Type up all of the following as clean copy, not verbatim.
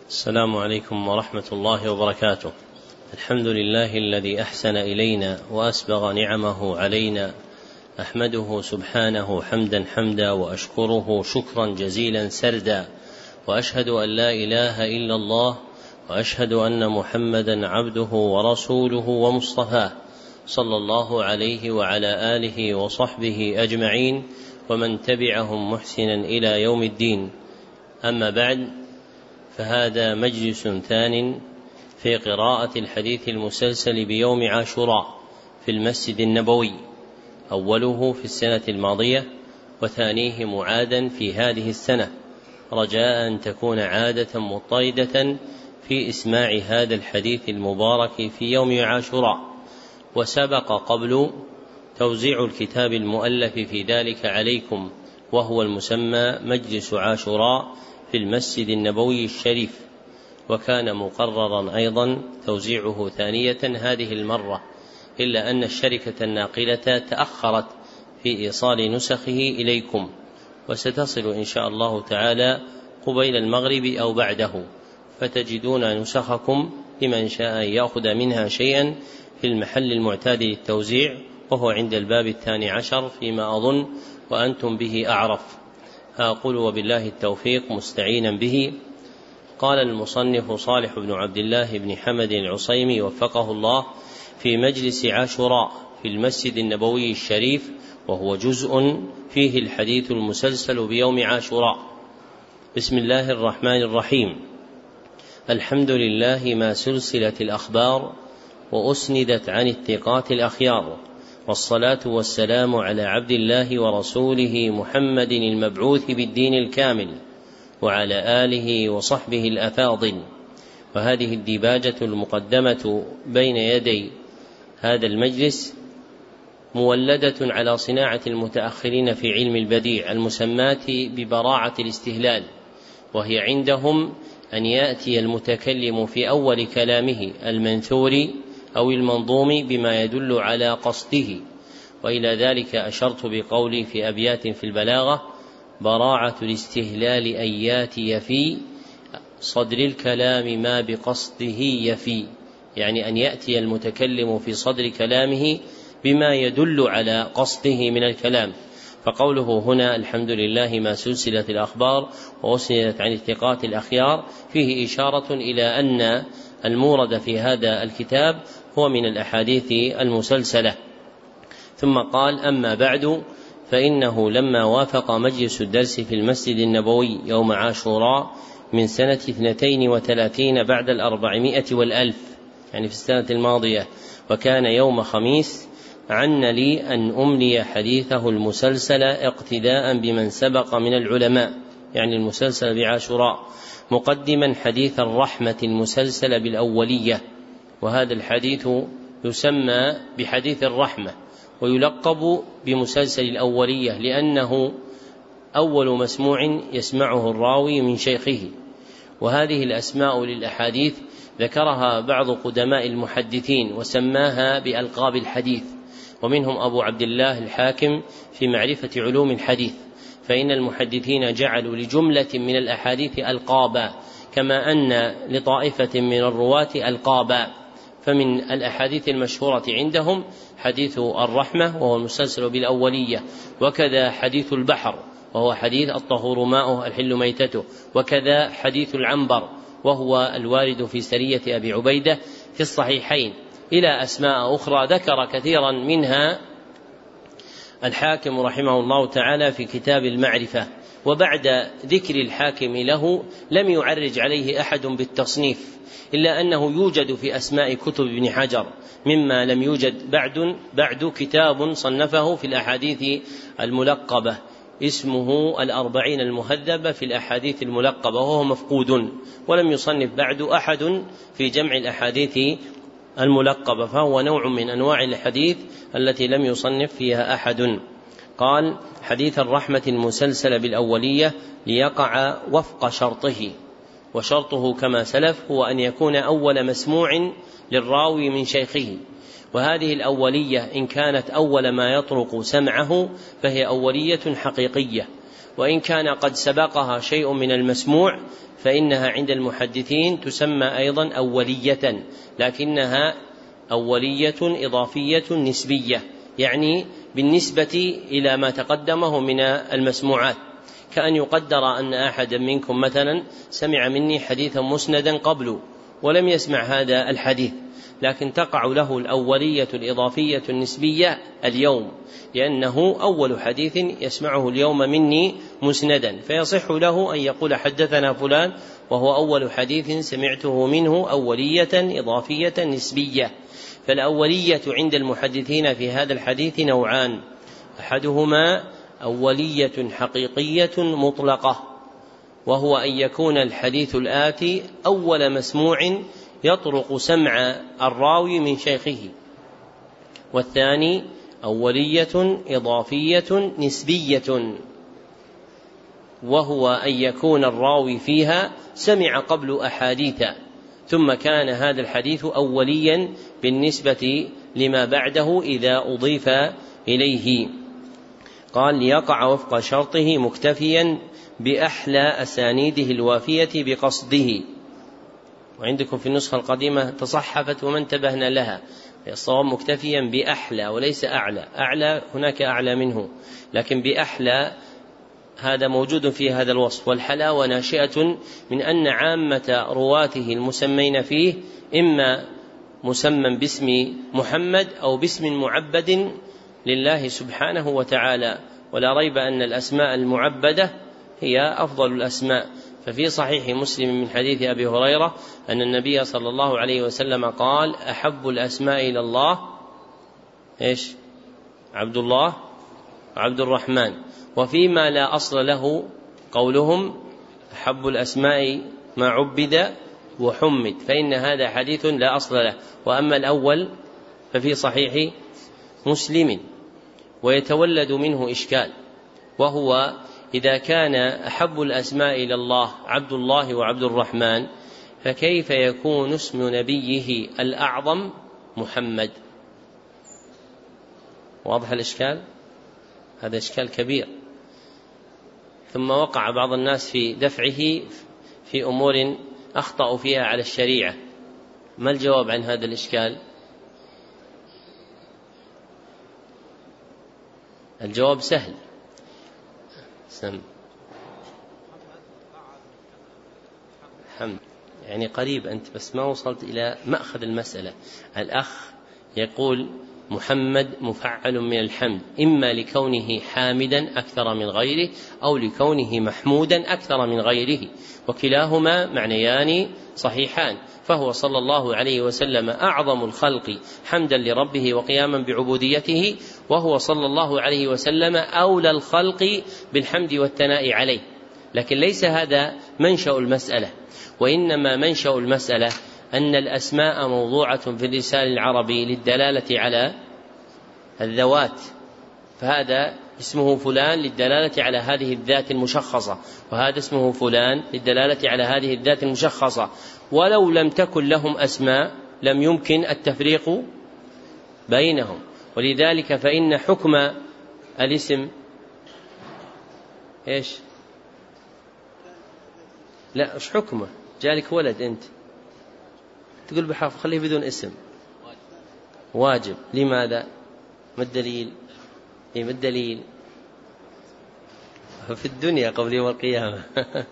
السلام عليكم ورحمة الله وبركاته. الحمد لله الذي أحسن إلينا وأسبغ نعمه علينا، أحمده سبحانه حمدا حمدا وأشكره شكرا جزيلا سردا، وأشهد أن لا إله إلا الله، وأشهد أن محمدا عبده ورسوله ومصطفاه، صلى الله عليه وعلى آله وصحبه أجمعين ومن تبعهم محسنا إلى يوم الدين. أما بعد، فهذا مجلس ثان في قراءة الحديث المسلسل بيوم عاشوراء في المسجد النبوي، أوله في السنة الماضية وثانيه معادا في هذه السنة، رجاء أن تكون عادة مضطردة في إسماع هذا الحديث المبارك في يوم عاشوراء. وسبق قبل توزيع الكتاب المؤلف في ذلك عليكم، وهو المسمى مجلس عاشوراء في المسجد النبوي الشريف، وكان مقررا أيضا توزيعه ثانية هذه المرة، إلا أن الشركة الناقلة تأخرت في إيصال نسخه إليكم، وستصل إن شاء الله تعالى قبيل المغرب أو بعده، فتجدون نسخكم لمن شاء أن يأخذ منها شيئا في المحل المعتاد للتوزيع، وهو عند الباب 12 فيما أظن، وأنتم به أعرف. أقول وبالله التوفيق مستعينا به. قال المصنف صالح بن عبد الله بن حمد العصيمي وفقه الله في مجلس عاشوراء في المسجد النبوي الشريف، وهو جزء فيه الحديث المسلسل بيوم عاشوراء. بسم الله الرحمن الرحيم. الحمد لله ما سلسلت الأخبار وأسندت عن الثقات الأخيار، والصلاة والسلام على عبد الله ورسوله محمد المبعوث بالدين الكامل، وعلى آله وصحبه الأفاضل. وهذه الديباجة المقدمة بين يدي هذا المجلس مولدة على صناعة المتأخرين في علم البديع المسماة ببراعة الاستهلال، وهي عندهم أن يأتي المتكلم في أول كلامه المنثور أو المنظوم بما يدل على قصده، وإلى ذلك أشرت بقولي في أبيات في البلاغة: براعة الاستهلال أن ياتي في صدر الكلام ما بقصده يفي، يعني أن يأتي المتكلم في صدر كلامه بما يدل على قصده من الكلام. فقوله هنا الحمد لله ما سلسلت الأخبار وأسندت عن الثقات الأخيار فيه إشارة إلى أن المورد في هذا الكتاب هو من الأحاديث المسلسلة. ثم قال: أما بعد، فإنه لما وافق مجلس الدرس في المسجد النبوي يوم عاشوراء من سنة 32 بعد 400 والألف، يعني في السنة الماضية، وكان يوم خميس، عن لي أن أملي حديثه المسلسل اقتداء بمن سبق من العلماء، يعني المسلسل بعاشوراء، مقدما حديث الرحمة المسلسل بالأولية. وهذا الحديث يسمى بحديث الرحمة ويلقب بمسلسل الأولية، لأنه أول مسموع يسمعه الراوي من شيخه. وهذه الأسماء للأحاديث ذكرها بعض قدماء المحدثين وسماها بألقاب الحديث، ومنهم أبو عبد الله الحاكم في معرفة علوم الحديث، فإن المحدثين جعلوا لجملة من الأحاديث ألقابا، كما أن لطائفة من الرواة ألقابا. فمن الأحاديث المشهورة عندهم حديث الرحمة وهو المسلسل بالأولية، وكذا حديث البحر وهو حديث الطهور ماؤه الحل ميتته، وكذا حديث العنبر وهو الوارد في سرية أبي عبيدة في الصحيحين، إلى أسماء أخرى ذكر كثيرا منها الحاكم رحمه الله تعالى في كتاب المعرفة. وبعد ذكر الحاكم له لم يعرج عليه أحد بالتصنيف، إلا أنه يوجد في أسماء كتب ابن حجر مما لم يوجد بعد كتاب صنفه في الأحاديث الملقبة اسمه 40 المهذبة في الأحاديث الملقبة، وهو مفقود، ولم يصنف بعد أحد في جمع الأحاديث الملقبة، فهو نوع من أنواع الحديث التي لم يصنف فيها أحد. قال: حديث الرحمة المسلسل بالأولية ليقع وفق شرطه، وشرطه كما سلف هو أن يكون أول مسموع للراوي من شيخه. وهذه الأولية إن كانت أول ما يطرق سمعه فهي أولية حقيقية، وإن كان قد سبقها شيء من المسموع فإنها عند المحدثين تسمى أيضا أولية، لكنها أولية إضافية نسبية، يعني بالنسبة إلى ما تقدمه من المسموعات، كأن يقدر أن أحد منكم مثلا سمع مني حديثا مسندا قبل ولم يسمع هذا الحديث، لكن تقع له الأولية الإضافية النسبية اليوم، لأنه أول حديث يسمعه اليوم مني مسندا، فيصح له أن يقول حدثنا فلان وهو أول حديث سمعته منه، أولية إضافية نسبية. فالأولية عند المحدثين في هذا الحديث نوعان: أحدهما أولية حقيقية مطلقة، وهو أن يكون الحديث الآتي أول مسموع يطرق سمع الراوي من شيخه، والثاني أولية إضافية نسبية، وهو أن يكون الراوي فيها سمع قبل أحاديث ثم كان هذا الحديث أوليا بالنسبة لما بعده إذا أضيف إليه. قال: ليقع وفق شرطه مكتفيا بأحلى أسانيده الوافية بقصده. وعندكم في النسخة القديمة تصحفت وما انتبهنا لها، الصواب مكتفيا بأحلى وليس أعلى، أعلى هناك أعلى منه، لكن بأحلى هذا موجود في هذا الوصف. والحلاوة ناشئة من أن عامة رواته المسمين فيه إما مسمى باسم محمد أو باسم معبد لله سبحانه وتعالى، ولا ريب أن الأسماء المعبدة هي أفضل الأسماء. ففي صحيح مسلم من حديث أبي هريرة أن النبي صلى الله عليه وسلم قال: أحب الأسماء إلى الله عبد الله وعبد الرحمن. وفيما لا أصل له قولهم: أحب الأسماء ما عبد وحمد، فإن هذا حديث لا أصل له. وأما الأول ففي صحيح مسلم، ويتولد منه إشكال، وهو إذا كان أحب الأسماء إلى الله عبد الله وعبد الرحمن، فكيف يكون اسم نبيه الأعظم محمد؟ واضح الإشكال؟ هذا إشكال كبير. ثم وقع بعض الناس في دفعه في أمور أخطأوا فيها على الشريعة. ما الجواب عن هذا الإشكال؟ الجواب سهل. حمد يعني قريب أنت، بس ما وصلت إلى مأخذ المسألة. الأخ يقول محمد مفعل من الحمد، إما لكونه حامدا أكثر من غيره أو لكونه محمودا أكثر من غيره، وكلاهما معنيان صحيحان. فهو صلى الله عليه وسلم أعظم الخلق حمدا لربه وقياما بعبوديته، وهو صلى الله عليه وسلم أولى الخلق بالحمد والثناء عليه. لكن ليس هذا منشأ المسألة، وإنما منشأ المسألة أن الأسماء موضوعة في اللسان العربي للدلالة على الذوات، فهذا اسمه فلان للدلالة على هذه الذات المشخصة، وهذا اسمه فلان للدلالة على هذه الذات المشخصة. ولو لم تكن لهم أسماء لم يمكن التفريق بينهم، ولذلك فإن حكم الاسم لا إيش حكمه؟ جالك ولد أنت تقول بحرف خليه بدون اسم واجب. لماذا؟ ما الدليل؟ ما الدليل؟ في الدنيا قبل يوم القيامة.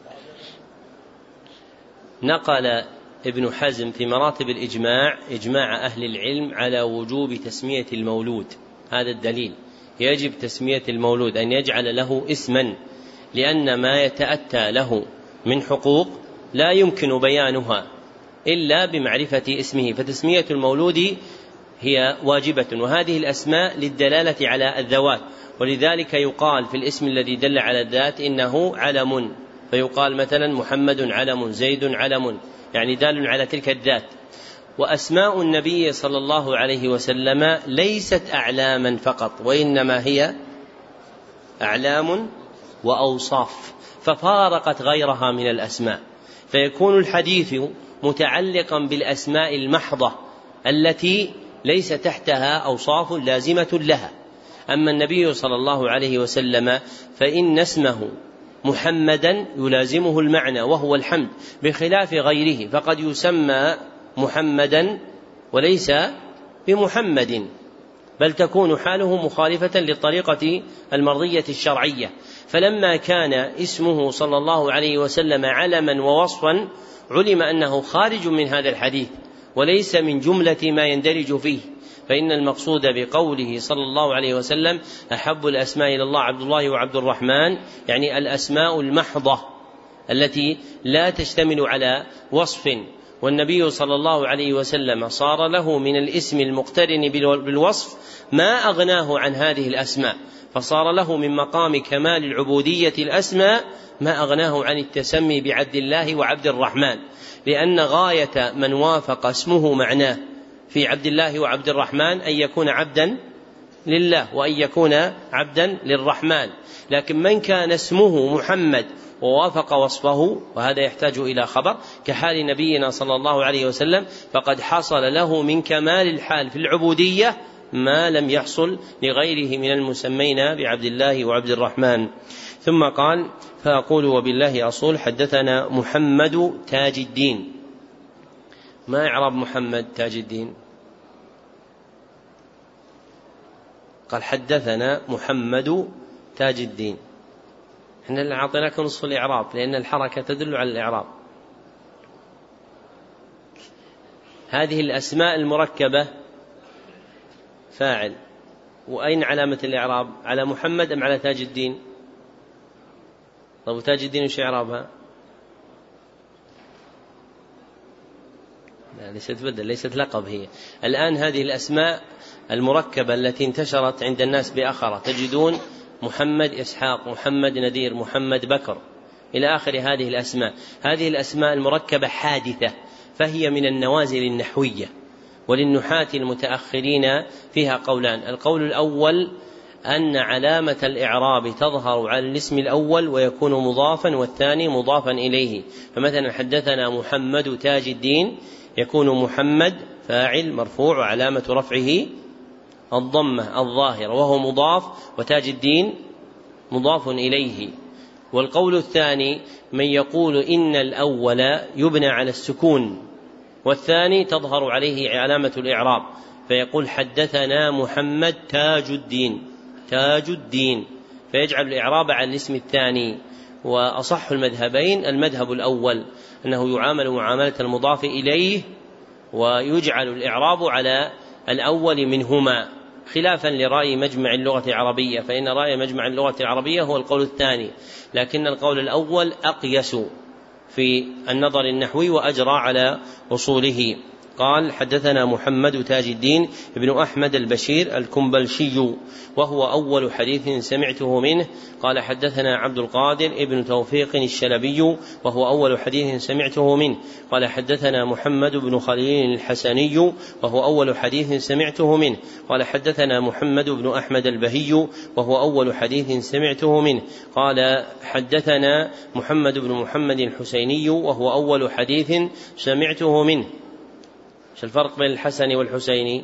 نقل ابن حزم في مراتب الإجماع إجماع أهل العلم على وجوب تسمية المولود. هذا الدليل، يجب تسمية المولود، أن يجعل له اسما، لأن ما يتأتى له من حقوق لا يمكن بيانها إلا بمعرفة اسمه، فتسمية المولود هي واجبة. وهذه الأسماء للدلالة على الذوات، ولذلك يقال في الاسم الذي دل على الذات إنه علم، فيقال مثلا محمد علم، زيد علم، يعني دال على تلك الذات. وأسماء النبي صلى الله عليه وسلم ليست أعلاما فقط، وإنما هي أعلام وأوصاف، ففارقت غيرها من الأسماء، فيكون الحديث متعلقا بالأسماء المحضة التي ليس تحتها أوصاف لازمة لها. أما النبي صلى الله عليه وسلم فإن اسمه محمدا يلازمه المعنى وهو الحمد، بخلاف غيره فقد يسمى محمدا وليس بمحمد، بل تكون حاله مخالفة للطريقة المرضية الشرعية. فلما كان اسمه صلى الله عليه وسلم علما ووصفا علم أنه خارج من هذا الحديث وليس من جملة ما يندرج فيه، فإن المقصود بقوله صلى الله عليه وسلم أحب الأسماء إلى الله عبد الله وعبد الرحمن، يعني الأسماء المحضة التي لا تشتمل على وصف، والنبي صلى الله عليه وسلم صار له من الاسم المقترن بالوصف ما أغناه عن هذه الأسماء، فصار له من مقام كمال العبودية الأسماء ما أغناه عن التسمي بعبد الله وعبد الرحمن، لأن غاية من وافق اسمه معناه في عبد الله وعبد الرحمن أن يكون عبدا لله وأن يكون عبدا للرحمن. لكن من كان اسمه محمد ووافق وصفه، وهذا يحتاج إلى خبر كحال نبينا صلى الله عليه وسلم، فقد حصل له من كمال الحال في العبودية ما لم يحصل لغيره من المسمين بعبد الله وعبد الرحمن. ثم قال فأقول وبالله أصول. حدثنا محمد تاج الدين. ما إعراب محمد تاج الدين؟ قال حدثنا محمد تاج الدين. احنا اللي أعطيناك نصف الإعراب لأن الحركة تدل على الإعراب. هذه الأسماء المركبة فاعل، وأين علامة الإعراب؟ على محمد أم على تاج الدين؟ طب تاج الدين وش إعرابها؟ لا ليست بدل، ليست لقب هي. الآن هذه الأسماء المركبة التي انتشرت عند الناس بأخرة تجدون محمد إسحاق، محمد نذير، محمد بكر إلى آخر هذه الأسماء. هذه الأسماء المركبة حادثة، فهي من النوازل النحوية، وللنحاة المتأخرين فيها قولان. القول الأول أن علامة الإعراب تظهر على الاسم الأول ويكون مضافا، والثاني مضافا إليه. فمثلا حدثنا محمد تاج الدين يكون محمد فاعل مرفوع وعلامة رفعه الضمة الظاهرة وهو مضاف، وتاج الدين مضاف إليه. والقول الثاني من يقول إن الأول يبنى على السكون والثاني تظهر عليه علامة الإعراب، فيقول حدثنا محمد تاج الدين، تاج الدين، فيجعل الإعراب على الاسم الثاني. وأصح المذهبين المذهب الأول أنه يعامل معاملة المضاف إليه ويجعل الإعراب على الأول منهما، خلافا لرأي مجمع اللغة العربية، فإن رأي مجمع اللغة العربية هو القول الثاني، لكن القول الأول أقيس في النظر النحوي وأجرى على أصوله. قال حدثنا محمد تاج الدين ابن أحمد البشير الكنبلشي وهو أول حديث سمعته منه. قال حدثنا عبد القادر ابن توفيق الشلبي وهو أول حديث سمعته منه. قال حدثنا محمد بن خليل الحسني وهو أول حديث سمعته منه. قال حدثنا محمد بن أحمد البهي وهو أول حديث سمعته منه. قال حدثنا محمد بن محمد الحسيني وهو أول حديث سمعته منه. ايش الفرق بين الحسن والحسيني؟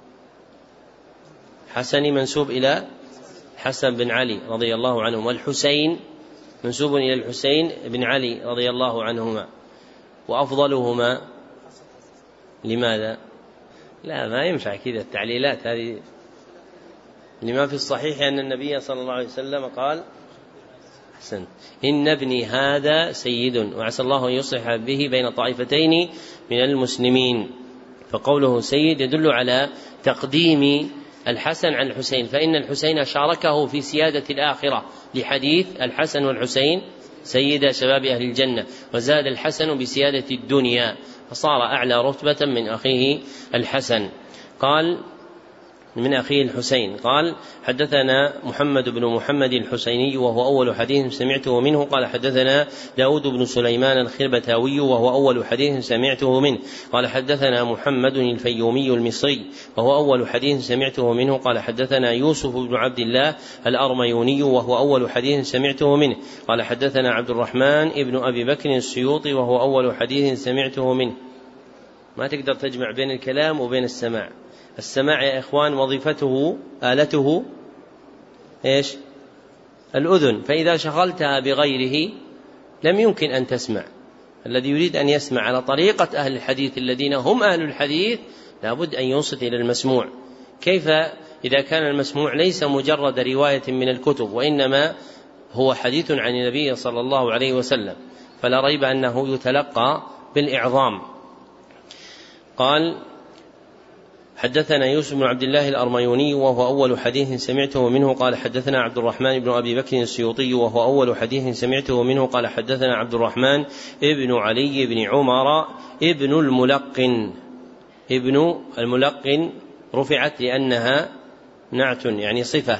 حسني منسوب إلى حسن بن علي رضي الله عنه، والحسين منسوب إلى الحسين بن علي رضي الله عنهما. وأفضلهما لماذا؟ لا ما ينفع كذا التعليلات هذه. لما في الصحيح أن النبي صلى الله عليه وسلم قال أحسن إن ابني هذا سيد وعسى الله أن يصلح به بين طائفتين من المسلمين. فقوله سيد يدل على تقديم الحسن عن الحسين، فإن الحسين شاركه في سيادة الآخرة لحديث الحسن والحسين سيد شباب أهل الجنة، وزاد الحسن بسيادة الدنيا فصار أعلى رتبة من أخيه الحسن. قال من أخيه الحسين. قال حدثنا محمد بن محمد الحسيني وهو أول حديث سمعته منه. قال حدثنا داود بن سليمان الخربتاوي وهو أول حديث سمعته منه. قال حدثنا محمد الفيومي المصري وهو أول حديث سمعته منه. قال حدثنا يوسف بن عبد الله الأرميوني وهو أول حديث سمعته منه. قال حدثنا عبد الرحمن ابن أبي بكر السيوطي وهو أول حديث سمعته منه. ما تقدر تجمع بين الكلام وبين السماع. السماع يا إخوان وظيفته آلته إيش؟ الأذن، فإذا شغلتها بغيره لم يمكن أن تسمع. الذي يريد أن يسمع على طريقة أهل الحديث الذين هم أهل الحديث لابد أن ينصت إلى المسموع. كيف إذا كان المسموع ليس مجرد رواية من الكتب وإنما هو حديث عن النبي صلى الله عليه وسلم، فلا ريب أنه يتلقى بالإعظام. قال: حدثنا يوسف بن عبد الله الأرميوني وهو أول حديث سمعته منه قال حدثنا عبد الرحمن بن أبي بكر السيوطي وهو أول حديث سمعته منه قال حدثنا عبد الرحمن ابن علي بن عمر ابن الملقن. ابن الملقن رفعت لأنها نعت يعني صفة،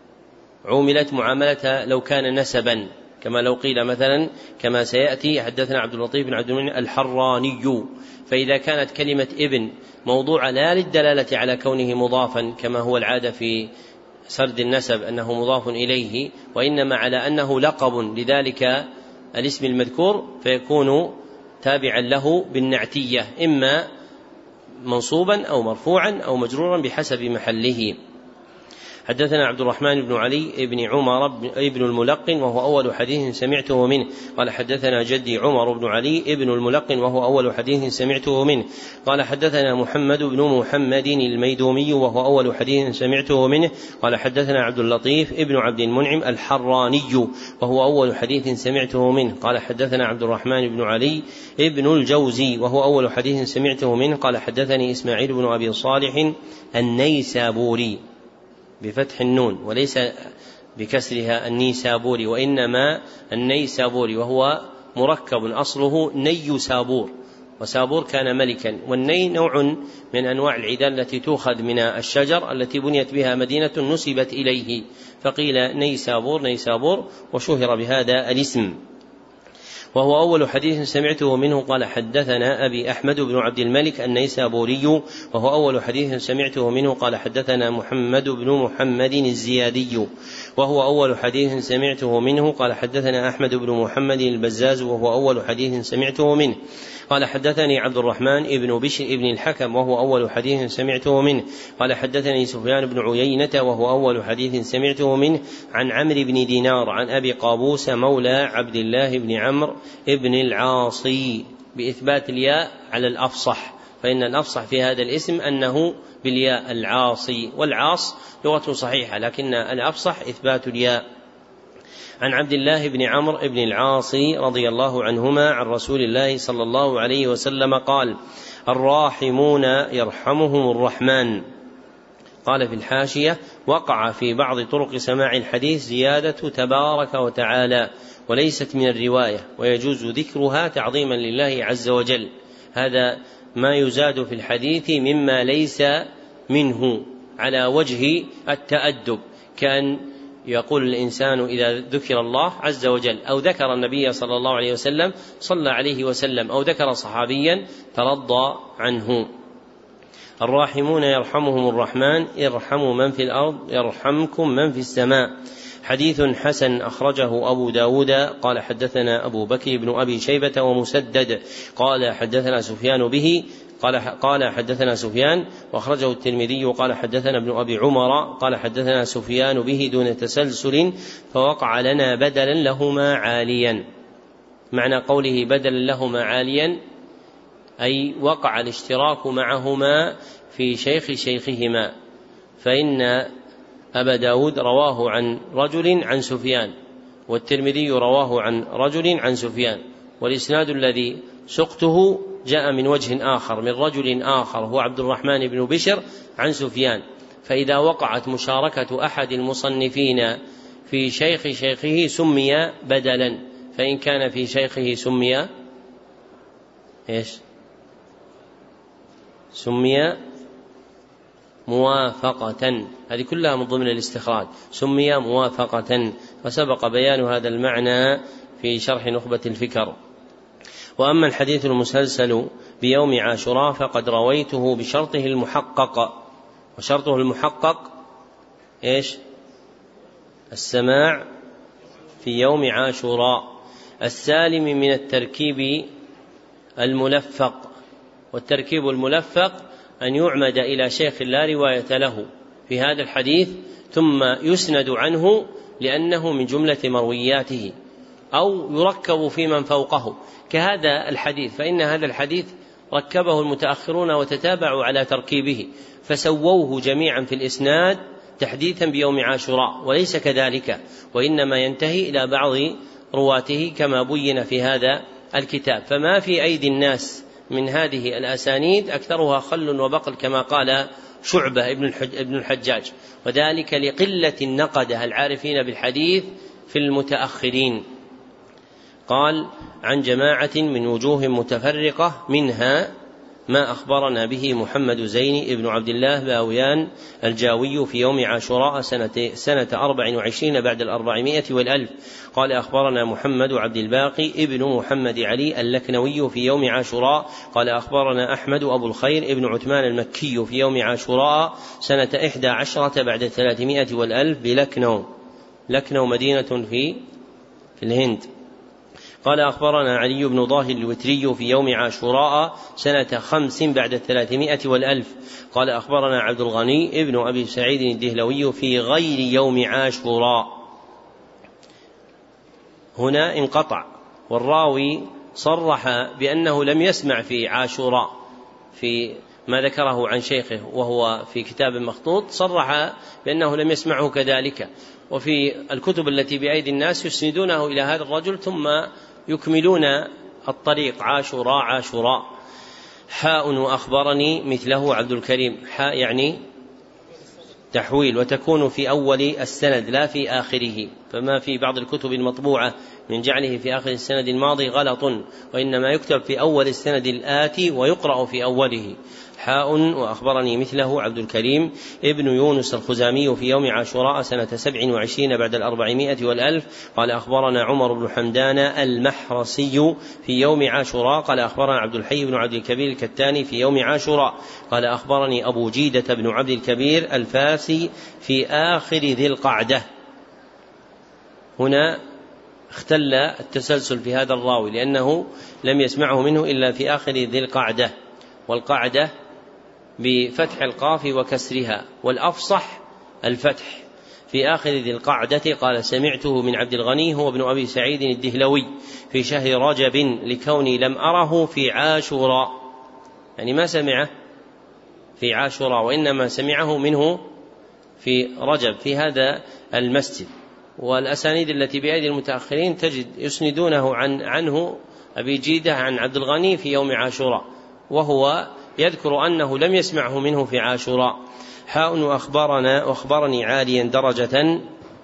عملت معاملة لو كان نسبا، كما لو قيل مثلا كما سيأتي حدثنا عبد اللطيف بن عبد المنعم الحراني. فإذا كانت كلمة ابن موضوع لا للدلالة على كونه مضافا كما هو العادة في سرد النسب أنه مضاف إليه، وإنما على أنه لقب لذلك الاسم المذكور، فيكون تابعا له بالنعتية إما منصوبا أو مرفوعا أو مجرورا بحسب محله. حدثنا عبد الرحمن بن علي بن عمر ابن الملقن وهو أول حديث سمعته منه قال حدثنا جدي عمر بن علي ابن الملقن وهو أول حديث سمعته منه قال حدثنا محمد بن محمد الميدومي وهو أول حديث سمعته منه قال حدثنا عبد اللطيف ابن عبد المنعم الحراني وهو أول حديث سمعته منه قال حدثنا عبد الرحمن بن علي ابن الجوزي وهو أول حديث سمعته منه قال حدثني إسماعيل بن أبي صالح النيسابوري بفتح النون وليس بكسرها النيسابوري، وإنما النيسابوري وهو مركب أصله ني سابور، وسابور كان ملكا، والني نوع من أنواع العيدان التي تؤخذ من الشجر التي بنيت بها مدينة نسبت إليه، فقيل نيسابور نيسابور وشهر بهذا الاسم. وهو أول حديث سمعته منه قال حدثنا أبي أحمد بن عبد الملك النيسابوري وهو أول حديث سمعته منه قال حدثنا محمد بن محمد الزيادي وهو أول حديث سمعته منه قال حدثنا أحمد بن محمد البزاز وهو أول حديث سمعته منه قال حدثني عبد الرحمن ابن بشر ابن الحكم وهو أول حديث سمعته منه قال حدثني سفيان بن عيينة وهو أول حديث سمعته منه عن عمرو بن دينار عن أبي قابوس مولى عبد الله بن عمرو ابن العاصي بإثبات الياء على الأفصح، فإن الأفصح في هذا الاسم أنه بالياء العاصي، والعاص لغة صحيحة لكن الأفصح إثبات الياء. عن عبد الله بن عمرو بن العاصي رضي الله عنهما عن رسول الله صلى الله عليه وسلم قال الراحمون يرحمهم الرحمن. قال في الحاشية وقع في بعض طرق سماع الحديث زيادة تبارك وتعالى وليست من الرواية، ويجوز ذكرها تعظيما لله عز وجل. هذا ما يزاد في الحديث مما ليس منه على وجه التأدب، كان يقول الإنسان إذا ذكر الله عز وجل أو ذكر النبي صلى الله عليه وسلم صلى عليه وسلم أو ذكر صحابيا ترضى عنه. الراحمون يرحمهم الرحمن ارحموا من في الأرض يرحمكم من في السماء. حديث حسن أخرجه أبو داود قال حدثنا أبو بكر بن أبي شيبة ومسدد قال حدثنا سفيان به قال حدثنا سفيان وأخرجه الترمذي قال حدثنا ابن أبي عمر قال حدثنا سفيان به دون تسلسل فوقع لنا بدلا لهما عاليا. معنى قوله بدلا لهما عاليا أي وقع الاشتراك معهما في شيخهما، فإن أبا داود رواه عن رجل عن سفيان والترمذي رواه عن رجل عن سفيان، والإسناد الذي سقته جاء من وجه آخر من رجل آخر هو عبد الرحمن بن بشر عن سفيان. فإذا وقعت مشاركة أحد المصنفين في شيخه سمي بدلا، فإن كان في شيخه سمي سمي موافقة. هذه كلها من ضمن الاستخراج، سمي موافقة، وسبق بيان هذا المعنى في شرح نخبة الفكر. وأما الحديث المسلسل بيوم عاشوراء فقد رويته بشرطه المحقق، وشرطه المحقق السماع في يوم عاشوراء السالم من التركيب الملفق. والتركيب الملفق أن يعمد إلى شيخ لا رواية له في هذا الحديث ثم يسند عنه لأنه من جملة مروياته، أو يركب في من فوقه كهذا الحديث، فإن هذا الحديث ركبه المتأخرون وتتابعوا على تركيبه فسووه جميعا في الإسناد تحديثا بيوم عاشوراء، وليس كذلك، وإنما ينتهي إلى بعض رواته كما بين في هذا الكتاب. فما في أيدي الناس من هذه الأسانيد أكثرها خل وبقل كما قال شعبة ابن الحجاج، وذلك لقلة النقدة العارفين بالحديث في المتأخرين. قال عن جماعة من وجوه متفرقة منها ما أخبرنا به محمد زين ابن عبد الله باويان الجاوي في يوم عاشوراء سنة 24 بعد 400 والألف. قال أخبرنا محمد عبد الباقي ابن محمد علي اللكنوي في يوم عاشوراء. قال أخبرنا أحمد أبو الخير ابن عثمان المكي في يوم عاشوراء سنة 11 بعد 300 والألف بلكنو مدينة في الهند. قال أخبرنا علي بن ضاهر الوتري في يوم عاشوراء سنة 5 بعد 300 والألف. قال أخبرنا عبد الغني ابن أبي سعيد الدهلوي في غير يوم عاشوراء. هنا انقطع، والراوي صرح بأنه لم يسمع في عاشوراء في ما ذكره عن شيخه وهو في كتاب مخطوط، صرح بأنه لم يسمعه كذلك. وفي الكتب التي بأيدي الناس يسندونه إلى هذا الرجل ثم يكملون الطريق عاشوراء. حاء وأخبرني مثله عبد الكريم، حاء يعني تحويل، وتكون في أول السند لا في آخره، فما في بعض الكتب المطبوعة من جعله في آخر السند الماضي غلط، وإنما يكتب في أول السند الآتي ويقرأ في أوله. حاء وأخبرني مثله عبد الكريم ابن يونس الخزامي في يوم عاشوراء سنة 27 بعد 400 والألف. قال أخبرنا عمر بن حمدان المحرسي في يوم عاشوراء. قال أخبرنا عبد الحي بن عبد الكبير الكتاني في يوم عاشوراء. قال أخبرني أبو جيدة بن عبد الكبير الفاسي في آخر ذي القعدة. هنا اختل التسلسل في هذا الراوي لأنه لم يسمعه منه إلا في آخر ذي القعدة، والقعدة بفتح القاف وكسرها، والأفصح الفتح. في آخر ذي القعدة قال سمعته من عبد الغني هو ابن أبي سعيد الدهلوي في شهر رجب لكوني لم أره في عاشوراء، يعني ما سمعه في عاشوراء وإنما سمعه منه في رجب في هذا المسجد. والأسانيد التي بأيدي المتأخرين تجد يسندونه عنه أبي جيدة عن عبد الغني في يوم عاشوراء، وهو يذكر أنه لم يسمعه منه في عاشوراء. حاء وأخبرني عاليا درجة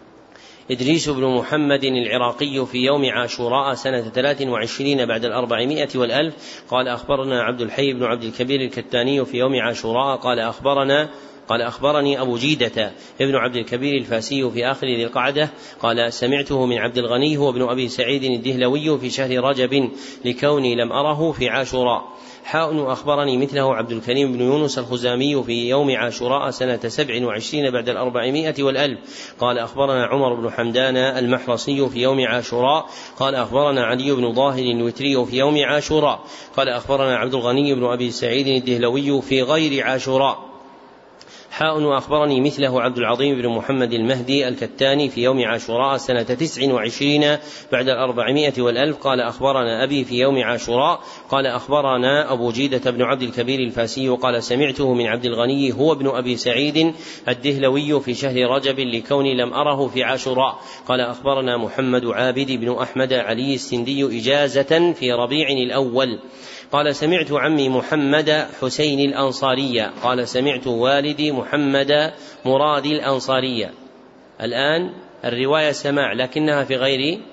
إدريس بن محمد العراقي في يوم عاشوراء سنة 23 بعد 400 والألف. قال أخبرنا عبد الحي بن عبد الكبير الكتاني في يوم عاشوراء. قال أخبرني أبو جيدة ابن عبد الكبير الفاسي في آخر ذي القعدة. قال سمعته من عبد الغني هو ابن أبي سعيد الدهلوي في شهر رجب لكوني لم أره في عاشوراء. حاء وأخبرني مثله عبد الكريم بن يونس الخزامي في يوم عاشوراء سنة 27 بعد 400 والألف. قال أخبرنا عمر بن حمدان المحرسي في يوم عاشوراء. قال أخبرنا علي بن ضاهر الوتري في يوم عاشوراء. قال أخبرنا عبد الغني بن أبي سعيد الدهلوي في غير عاشوراء. حاء وأخبرني مثله عبد العظيم بن محمد المهدي الكتاني في يوم عاشوراء سنة 29 بعد 400 والألف. قال أخبرنا أبي في يوم عاشوراء. قال أخبرنا أبو جيدة بن عبد الكبير الفاسي قال سمعته من عبد الغني هو ابن أبي سعيد الدهلوي في شهر رجب لكوني لم أره في عاشوراء. قال أخبرنا محمد عابد بن أحمد علي السندي إجازة في ربيع الأول. قال سمعت عمي محمد حسين الأنصارية. قال سمعت والدي محمد مراد الأنصارية. الآن الرواية سماع لكنها في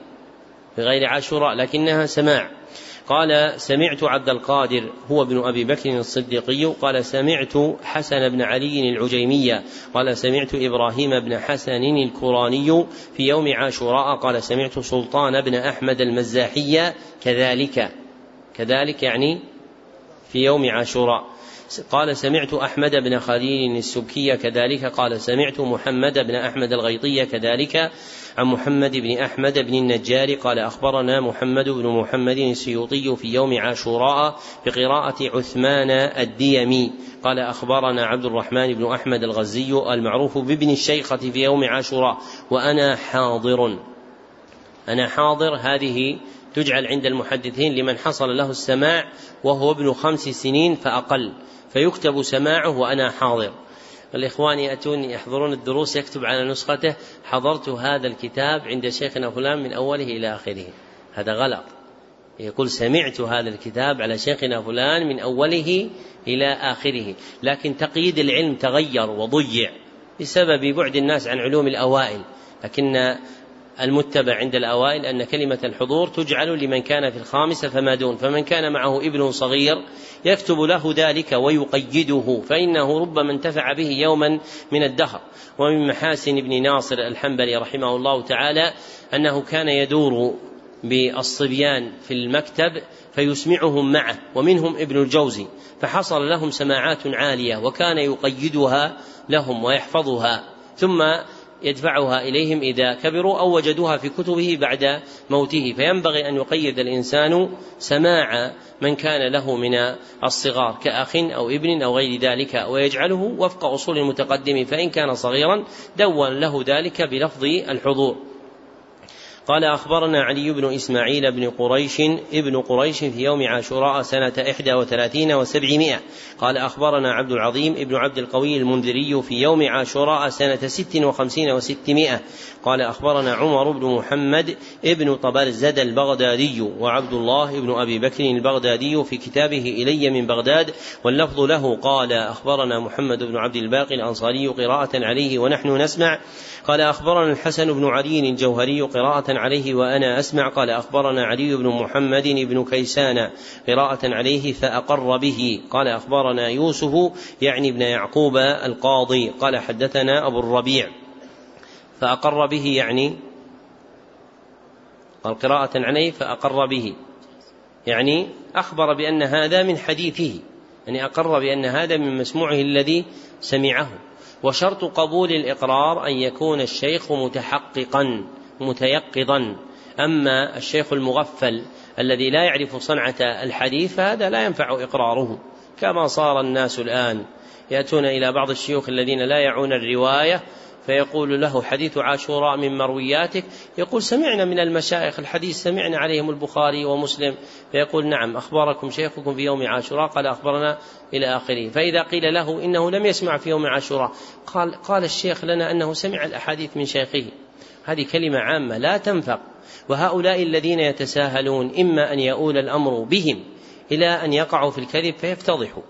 غير عاشوراء لكنها سماع. قال سمعت عبد القادر هو ابن أبي بكر الصديقي. قال سمعت حسن بن علي العجيمية. قال سمعت إبراهيم بن حسن الكراني في يوم عاشوراء. قال سمعت سلطان بن أحمد المزاحية كذلك يعني في يوم عاشوراء. قال سمعت أحمد بن خليل السبكي كذلك قال سمعت محمد بن أحمد الغيطي كذلك عن محمد بن أحمد بن النجار قال أخبرنا محمد بن محمد السيوطي في يوم عاشوراء بقراءة عثمان الديمي قال أخبرنا عبد الرحمن بن أحمد الغزي المعروف بابن الشيخة في يوم عاشوراء وأنا حاضر. أنا حاضر هذه تجعل عند المحدثين لمن حصل له السماع وهو ابن 5 سنين فأقل، فيكتب سماعه وأنا حاضر. الإخوان يأتون يحضرون الدروس يكتب على نسخته حضرت هذا الكتاب عند شيخنا فلان من أوله إلى آخره، هذا غلط. يقول سمعت هذا الكتاب على شيخنا فلان من أوله إلى آخره، لكن تقييد العلم تغير وضيع بسبب بعد الناس عن علوم الأوائل، لكن المتبع عند الأوائل أن كلمة الحضور تجعل لمن كان في 5 فما دون، فمن كان معه ابن صغير يكتب له ذلك ويقيده، فإنه ربما انتفع به يوما من الدهر. ومن محاسن ابن ناصر الحنبلي رحمه الله تعالى أنه كان يدور بالصبيان في المكتب فيسمعهم معه، ومنهم ابن الجوزي، فحصل لهم سماعات عالية وكان يقيدها لهم ويحفظها ثم يدفعها إليهم إذا كبروا أو وجدوها في كتبه بعد موته. فينبغي أن يقيد الإنسان سماع من كان له من الصغار كأخ أو ابن أو غير ذلك، ويجعله وفق أصول المتقدم، فإن كان صغيرا دون له ذلك بلفظ الحضور. قال أخبرنا علي بن إسماعيل بن قريش ابن قريش في يوم عاشوراء سنة 31 و700 قال أخبرنا عبد العظيم ابن عبد القوي المنذري في يوم عاشوراء سنة 56 و600 قال أخبرنا عمر بن محمد ابن طبرزد البغدادي وعبد الله بن أبي بكر البغدادي في كتابه إلي من بغداد واللفظ له قال أخبرنا محمد بن عبد الباقي الأنصاري قراءة عليه ونحن نسمع قال أخبرنا الحسن بن علي الجوهري قراءة عليه وأنا أسمع قال أخبرنا علي بن محمد بن كيسان قراءة عليه فأقر به قال أخبرنا يوسف يعني ابن يعقوب القاضي قال حدثنا أبو الربيع فأقر به يعني قال قراءة عليه فأقر به يعني أخبر بأن هذا من حديثه، يعني أقر بأن هذا من مسموعه الذي سمعه. وشرط قبول الإقرار أن يكون الشيخ متحققا متيقظا، أما الشيخ المغفل الذي لا يعرف صنعة الحديث فهذا لا ينفع إقراره، كما صار الناس الآن يأتون إلى بعض الشيوخ الذين لا يعون الرواية فيقول له حديث عاشوراء من مروياتك، يقول سمعنا من المشايخ الحديث سمعنا عليهم البخاري ومسلم، فيقول نعم أخبركم شيخكم في يوم عاشوراء قال أخبرنا إلى آخره. فإذا قيل له إنه لم يسمع في يوم عاشوراء قال الشيخ لنا أنه سمع الأحاديث من شيخه، هذه كلمة عامة لا تنفق. وهؤلاء الذين يتساهلون إما أن يؤول الأمر بهم إلى أن يقعوا في الكذب فيفتضحوا،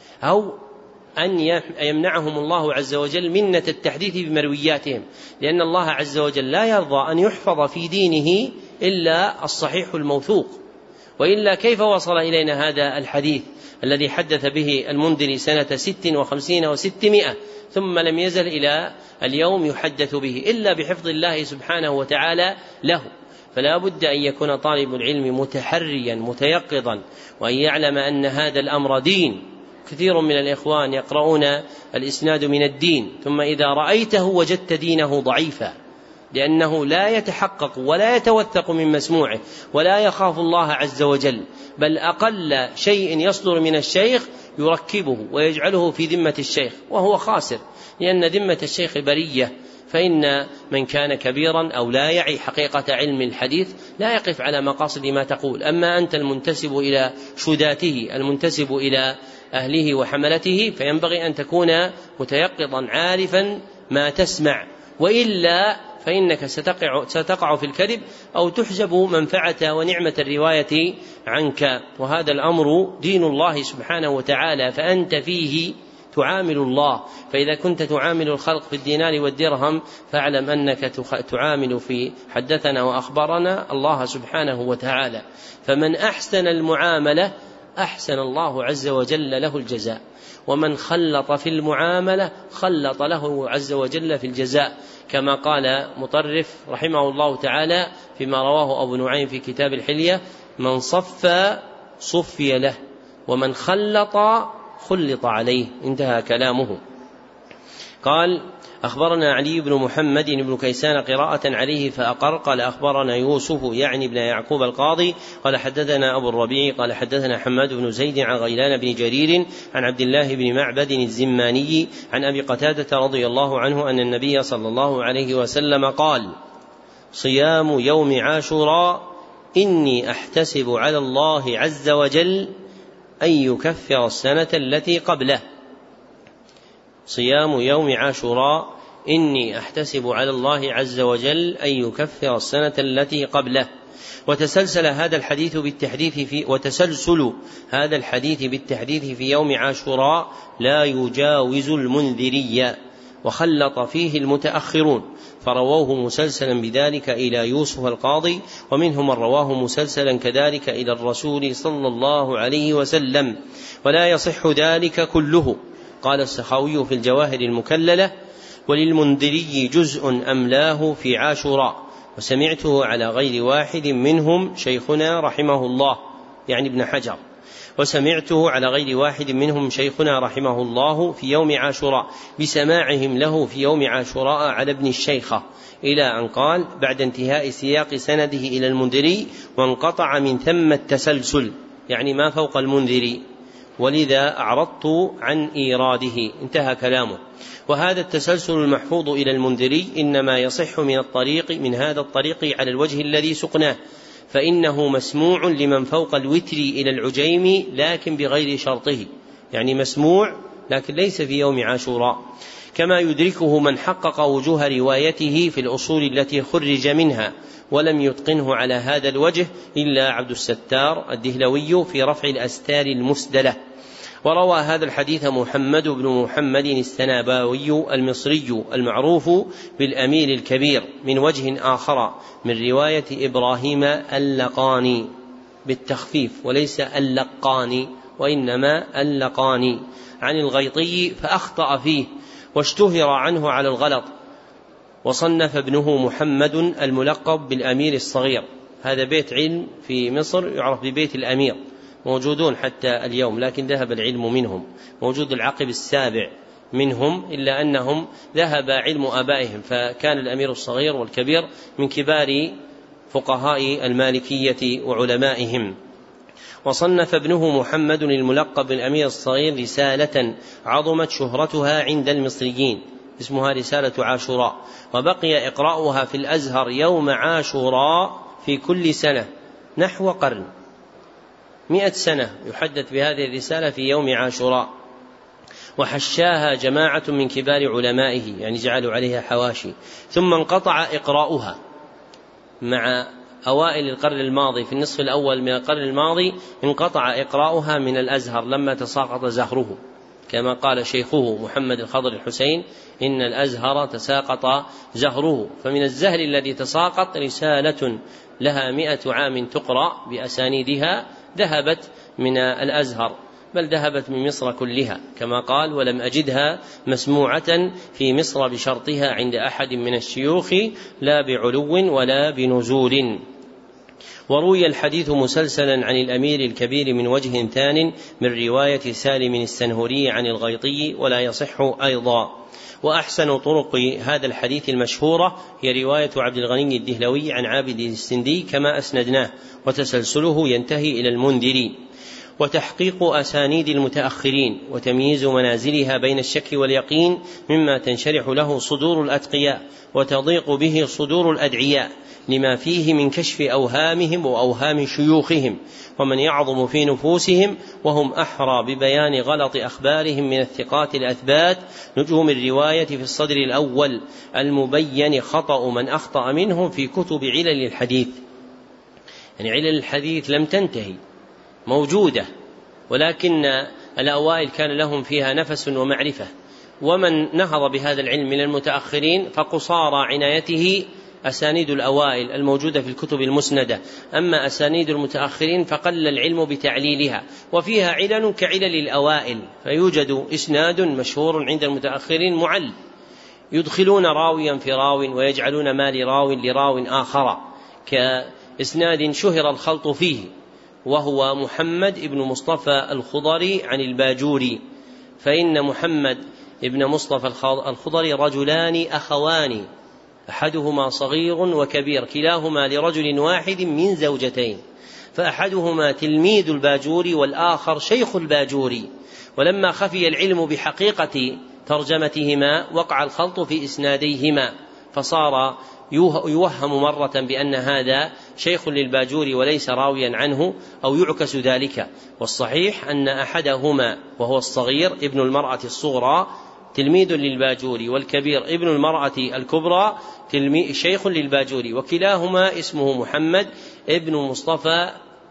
أو أن يمنعهم الله عز وجل منة التحديث بمروياتهم، لأن الله عز وجل لا يرضى أن يحفظ في دينه إلا الصحيح الموثوق، وإلا كيف وصل إلينا هذا الحديث الذي حدث به المنذري سنة 56 و600 ثم لم يزل إلى اليوم يحدث به إلا بحفظ الله سبحانه وتعالى له. فلا بد أن يكون طالب العلم متحريا متيقظا وأن يعلم أن هذا الأمر دين. كثير من الإخوان يقرؤون الإسناد من الدين ثم إذا رأيته وجدت دينه ضعيفا، لأنه لا يتحقق ولا يتوثق من مسموعه ولا يخاف الله عز وجل، بل أقل شيء يصدر من الشيخ يركبه ويجعله في ذمة الشيخ، وهو خاسر، لأن ذمة الشيخ برية. فإن من كان كبيرا أو لا يعي حقيقة علم الحديث لا يقف على مقاصد ما تقول. أما أنت المنتسب إلى شداته المنتسب إلى أهله وحملته فينبغي أن تكون متيقظا عارفا ما تسمع، وإلا فإنك ستقع في الكذب أو تحجب منفعة ونعمة الرواية عنك. وهذا الأمر دين الله سبحانه وتعالى، فأنت فيه تعامل الله، فإذا كنت تعامل الخلق في الدينار والدرهم فاعلم أنك تعامل في حدثنا وأخبرنا الله سبحانه وتعالى. فمن أحسن المعاملة أحسن الله عز وجل له الجزاء، ومن خلط في المعاملة خلط له عز وجل في الجزاء، كما قال مطرف رحمه الله تعالى فيما رواه أبو نعيم في كتاب الحلية: من صفى صفي له، ومن خلط خلط عليه. انتهى كلامه. قال: أخبرنا علي بن محمد بن كيسان قراءة عليه فأقر. قال: أخبرنا يوسف يعني بن يعقوب القاضي قال: حدثنا أبو الربيع قال: حدثنا حماد بن زيد عن غيلان بن جرير عن عبد الله بن معبد الزماني عن أبي قتادة رضي الله عنه أن النبي صلى الله عليه وسلم قال: صيام يوم عاشوراء إني أحتسب على الله عز وجل أن يكفر السنة التي قبله. صيام يوم عاشوراء إني أحتسب على الله عز وجل أن يكفر السنة التي قبله. وتسلسل هذا الحديث بالتحديث في يوم عاشوراء لا يجاوز المنذري، وخلط فيه المتأخرون فرووه مسلسلا بذلك إلى يوسف القاضي، ومنهم من رواه مسلسلا كذلك إلى الرسول صلى الله عليه وسلم، ولا يصح ذلك كله. قال السخاوي في الجواهر المكللة: وللمنذري جزء أملاه في عاشوراء، وسمعته على غير واحد منهم شيخنا رحمه الله، يعني ابن حجر، وسمعته على غير واحد منهم شيخنا رحمه الله في يوم عاشوراء بسماعهم له في يوم عاشوراء على ابن الشيخة، إلى أن قال بعد انتهاء سياق سنده إلى المنذري: وانقطع من ثم التسلسل، يعني ما فوق المنذري، ولذا أعرضت عن إيراده. انتهى كلامه. وهذا التسلسل المحفوظ إلى المنذري إنما يصح من هذا الطريق على الوجه الذي سقناه، فإنه مسموع لمن فوق الوتر إلى العجيم لكن بغير شرطه، يعني مسموع لكن ليس في يوم عاشوراء، كما يدركه من حقق وجوه روايته في الأصول التي خرج منها، ولم يتقنه على هذا الوجه إلا عبد الستار الدهلوي في رفع الأستار المسدلة. وروى هذا الحديث محمد بن محمد السناباوي المصري المعروف بالأمير الكبير من وجه آخر من رواية إبراهيم اللقاني بالتخفيف وليس اللقاني وإنما اللقاني عن الغيطي فأخطأ فيه واشتهر عنه على الغلط. وصنف ابنه محمد الملقب بالأمير الصغير، هذا بيت علم في مصر يعرف ببيت الأمير، موجودون حتى اليوم لكن ذهب العلم منهم، موجود العقب السابع منهم، إلا أنهم ذهب علم آبائهم، فكان الأمير الصغير والكبير من كبار فقهاء المالكية وعلمائهم. وصنف ابنه محمد الملقب بالأمير الصغير رسالة عظمت شهرتها عند المصريين اسمها رسالة عاشوراء، وبقي إقراؤها في الأزهر يوم عاشوراء في كل سنة نحو قرن، 100 سنة يحدث بهذه الرسالة في يوم عاشوراء، وحشاها جماعة من كبار علمائه، يعني جعلوا عليها حواشي، ثم انقطع إقراؤها مع أوائل القرن الماضي، في النصف الأول من القرن الماضي انقطع إقراؤها من الأزهر لما تساقط زهره، كما قال شيخه محمد الخضر الحسين: إن الأزهر تساقط زهره. فمن الزهر الذي تساقط رسالة لها 100 عام تقرأ بأسانيدها ذهبت من الأزهر، بل ذهبت من مصر كلها، كما قال: ولم أجدها مسموعة في مصر بشرطها عند أحد من الشيوخ لا بعلو ولا بنزول. وروي الحديث مسلسلا عن الأمير الكبير من وجه ثان من رواية سالم السنهري عن الغيطي، ولا يصح أيضا. وأحسن طرق هذا الحديث المشهورة هي رواية عبد الغني الدهلوي عن عابد السندي كما أسندناه، وتسلسله ينتهي إلى المنذري. وتحقيق أسانيد المتأخرين وتمييز منازلها بين الشك واليقين مما تنشرح له صدور الأتقياء وتضيق به صدور الأدعياء، لما فيه من كشف أوهامهم وأوهام شيوخهم ومن يعظم في نفوسهم، وهم أحرى ببيان غلط أخبارهم من الثقات الأثبات نجوم الرواية في الصدر الأول المبين خطأ من أخطأ منهم في كتب علل الحديث. يعني علل الحديث لم تنتهي، موجودة، ولكن الأوائل كان لهم فيها نفس ومعرفة، ومن نهض بهذا العلم من المتأخرين فقصارى عنايته أسانيد الأوائل الموجودة في الكتب المسندة، أما أسانيد المتأخرين فقل العلم بتعليلها، وفيها علل كعلل الأوائل، فيوجد إسناد مشهور عند المتأخرين معل، يدخلون راويا في راو ويجعلون ما لراو لراو آخر، كإسناد شهر الخلط فيه، وهو محمد ابن مصطفى الخضري عن الباجوري فإن محمد ابن مصطفى الخضري رجلان أخوان، أحدهما صغير وكبير، كلاهما لرجل واحد من زوجتين، فأحدهما تلميذ الباجوري والآخر شيخ الباجوري. ولما خفي العلم بحقيقة ترجمتهما وقع الخلط في إسناديهما، فصار يوهم مرة بأن هذا شيخ للباجوري وليس راويا عنه، أو يعكس ذلك. والصحيح أن أحدهما وهو الصغير ابن المرأة الصغرى تلميذ للباجوري، والكبير ابن المرأة الكبرى شيخ للباجوري، وكلاهما اسمه محمد ابن مصطفى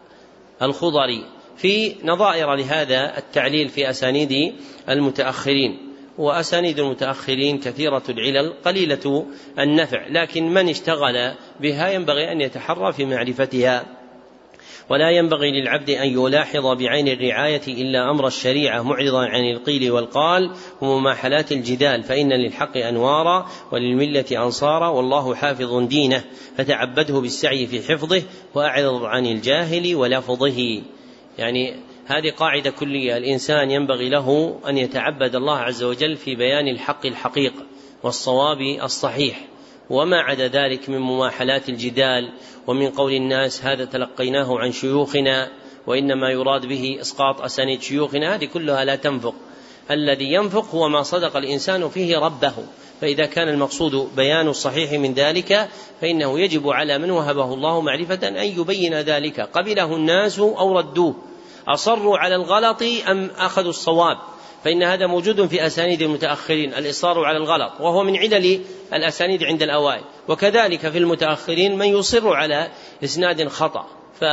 الخضري. في نظائر لهذا التعليل في أسانيد المتأخرين، وأسانيد المتأخرين كثيرة العلل قليلة النفع، لكن من اشتغل بها ينبغي أن يتحرى في معرفتها. ولا ينبغي للعبد أن يلاحظ بعين الرعاية إلا أمر الشريعة معرضا عن القيل والقال ومماحلات الجدال، فإن للحق أنوارا وللملة أنصارا، والله حافظ دينه، فتعبده بالسعي في حفظه وأعرض عن الجاهل ولفظه. يعني هذه قاعدة كلية، الإنسان ينبغي له أن يتعبد الله عز وجل في بيان الحق الحقيق والصواب الصحيح، وما عدا ذلك من مماحلات الجدال ومن قول الناس هذا تلقيناه عن شيوخنا وإنما يراد به إسقاط أسانيد شيوخنا، هذه كلها لا تنفق. الذي ينفق هو ما صدق الإنسان فيه ربه، فإذا كان المقصود بيان الصحيح من ذلك فإنه يجب على من وهبه الله معرفة أن يبين ذلك، قبله الناس أو ردوه، أصروا على الغلط أم أخذوا الصواب، فإن هذا موجود في أسانيد المتأخرين، الإصرار على الغلط، وهو من علل الأسانيد عند الأوائل. وكذلك في المتأخرين من يصر على إسناد خطأ،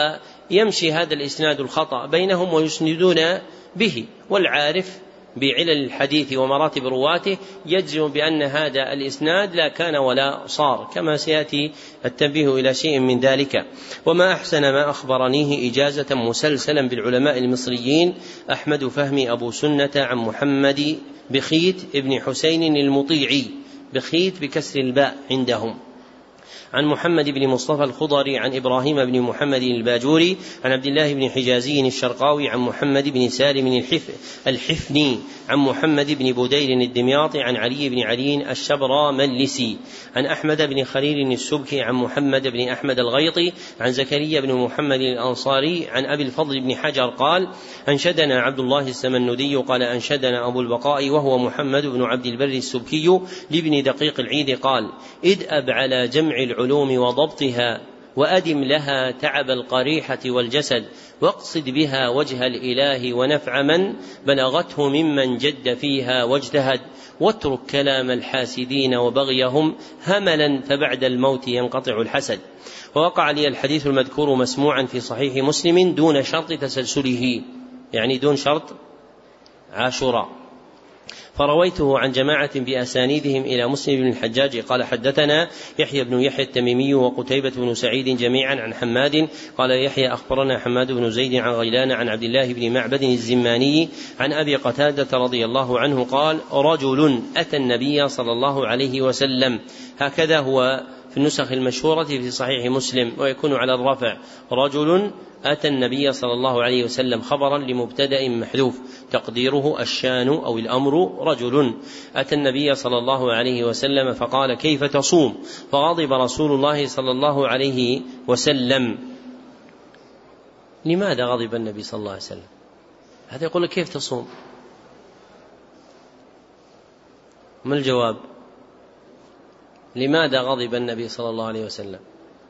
فيمشي هذا الإسناد الخطأ بينهم ويسندون به، والعارف بعلل الحديث ومراتب رواته يجزم بأن هذا الإسناد لا كان ولا صار، كما سيأتي التنبيه إلى شيء من ذلك. وما أحسن ما أخبرنيه إجازة مسلسلا بالعلماء المصريين أحمد فهمي أبو سنة عن محمد بخيت ابن حسين المطيعي، بخيت بكسر الباء عندهم، عن محمد بن مصطفى الخضري عن إبراهيم بن محمد الباجوري عن عبد الله بن حجازي الشرقاوي عن محمد بن سالم الحفني عن محمد بن بدير الدمياطي عن علي بن علي الشبراملسي عن أحمد بن خليل السبكي عن محمد بن أحمد الغيطي عن زكريا بن محمد الأنصاري عن أبي الفضل بن حجر قال أنشدنا عبد الله السمندي قال أنشدنا أبو البقاء وهو محمد بن عبد البر السبكي لابن دقيق العيد قال ادأب على جمع العلوم وضبطها وأدم لها تعب القريحة والجسد، واقصد بها وجه الإله ونفع من بلغته ممن جد فيها واجتهد، واترك كلام الحاسدين وبغيهم هملا فبعد الموت ينقطع الحسد. ووقع لي الحديث المذكور مسموعا في صحيح مسلم دون شرط تسلسله، يعني دون شرط عاشوراء، فرويته عن جماعة بأسانيدهم إلى مسلم بن الحجاج قال حدثنا يحيى بن يحيى التميمي وقتيبة بن سعيد جميعا عن حماد قال يحيى أخبرنا حماد بن زيد عن غيلان عن عبد الله بن معبد الزماني عن أبي قتادة رضي الله عنه قال رجل أتى النبي صلى الله عليه وسلم، هكذا هو في النسخ المشهورة في صحيح مسلم، ويكون على الرفع رجل أتى النبي صلى الله عليه وسلم خبرا لمبتدأ محذوف تقديره الشان أو الأمر رجل أتى النبي صلى الله عليه وسلم فقال كيف تصوم؟ فغضب رسول الله صلى الله عليه وسلم. لماذا غضب النبي صلى الله عليه وسلم؟ هذا يقول لك كيف تصوم؟ ما الجواب؟ لماذا غضب النبي صلى الله عليه وسلم؟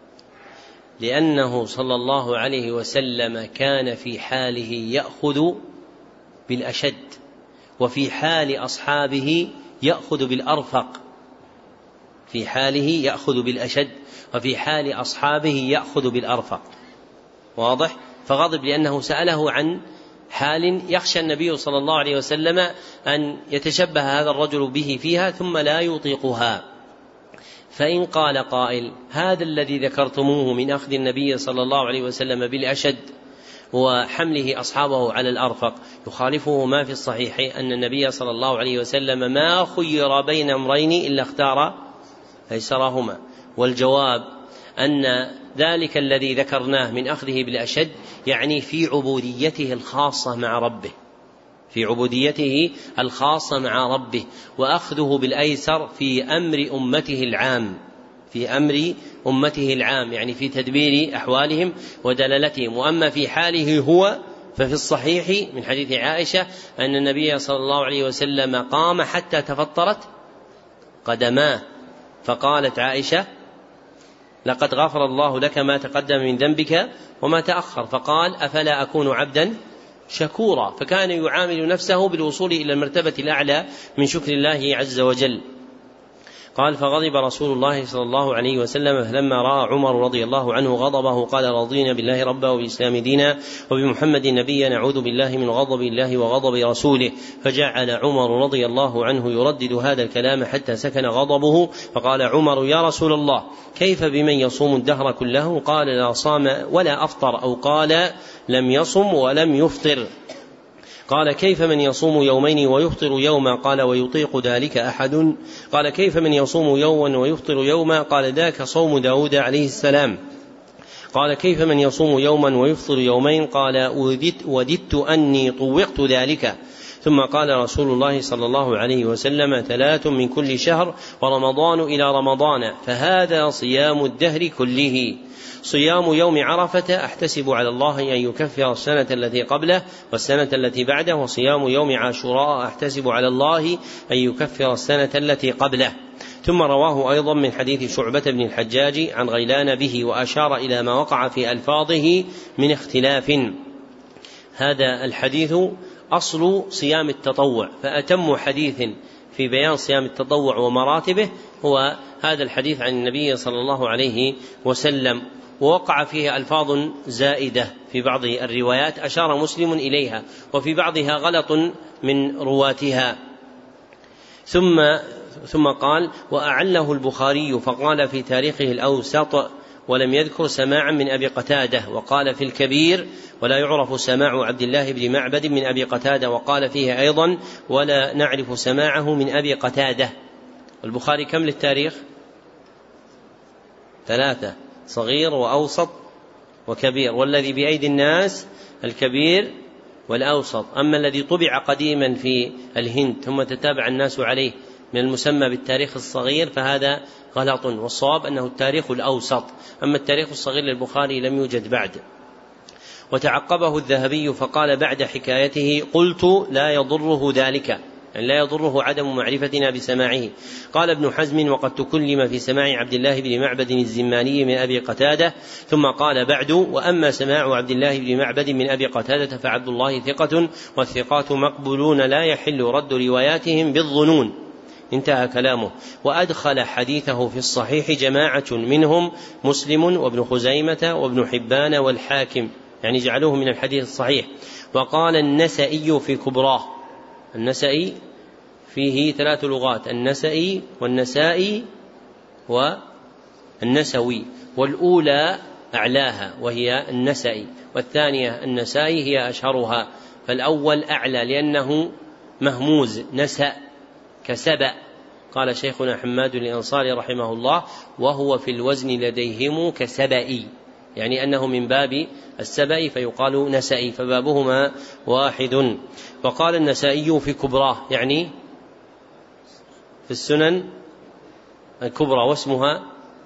لأنه صلى الله عليه وسلم كان في حاله يأخذ بالأشد، وفي حال أصحابه يأخذ بالأرفق، في حاله يأخذ بالأشد وفي حال أصحابه يأخذ بالأرفق، واضح؟ فغضب لأنه سأله عن حال يخشى النبي صلى الله عليه وسلم أن يتشبه هذا الرجل به فيها ثم لا يطيقها. فإن قال قائل هذا الذي ذكرتموه من أخذ النبي صلى الله عليه وسلم بالأشد وحمله أصحابه على الأرفق يخالفه ما في الصحيح أن النبي صلى الله عليه وسلم ما خير بين أمرين إلا اختار أيسرهما، والجواب أن ذلك الذي ذكرناه من أخذه بالأشد يعني في عبوديته الخاصة مع ربه، في عبوديته الخاصة مع ربه، وأخذه بالأيسر في أمر أمته العام يعني في تدبير أحوالهم ودلالتهم. وأما في حاله هو ففي الصحيح من حديث عائشة أن النبي صلى الله عليه وسلم قام حتى تفطرت قدماه، فقالت عائشة: لقد غفر الله لك ما تقدم من ذنبك وما تأخر. فقال: أفلا أكون عبدا شكورا. فكان يعامل نفسه بالوصول إلى المرتبة الأعلى من شكر الله عز وجل. قال: فغضب رسول الله صلى الله عليه وسلم، فلما رأى عمر رضي الله عنه غضبه قال: رضينا بالله ربا وبالإسلام دينا وبمحمد نبيا، نعوذ بالله من غضب الله وغضب رسوله. فجعل عمر رضي الله عنه يردد هذا الكلام حتى سكن غضبه. فقال عمر: يا رسول الله، كيف بمن يصوم الدهر كله؟ قال: لا صام ولا أفطر، أو قال: لم يصم ولم يفطر. قال: كيف من يصوم يومين ويفطر يوما؟ قال: ويطيق ذلك أحد؟ قال: كيف من يصوم يوما ويفطر يوما؟ قال: ذاك صوم داود عليه السلام. قال: كيف من يصوم يوما ويفطر يومين؟ قال: وددت أني طوقت ذلك. ثم قال رسول الله صلى الله عليه وسلم: 3 من كل شهر، ورمضان إلى رمضان، فهذا صيام الدهر كله. صيام يوم عرفة أحتسب على الله أن يكفر السنة التي قبله والسنة التي بعده، وصيام يوم عاشوراء أحتسب على الله أن يكفر السنة التي قبله. ثم رواه أيضا من حديث شعبة بن الحجاج عن غيلان به، وأشار إلى ما وقع في ألفاظه من اختلاف. هذا الحديث أصل صيام التطوع، فأتم حديث في بيان صيام التطوع ومراتبه هو هذا الحديث عن النبي صلى الله عليه وسلم، ووقع فيه ألفاظ زائدة في بعض الروايات أشار مسلم إليها، وفي بعضها غلط من رواتها. ثم قال: وأعله البخاري فقال في تاريخه الأوسط ولم يذكر سماعا من أبي قتادة، وقال في الكبير: ولا يعرف سماع عبد الله بن معبد من أبي قتادة، وقال فيه أيضا: ولا نعرف سماعه من أبي قتادة. البخاري كم للتاريخ؟ 3، صغير وأوسط وكبير، والذي بأيدي الناس الكبير والأوسط. أما الذي طبع قديما في الهند ثم تتابع الناس عليه من المسمى بالتاريخ الصغير فهذا غلط، والصواب أنه التاريخ الأوسط. أما التاريخ الصغير للبخاري لم يوجد بعد. وتعقبه الذهبي فقال بعد حكايته: قلت: لا يضره ذلك، يعني لا يضره عدم معرفتنا بسماعه. قال ابن حزم: وقد تكلم في سماع عبد الله بن معبد الزماني من أبي قتادة. ثم قال بعد: وأما سماع عبد الله بن معبد من أبي قتادة فعبد الله ثقة، والثقات مقبولون لا يحل رد رواياتهم بالظنون. انتهى كلامه. وأدخل حديثه في الصحيح جماعة منهم مسلم وابن خزيمة وابن حبان والحاكم، يعني جعلوه من الحديث الصحيح. وقال النسائي في كبراه، النسائي فيه 3 لغات: النسائي والنسائي والنسوي، والأولى أعلاها وهي النسائي، والثانية النسائي هي أشهرها، فالأول أعلى لأنه مهموز نسأ كسبأ. قال شيخنا حماد الأنصاري رحمه الله: وهو في الوزن لديهم كسبئي، يعني أنه من باب السبأ فيقال نسائي، فبابهما واحد. وقال النسائي في كبراه، يعني في السنن الكبرى، واسمها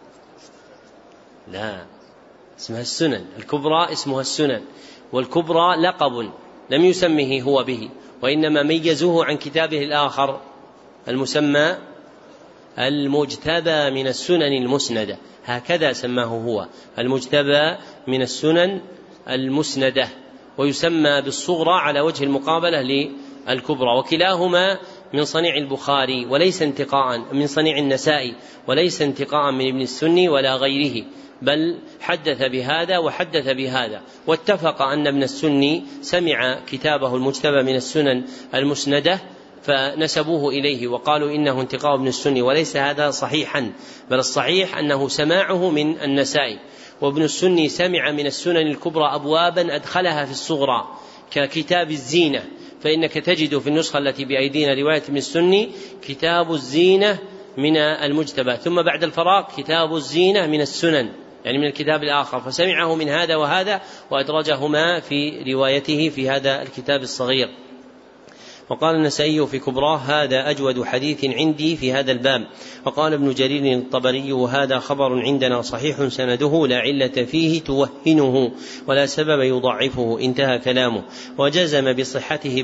لا اسمها السنن الكبرى، اسمها السنن، والكبرى لقب لم يسمه هو به، وإنما ميزوه عن كتابه الآخر المسمى المجتبى من السنن المسندة، هكذا سماه هو، المجتبى من السنن المسندة، ويسمى بالصغرى على وجه المقابلة للكبرى، وكلاهما من صنيع البخاري وليس انتقاء من صنيع النسائي، وليس انتقاء من ابن السني ولا غيره، بل حدث بهذا وحدث بهذا. واتفق أن ابن السني سمع كتابه المجتبى من السنن المسندة فنسبوه إليه وقالوا إنه انتقاء ابن السني، وليس هذا صحيحا، بل الصحيح أنه سماعه من النسائي. وابن السني سمع من السنن الكبرى أبوابا أدخلها في الصغرى ككتاب الزينة، فإنك تجد في النسخة التي بأيدينا رواية ابن السني كتاب الزينة من المجتبى، ثم بعد الفراغ كتاب الزينة من السنن، يعني من الكتاب الآخر، فسمعه من هذا وهذا وأدرجهما في روايته في هذا الكتاب الصغير. وقال النسائي في كبراه: هذا أجود حديث عندي في هذا الباب. وقال ابن جرير الطبري: وهذا خبر عندنا صحيح سنده لا علة فيه توهنه ولا سبب يضعفه. انتهى كلامه. وجزم بصحته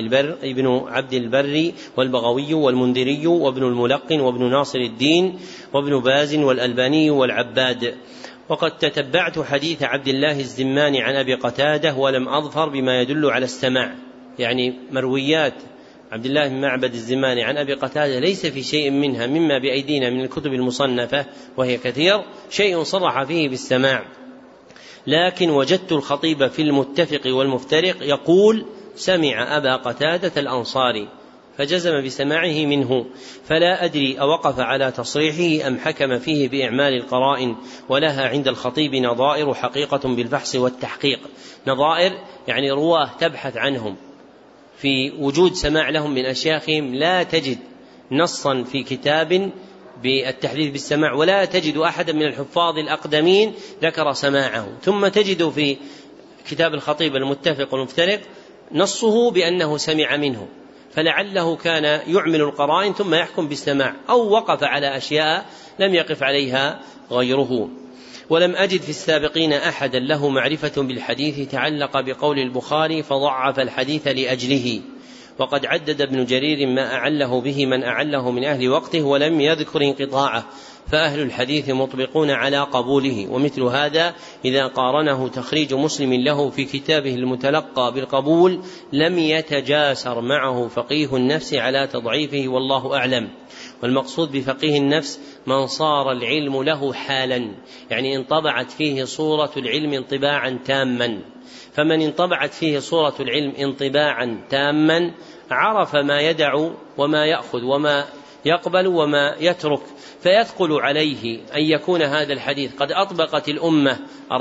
ابن عبد البر والبغوي والمنذري وابن الملقن وابن ناصر الدين وابن باز والألباني والعباد. وقد تتبعت حديث عبد الله الزماني عن أبي قتادة ولم أظفر بما يدل على السماع، يعني مرويات عبد الله بن معبد الزماني عن أبي قتادة ليس في شيء منها مما بأيدينا من الكتب المصنفة وهي كثير شيء صرح فيه بالسماع، لكن وجدت الخطيب في المتفق والمفترق يقول: سمع أبا قتادة الأنصاري، فجزم بسماعه منه. فلا أدري أوقف على تصريحه أم حكم فيه بإعمال القرائن، ولها عند الخطيب نظائر حقيقة بالبحث والتحقيق. نظائر يعني رواه تبحث عنهم في وجود سماع لهم من أشياخهم، لا تجد نصا في كتاب بالتحديث بالسماع، ولا تجد أحدا من الحفاظ الأقدمين ذكر سماعه. ثم تجد في كتاب الخطيب المتفق والمفترق نصه بأنه سمع منه، فلعله كان يعمل القرائن ثم يحكم بالسماع، أو وقف على أشياء لم يقف عليها غيره. ولم أجد في السابقين أحدا له معرفة بالحديث تعلق بقول البخاري فضعف الحديث لأجله. وقد عدد ابن جرير ما أعله به من أعله من أهل وقته ولم يذكر انقطاعه، فأهل الحديث مطبقون على قبوله. ومثل هذا إذا قارنه تخريج مسلم له في كتابه المتلقى بالقبول لم يتجاسر معه فقيه النفس على تضعيفه، والله أعلم. والمقصود بفقيه النفس من صار العلم له حالا، يعني انطبعت فيه صورة العلم انطباعا تاما. فمن انطبعت فيه صورة العلم انطباعا تاما عرف ما يدع وما يأخذ وما يقبل وما يترك، فيثقل عليه أن يكون هذا الحديث قد أطبقت الأمة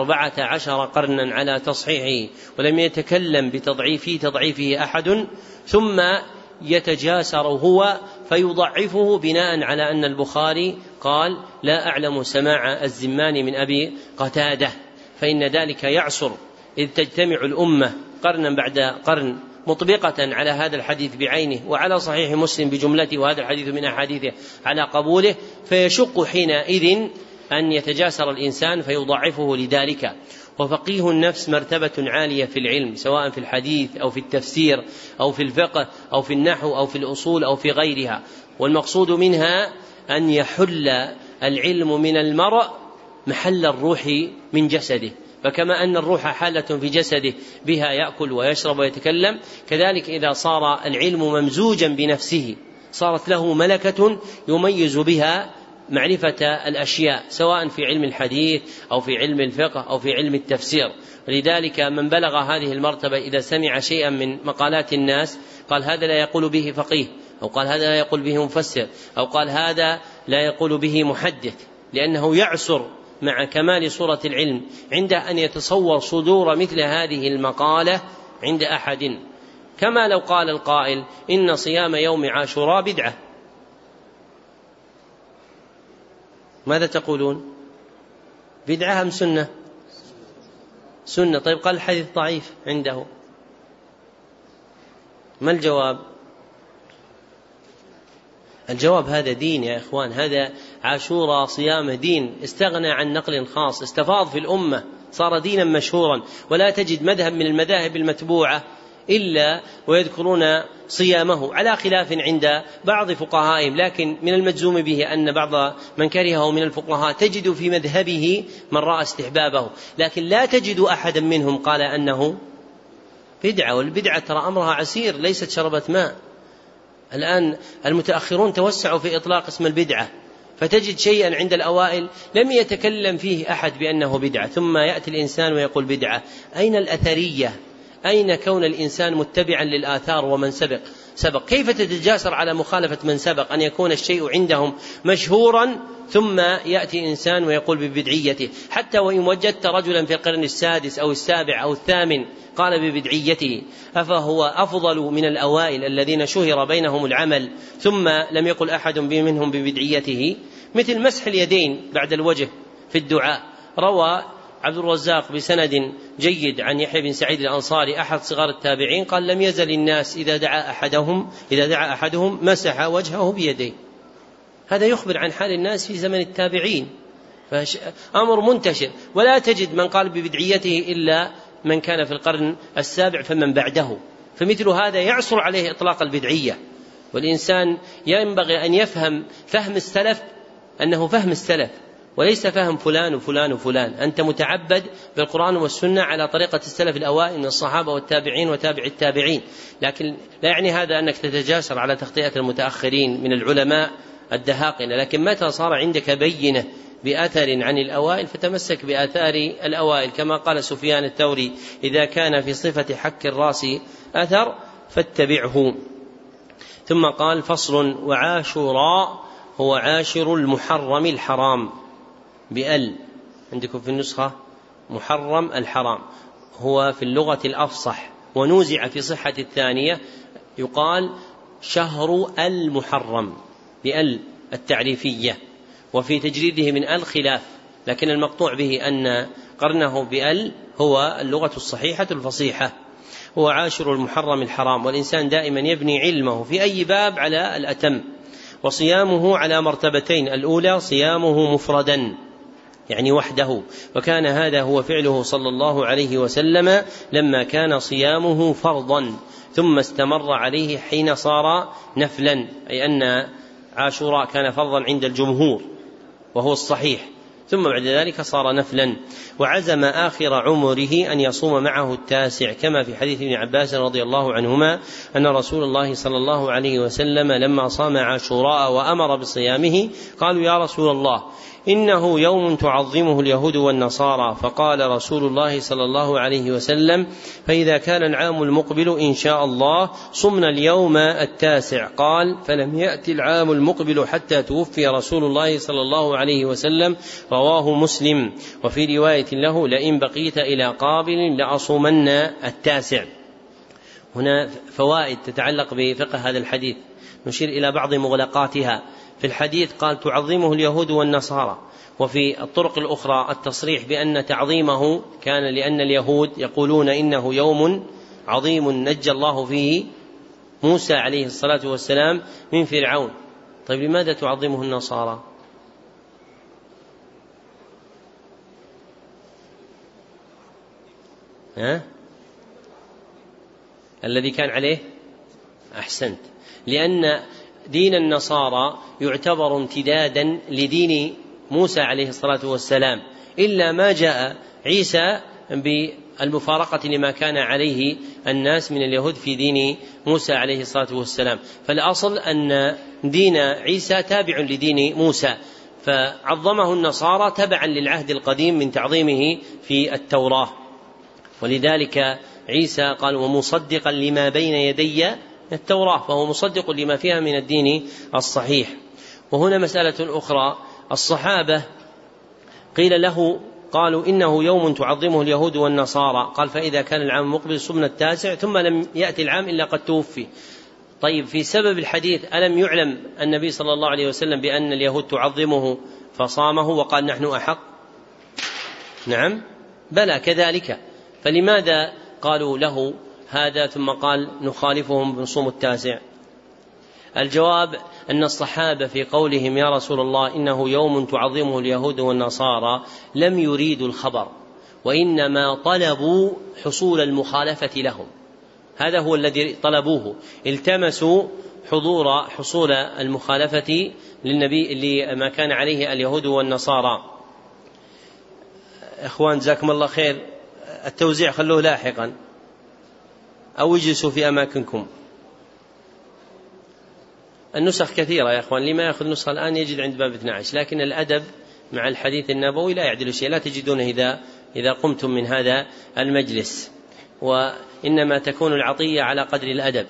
14 قرنا على تصحيحه ولم يتكلم بتضعيفه أحد، ثم يتجاسر هو فيضعفه بناء على أن البخاري قال: لا أعلم سماع الزماني من أبي قتادة. فإن ذلك يعسر، إذ تجتمع الأمة قرنا بعد قرن مطبقة على هذا الحديث بعينه وعلى صحيح مسلم بجملته، وهذا الحديث من أحاديثه على قبوله، فيشق حينئذ أن يتجاسر الإنسان فيضعفه لذلك. وفقيه النفس مرتبة عالية في العلم، سواء في الحديث أو في التفسير أو في الفقه أو في النحو أو في الأصول أو في غيرها، والمقصود منها أن يحل العلم من المرء محل الروح من جسده. فكما أن الروح حالة في جسده بها يأكل ويشرب ويتكلم، كذلك إذا صار العلم ممزوجا بنفسه صارت له ملكة يميز بها معرفة الأشياء، سواء في علم الحديث أو في علم الفقه أو في علم التفسير. ولذلك من بلغ هذه المرتبة إذا سمع شيئا من مقالات الناس قال: هذا لا يقول به فقيه، أو قال: هذا لا يقول به مفسر، أو قال: هذا لا يقول به محدث، لأنه يعسر مع كمال صورة العلم عند أن يتصور صدور مثل هذه المقالة عند أحد. كما لو قال القائل: إن صيام يوم عاشوراء بدعة، ماذا تقولون؟ بدعة أم سنة؟ سنة. طيب قال الحديث ضعيف عنده، ما الجواب؟ الجواب هذا دين يا إخوان، هذا عاشوراء صيام دين، استغنى عن نقل خاص، استفاض في الأمة، صار دينا مشهورا. ولا تجد مذهب من المذاهب المتبوعة إلا ويذكرون صيامه على خلاف عند بعض فقهائهم، لكن من المجزوم به أن بعض من كرهه من الفقهاء تجد في مذهبه من رأى استحبابه، لكن لا تجد أحدا منهم قال أنه بدعة. والبدعة ترى أمرها عسير، ليست شربة ماء. الآن المتأخرون توسعوا في إطلاق اسم البدعة، فتجد شيئا عند الأوائل لم يتكلم فيه أحد بأنه بدعة، ثم يأتي الإنسان ويقول بدعة. أين الأثرية؟ أين كون الإنسان متبعا للآثار ومن سبق؟ كيف تتجاسر على مخالفة من سبق؟ أن يكون الشيء عندهم مشهورا ثم يأتي إنسان ويقول ببدعيته، حتى وإن وجدت رجلا في القرن السادس أو السابع أو الثامن قال ببدعيته، أفهو أفضل من الأوائل الذين شهر بينهم العمل ثم لم يقل أحد منهم ببدعيته؟ مثل مسح اليدين بعد الوجه في الدعاء، روى عبد الرزاق بسند جيد عن يحيى بن سعيد الأنصاري أحد صغار التابعين قال: لم يزل الناس إذا دعا أحدهم مسح وجهه بيديه. هذا يخبر عن حال الناس في زمن التابعين، فأمر منتشر، ولا تجد من قال ببدعيته إلا من كان في القرن السابع فمن بعده، فمثل هذا يعصر عليه إطلاق البدعية. والإنسان ينبغي أن يفهم فهم السلف أنه فهم السلف وليس فهم فلان وفلان وفلان. أنت متعبد بالقرآن والسنة على طريقة السلف الأوائل من الصحابة والتابعين وتابع التابعين، لكن لا يعني هذا أنك تتجاسر على تخطئة المتأخرين من العلماء الدهاقنة، لكن متى صار عندك بينة بأثر عن الأوائل فتمسك بآثار الأوائل، كما قال سفيان الثوري: إذا كان في صفة حك الرأس أثر فاتبعه. ثم قال: فصل: وعاشوراء هو عاشر المحرم الحرام بأل، عندكم في النسخة محرم الحرام، هو في اللغة الأفصح، ونوزع في صحة الثانية يقال شهر المحرم بأل التعريفية، وفي تجريده من أل خلاف، لكن المقطوع به أن قرنه بأل هو اللغة الصحيحة الفصيحة. هو عاشر المحرم الحرام، والإنسان دائما يبني علمه في أي باب على الأتم. وصيامه على مرتبتين: الأولى صيامه مفردا يعني وحده، وكان هذا هو فعله صلى الله عليه وسلم لما كان صيامه فرضا ثم استمر عليه حين صار نفلا، أي أن عاشوراء كان فرضا عند الجمهور وهو الصحيح، ثم بعد ذلك صار نفلا. وعزم آخر عمره أن يصوم معه التاسع، كما في حديث ابن عباس رضي الله عنهما أن رسول الله صلى الله عليه وسلم لما صام عاشوراء وأمر بصيامه قالوا: يا رسول الله، إنه يوم تعظمه اليهود والنصارى. فقال رسول الله صلى الله عليه وسلم: فإذا كان العام المقبل إن شاء الله صمنا اليوم التاسع. قال: فلم يأتي العام المقبل حتى توفي رسول الله صلى الله عليه وسلم. رواه مسلم. وفي رواية له: لئن بقيت إلى قابل لأصومن التاسع. هنا فوائد تتعلق بفقه هذا الحديث، نشير إلى بعض مغلقاتها. في الحديث قال: تعظمه اليهود والنصارى، وفي الطرق الأخرى التصريح بأن تعظيمه كان لأن اليهود يقولون إنه يوم عظيم نجى الله فيه موسى عليه الصلاة والسلام من فرعون. طيب لماذا تعظمه النصارى؟ الذي كان عليه أحسنت، لأن دين النصارى يعتبر امتدادا لدين موسى عليه الصلاة والسلام، إلا ما جاء عيسى بالمفارقة لما كان عليه الناس من اليهود في دين موسى عليه الصلاة والسلام. فالأصل أن دين عيسى تابع لدين موسى، فعظمه النصارى تبعا للعهد القديم من تعظيمه في التوراة. ولذلك عيسى قال: ومصدقا لما بين يدي التوراة، فهو مصدق لما فيها من الدين الصحيح. وهنا مسألة أخرى: الصحابة قيل له قالوا: إنه يوم تعظمه اليهود والنصارى. قال: فإذا كان العام المقبل صمنا التاسع، ثم لم يأتي العام إلا قد توفي. طيب في سبب الحديث ألم يعلم النبي صلى الله عليه وسلم بأن اليهود تعظمه فصامه وقال: نحن أحق؟ نعم بلى كذلك. فلماذا قالوا له هذا ثم قال نخالفهم بنصوم التاسع؟ الجواب أن الصحابة في قولهم: يا رسول الله إنه يوم تعظمه اليهود والنصارى، لم يريدوا الخبر، وإنما طلبوا حصول المخالفة لهم. هذا هو الذي طلبوه، التمسوا حصول المخالفة للنبي لما كان عليه اليهود والنصارى. إخوان جزاكم الله خير، التوزيع خلوه لاحقا أو اجلسوا في أماكنكم. النسخ كثيرة يا أخوان، لما يأخذ نسخة الآن يجد عند باب 12، لكن الأدب مع الحديث النبوي لا يعدل شيء، لا تجدونه إذا قمتم من هذا المجلس، وإنما تكون العطية على قدر الأدب.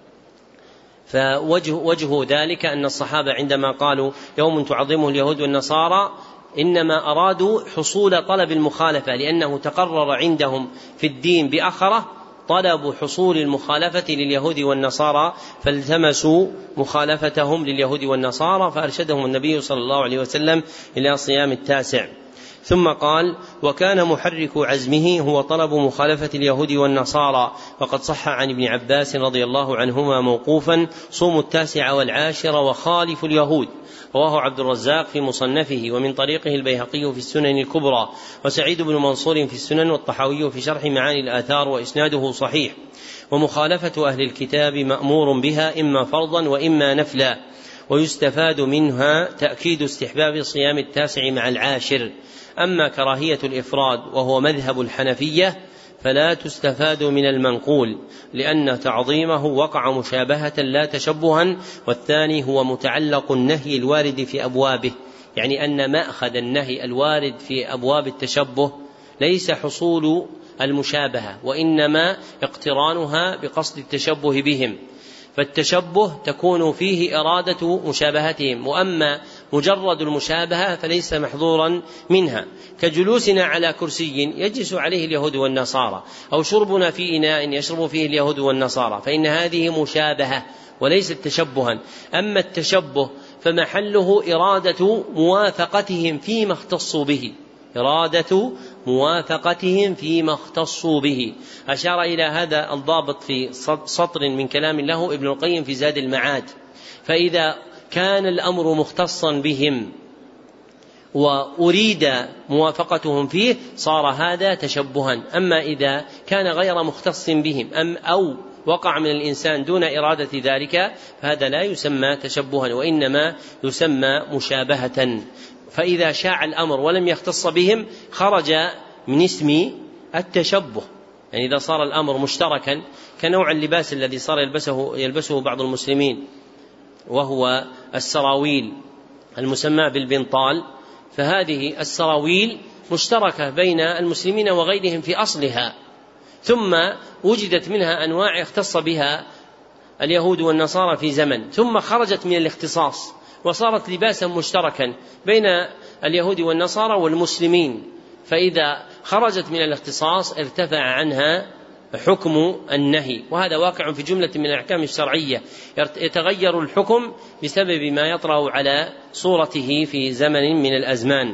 فوجه ذلك أن الصحابة عندما قالوا يوم تعظمه اليهود والنصارى إنما أرادوا حصول طلب المخالفة، لأنه تقرر عندهم في الدين بأخرة طلب حصول المخالفة لليهود والنصارى، فالتمسوا مخالفتهم لليهود والنصارى، فأرشدهم النبي صلى الله عليه وسلم إلى صيام التاسع. ثم قال: وكان محرك عزمه هو طلب مخالفة اليهود والنصارى، وقد صح عن ابن عباس رضي الله عنهما موقوفا: صوموا 9 و10 وخالفوا اليهود. رواه عبد الرزاق في مصنفه، ومن طريقه البيهقي في السنن الكبرى، وسعيد بن منصور في السنن، والطحاوي في شرح معاني الآثار، وإسناده صحيح. ومخالفة أهل الكتاب مأمور بها إما فرضا وإما نفلا، ويستفاد منها تأكيد استحباب صيام 9 مع 10. أما كراهية الإفراد وهو مذهب الحنفية فلا تستفاد من المنقول، لأن تعظيمه وقع مشابهة لا تشبها، والثاني هو متعلق النهي الوارد في أبوابه، يعني أن مأخذ النهي الوارد في أبواب التشبه ليس حصول المشابهة، وإنما اقترانها بقصد التشبه بهم، فالتشبه تكون فيه إرادة مشابهتهم، وأما مجرد المشابهة فليس محظورا منها، كجلوسنا على كرسي يجلس عليه اليهود والنصارى، أو شربنا في إناء يشرب فيه اليهود والنصارى، فإن هذه مشابهة وليست تشبها. أما التشبه فمحله إرادة موافقتهم فيما اختصوا به، إرادة موافقتهم فيما اختصوا به. أشار إلى هذا الضابط في سطر من كلام له ابن القيم في زاد المعاد: فإذا كان الأمر مختصا بهم وأريد موافقتهم فيه صار هذا تشبها. أما إذا كان غير مختص بهم أو وقع من الإنسان دون إرادة ذلك فهذا لا يسمى تشبها، وإنما يسمى مشابهة. فإذا شاع الأمر ولم يختص بهم خرج من اسم التشبه، يعني إذا صار الأمر مشتركا كنوع اللباس الذي صار يلبسه بعض المسلمين، وهو السراويل المسمى بالبنطال، فهذه السراويل مشتركة بين المسلمين وغيرهم في أصلها، ثم وجدت منها أنواع اختص بها اليهود والنصارى في زمن، ثم خرجت من الاختصاص وصارت لباسا مشتركا بين اليهود والنصارى والمسلمين، فإذا خرجت من الاختصاص ارتفع عنها حكم النهي، وهذا واقع في جملة من الأحكام الشرعية، يتغير الحكم بسبب ما يطرأ على صورته في زمن من الأزمان.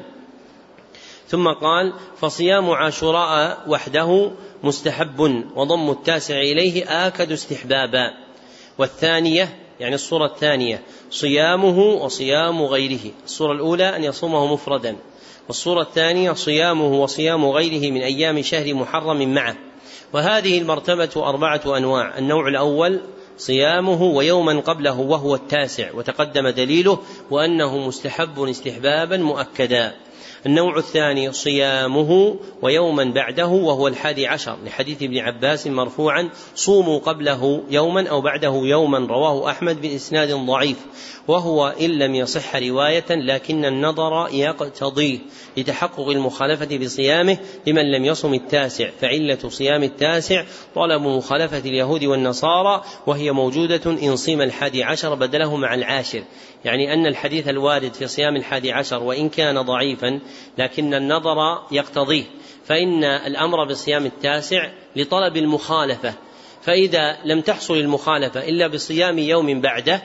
ثم قال: فصيام عاشوراء وحده مستحب، وضم 9 إليه آكد استحبابا. والثانية يعني الصورة الثانية صيامه وصيام غيره، الصورة الأولى أن يصومه مفردا، والصورة الثانية صيامه وصيام غيره من أيام شهر محرم معه. وهذه المرتبة 4 أنواع: النوع الأول صيامه ويوما قبله وهو 9، وتقدم دليله وأنه مستحب استحبابا مؤكدا. النوع الثاني صيامه ويوما بعده وهو 11، لحديث ابن عباس مرفوعا: صوموا قبله يوما أو بعده يوما، رواه أحمد بإسناد ضعيف، وهو إن لم يصح رواية لكن النظر يقتضيه لتحقق المخالفة بصيامه لمن لم يصم 9، فعلة صيام 9 طلب مخالفة اليهود والنصارى، وهي موجودة إن صيم 11 بدله مع 10، يعني أن الحديث الوارد في صيام 11 وإن كان ضعيفا لكن النظر يقتضيه، فإن الأمر بصيام 9 لطلب المخالفة، فإذا لم تحصل المخالفة إلا بصيام يوم بعده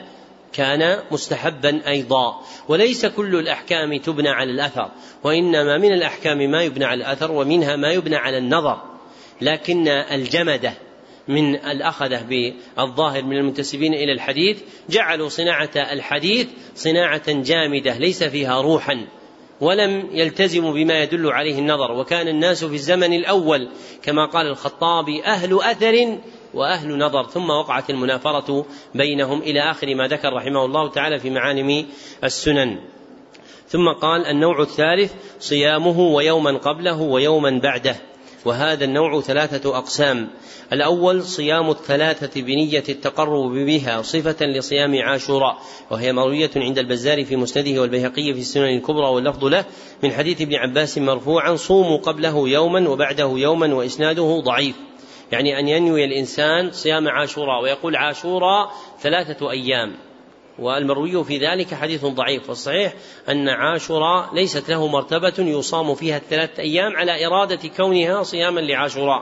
كان مستحبا أيضا. وليس كل الأحكام تبنى على الأثر، وإنما من الأحكام ما يبنى على الأثر ومنها ما يبنى على النظر، لكن الجمدة من الأخذة بالظاهر من المنتسبين إلى الحديث جعلوا صناعة الحديث صناعة جامدة ليس فيها روحا، ولم يلتزموا بما يدل عليه النظر. وكان الناس في الزمن الأول كما قال الخطابي أهل أثر وأهل نظر، ثم وقعت المنافرة بينهم إلى آخر ما ذكر رحمه الله تعالى في معالم السنن. ثم قال: النوع الثالث صيامه ويوما قبله ويوما بعده، وهذا النوع 3 أقسام: الأول صيام 3 بنية التقرب بها صفة لصيام عاشوراء، وهي مروية عند البزار في مسنده والبيهقي في السنن الكبرى واللفظ له من حديث ابن عباس مرفوعا: صوموا قبله يوما وبعده يوما، وإسناده ضعيف، يعني أن ينوي الإنسان صيام عاشوراء ويقول عاشوراء 3 أيام، والمروي في ذلك حديث ضعيف، والصحيح أن عاشوراء ليست له مرتبة يصام فيها 3 أيام على إرادة كونها صياما لعاشوراء.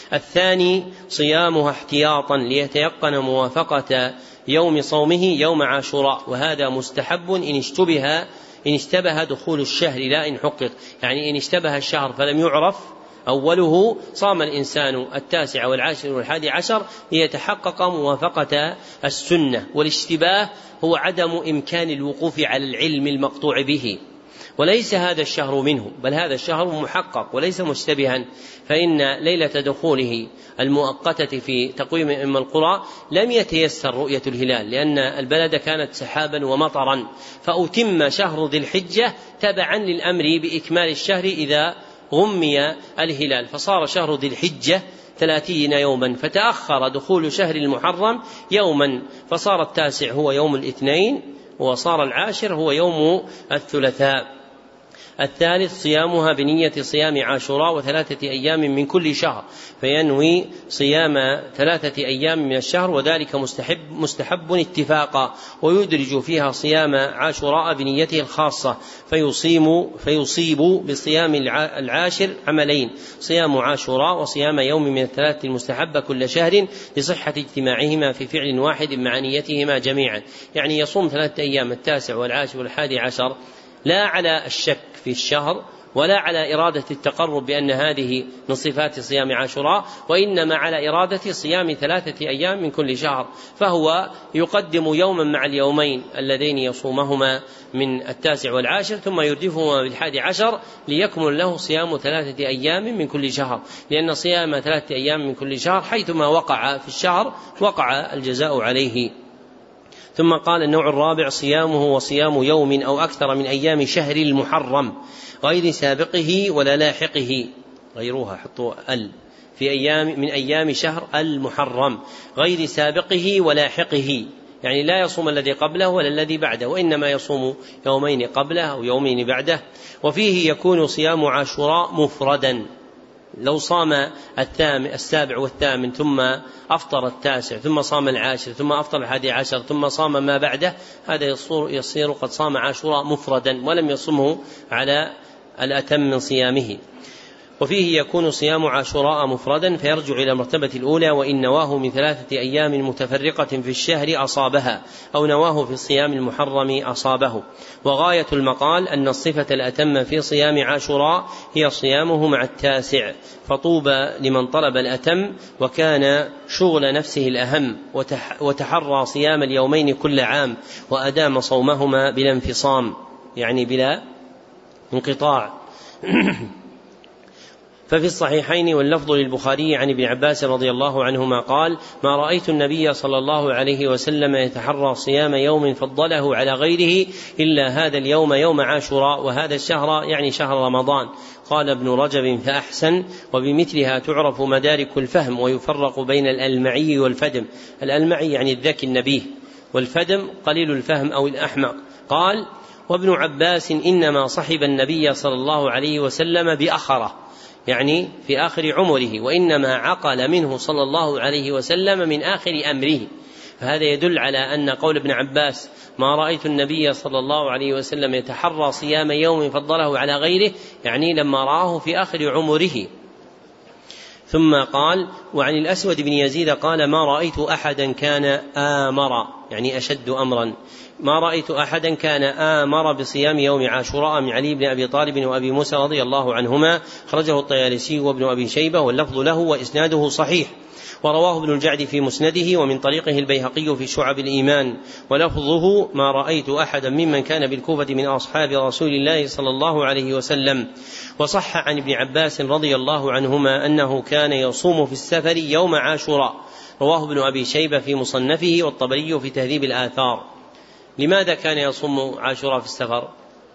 الثاني صيامها احتياطا ليتيقن موافقة يوم صومه يوم عاشوراء، وهذا مستحب إن اشتبه إن اشتبه دخول الشهر لا إن حقق، يعني إن اشتبه الشهر فلم يعرف أوله صام الإنسان 19 والعاشر وال11 ليتحقق موافقة السنة. والاشتباه هو عدم إمكان الوقوف على العلم المقطوع به، وليس هذا الشهر منه، بل هذا الشهر محقق وليس مشتبها، فإن ليلة دخوله المؤقتة في تقويم أم القرى لم يتيسر رؤية الهلال لأن البلد كانت سحابا ومطرا، فأتم شهر ذي الحجة تبعا للأمر بإكمال الشهر إذا غمي الهلال، فصار شهر ذي الحجة 30 يوما، فتأخر دخول شهر المحرم يوما، فصار 9 هو يوم الاثنين، وصار 10 هو يوم الثلاثاء. الثالث صيامها بنية صيام عاشوراء 3 أيام من كل شهر، فينوي صيام 3 أيام من الشهر، وذلك مستحب اتفاقا، ويدرج فيها صيام عاشوراء بنيته الخاصة، فيصيب بصيام 10 عملين: صيام عاشوراء وصيام يوم من 3 المستحبة كل شهر، لصحة اجتماعهما في فعل واحد مع نيتهما جميعا، يعني يصوم 3 أيام 9 والعاشر وال11 لا على الشك في الشهر ولا على إرادة التقرب بأن هذه من صفات صيام عاشوراء، وإنما على إرادة صيام 3 أيام من كل شهر، فهو يقدم يوما مع اليومين اللذين يصومهما من 9 والعاشر، ثم يردفهما بال11 ليكمل له صيام 3 أيام من كل شهر، لأن صيام 3 أيام من كل شهر حيثما وقع في الشهر وقع الجزاء عليه. ثم قال: النوع الرابع صيامه وصيام يوم أو أكثر من أيام شهر المحرم غير سابقه ولا لاحقه، غيروها حطوا في أيام من أيام شهر المحرم غير سابقه ولاحقه، يعني لا يصوم الذي قبله ولا الذي بعده، وإنما يصوم يومين قبله أو يومين بعده. وفيه يكون صيام عاشوراء مفردا، لو صام 7 والثامن ثم أفطر 9 ثم صام 10 ثم أفطر 11 ثم صام ما بعده، هذا يصير قد صام عاشوراء مفردا ولم يصمه على الأتم من صيامه. وفيه يكون صيام عاشوراء مفردا فيرجع إلى المرتبة الأولى: وإن نواه من 3 أيام متفرقة في الشهر أصابها، أو نواه في الصيام المحرم أصابه. وغاية المقال أن الصفة الأتم في صيام عاشوراء هي صيامه مع 9، فطوبى لمن طلب الأتم وكان شغل نفسه الأهم، وتحرى صيام اليومين كل عام، وأدام صومهما بلا انفصام، يعني بلا انقطاع. ففي الصحيحين واللفظ للبخاري عن ابن عباس رضي الله عنهما قال: ما رأيت النبي صلى الله عليه وسلم يتحرى صيام يوم فضله على غيره إلا هذا اليوم يوم عاشوراء، وهذا الشهر يعني شهر رمضان. قال ابن رجب: فأحسن. وبمثلها تعرف مدارك الفهم، ويفرق بين الألمعي والفدم. الألمعي يعني الذكي النبيه، والفدم قليل الفهم أو الأحمق. قال: وابن عباس إنما صحب النبي صلى الله عليه وسلم بأخره، يعني في آخر عمره، وإنما عقل منه صلى الله عليه وسلم من آخر أمره. فهذا يدل على أن قول ابن عباس: ما رأيت النبي صلى الله عليه وسلم يتحرى صيام يوم فضله على غيره، يعني لما رآه في آخر عمره. ثم قال: وعن الأسود بن يزيد قال: ما رأيت أحدا كان آمر، يعني أشد أمرا، ما رأيت أحدا كان آمر بصيام يوم عاشوراء من علي بن أبي طالب وأبي موسى رضي الله عنهما، خرجه الطيالسي وابن أبي شيبة، واللفظ له وإسناده صحيح. ورواه ابن الجعد في مسنده، ومن طريقه البيهقي في شعب الإيمان، ولفظه: ما رأيت أحدا ممن كان بالكوفة من أصحاب رسول الله صلى الله عليه وسلم. وصح عن ابن عباس رضي الله عنهما أنه كان يصوم في السفر يوم عاشوراء، رواه ابن أبي شيبة في مصنفه، والطبري في تهذيب الآثار. لماذا كان يصوم عاشوراء في السفر؟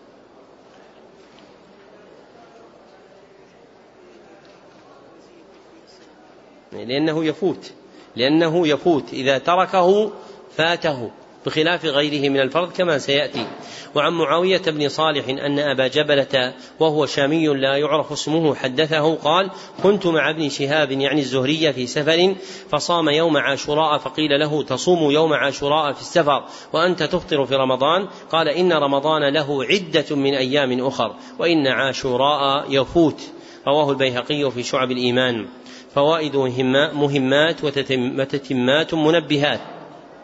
لأنه يفوت إذا تركه فاته، بخلاف غيره من الفرض كما سيأتي. وعن معاوية بن صالح أن أبا جبلة وهو شامي لا يعرف اسمه حدثه قال: كنت مع ابن شهاب يعني الزهري في سفر، فصام يوم عاشوراء، فقيل له: تصوم يوم عاشوراء في السفر وأنت تفطر في رمضان؟ قال: إن رمضان له عدة من أيام أخر، وإن عاشوراء يفوت. رواه البيهقي في شعب الإيمان. فوائد مهمات وتتمات منبهات.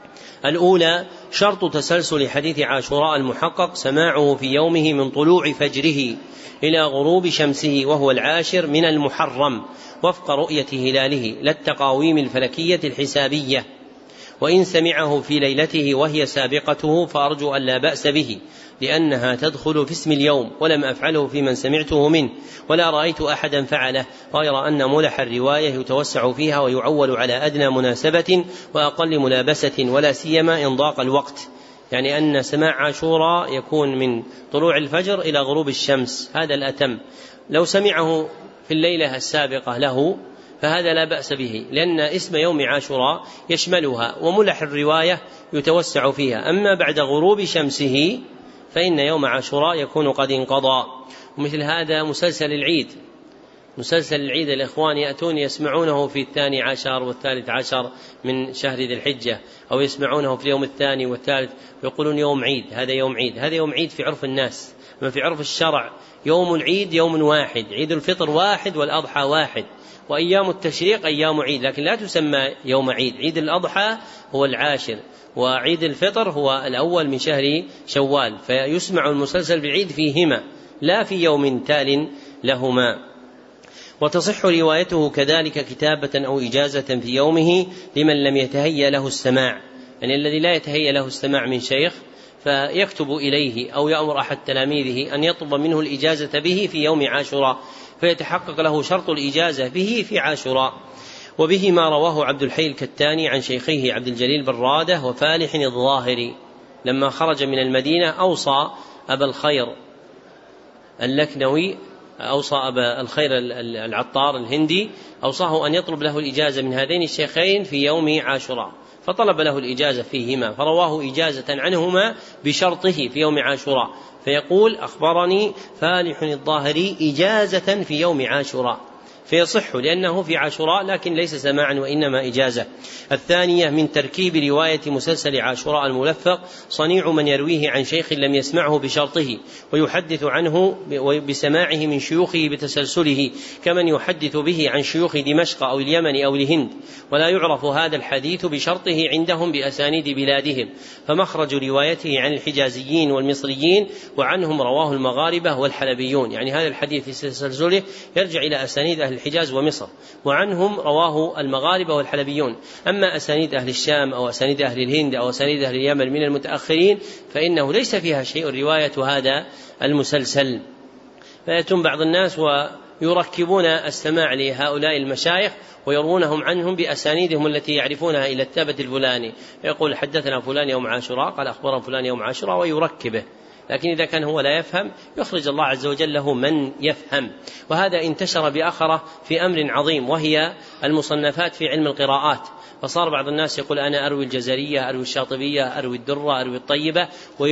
الأولى: شرط تسلسل حديث عاشوراء المحقق سماعه في يومه من طلوع فجره إلى غروب شمسه، وهو 10 من المحرم وفق رؤية هلاله، لا التقاويم الفلكية الحسابية. وإن سمعه في ليلته وهي سابقته فأرجو أن لا بأس به، لأنها تدخل في اسم اليوم، ولم أفعله في من سمعته منه، ولا رأيت أحدا فعله، غير أن ملح الرواية يتوسع فيها ويعول على أدنى مناسبة وأقل ملابسة، ولا سيما إن ضاق الوقت، يعني أن سماع عاشوراء يكون من طلوع الفجر إلى غروب الشمس، هذا الأتم. لو سمعه في الليلة السابقة له فهذا لا بأس به، لأن اسم يوم عاشوراء يشملها، وملح الرواية يتوسع فيها. أما بعد غروب شمسه فإن يوم عاشوراء يكون قد انقضى. ومثل هذا مسلسل العيد، مسلسل العيد الإخوان يأتون يسمعونه في 12 و13 من شهر ذي الحجة، أو يسمعونه في اليوم 2 و3 ويقولون يوم عيد، هذا يوم عيد. هذا يوم عيد في عرف الناس، أما في عرف الشرع يوم العيد يوم واحد، عيد الفطر واحد والأضحى واحد، وأيام التشريق أيام عيد، لكن لا تسمى يوم عيد. عيد الأضحى هو 10، وعيد الفطر هو 1 من شهر شوال، فيسمع المسلسل بالعيد فيهما لا في يوم تال لهما. وتصح روايته كذلك كتابة أو إجازة في يومه لمن لم يتهيأ له السماع، يعني الذي لا يتهيأ له السماع من شيخ فيكتب إليه أو يأمر أحد تلاميذه أن يطلب منه الإجازة به في يوم عاشوراء، فيتحقق له شرط الإجازة به في عاشوراء. وبه ما رواه عبد الحي الكتاني عن شيخيه عبد الجليل براده وفالح الظاهري، لما خرج من المدينة أوصى أبا الخير اللكنوي، أوصى أبا الخير العطار الهندي، أوصاه أن يطلب له الإجازة من هذين الشيخين في يوم عاشوراء، فطلب له الإجازة فيهما، فرواه إجازة عنهما بشرطه في يوم عاشوراء، فيقول: أخبرني فالح الظاهري إجازة في يوم عاشوراء، فيصح لأنه في عاشوراء لكن ليس سماعا وإنما إجازة. الثانية: من تركيب رواية مسلسل عاشوراء الملفق صنيع من يرويه عن شيخ لم يسمعه بشرطه ويحدث عنه بسماعه من شيوخه بتسلسله، كمن يحدث به عن شيوخ دمشق أو اليمن أو الهند، ولا يعرف هذا الحديث بشرطه عندهم بأسانيد بلادهم، فمخرج روايته عن الحجازيين والمصريين، وعنهم رواه المغاربة والحلبيون، يعني هذا الحديث في تسلسله يرجع إلى أسانيد أهل الحجاز ومصر، وعنهم رواه المغاربة والحلبيون. أما أسانيد أهل الشام أو أسانيد أهل الهند أو أسانيد أهل اليمن من المتأخرين فإنه ليس فيها شيء رواية هذا المسلسل. فيأتون بعض الناس ويركبون السماع لهؤلاء المشايخ ويروونهم عنهم بأسانيدهم التي يعرفونها إلى الثابت الفلاني، يقول: حدثنا فلان يوم عاشوراء قال أخبرنا فلان يوم عاشوراء، ويركبه. لكن إذا كان هو لا يفهم يخرج الله عز وجل له من يفهم. وهذا انتشر بأخرة في أمر عظيم، وهي المصنفات في علم القراءات، فصار بعض الناس يقول: أنا أروي الجزرية، أروي الشاطبية، أروي الدرة، أروي الطيبة،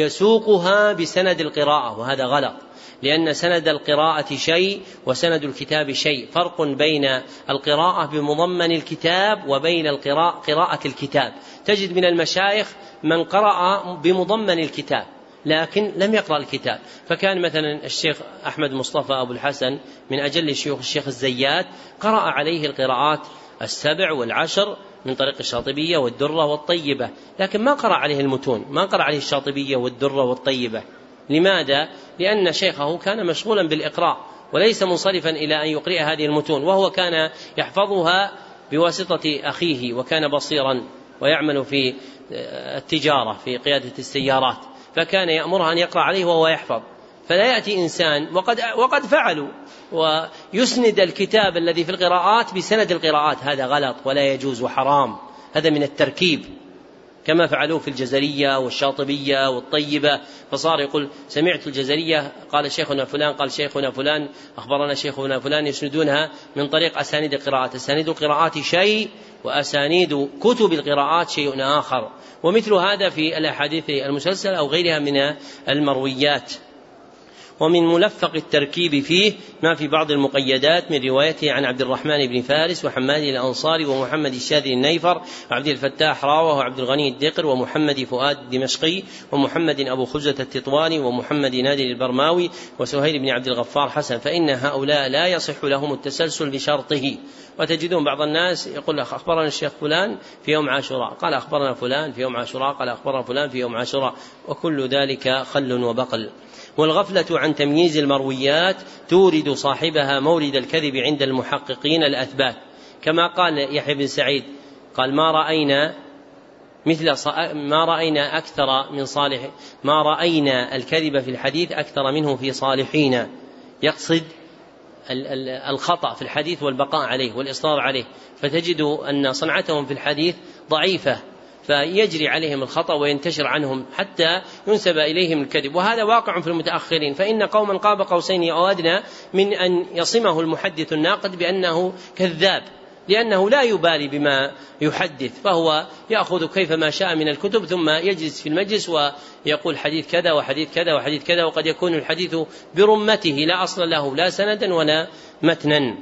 ويسوقها بسند القراءة، وهذا غلط، لأن سند القراءة شيء وسند الكتاب شيء، فرق بين القراءة بمضمن الكتاب وبين قراءة الكتاب. تجد من المشايخ من قرأ بمضمن الكتاب لكن لم يقرأ الكتاب، فكان مثلا الشيخ أحمد مصطفى أبو الحسن من أجل شيوخ الشيخ الزيات قرأ عليه القراءات 7 و10 من طريق الشاطبية والدرة والطيبة، لكن ما قرأ عليه المتون، ما قرأ عليه الشاطبية والدرة والطيبة. لماذا؟ لأن شيخه كان مشغولا بالإقراء وليس منصرفا إلى أن يقرأ هذه المتون، وهو كان يحفظها بواسطة أخيه، وكان بصيرا ويعمل في التجارة في قيادة السيارات، فكان يأمرها أن يقرأ عليه وهو يحفظ. فلا يأتي إنسان وقد فعلوا ويسند الكتاب الذي في القراءات بسند القراءات، هذا غلط ولا يجوز وحرام، هذا من التركيب، كما فعلوا في الجزرية والشاطبية والطيبة، فصار يقول: سمعت الجزرية قال شيخنا فلان قال شيخنا فلان أخبرنا شيخنا فلان، يسندونها من طريق أسانيد القراءات. أسانيد القراءات شيء وأسانيد كتب القراءات شيء آخر، ومثل هذا في الأحاديث المسلسلة أو غيرها من المرويات. ومن ملفق التركيب فيه ما في بعض المقيدات من روايته عن عبد الرحمن بن فارس وحماد الأنصاري ومحمد الشاذلي النيفر وعبد الفتاح راوه وعبد الغني الدقر ومحمد فؤاد الدمشقي ومحمد أبو خزة التطواني ومحمد نادر البرماوي وسهيل بن عبد الغفار حسن، فإن هؤلاء لا يصح لهم التسلسل بشرطه. وتجدون بعض الناس يقول لك أخبرنا الشيخ فلان في يوم عاشوراء قال أخبرنا فلان في يوم عاشوراء قال أخبرنا فلان في يوم عاشوراء، وكل ذلك خل وبقل. والغفلة عن تمييز المرويات تورد صاحبها مورد الكذب عند المحققين الأثبات، كما قال يحيى بن سعيد قال ما رأينا أكثر من صالح، ما رأينا الكذب في الحديث أكثر منه في صالحين، يقصد الخطأ في الحديث والبقاء عليه والإصرار عليه، فتجد أن صنعتهم في الحديث ضعيفة فيجري عليهم الخطأ وينتشر عنهم حتى ينسب إليهم الكذب، وهذا واقع في المتأخرين، فإن قوما قاب قوسين أو أدنى من أن يصمه المحدث الناقد بأنه كذاب، لأنه لا يبالي بما يحدث، فهو يأخذ كيفما شاء من الكتب ثم يجلس في المجلس ويقول حديث كذا وحديث كذا وحديث كذا، وقد يكون الحديث برمته لا أصل له لا سندا ولا متنا.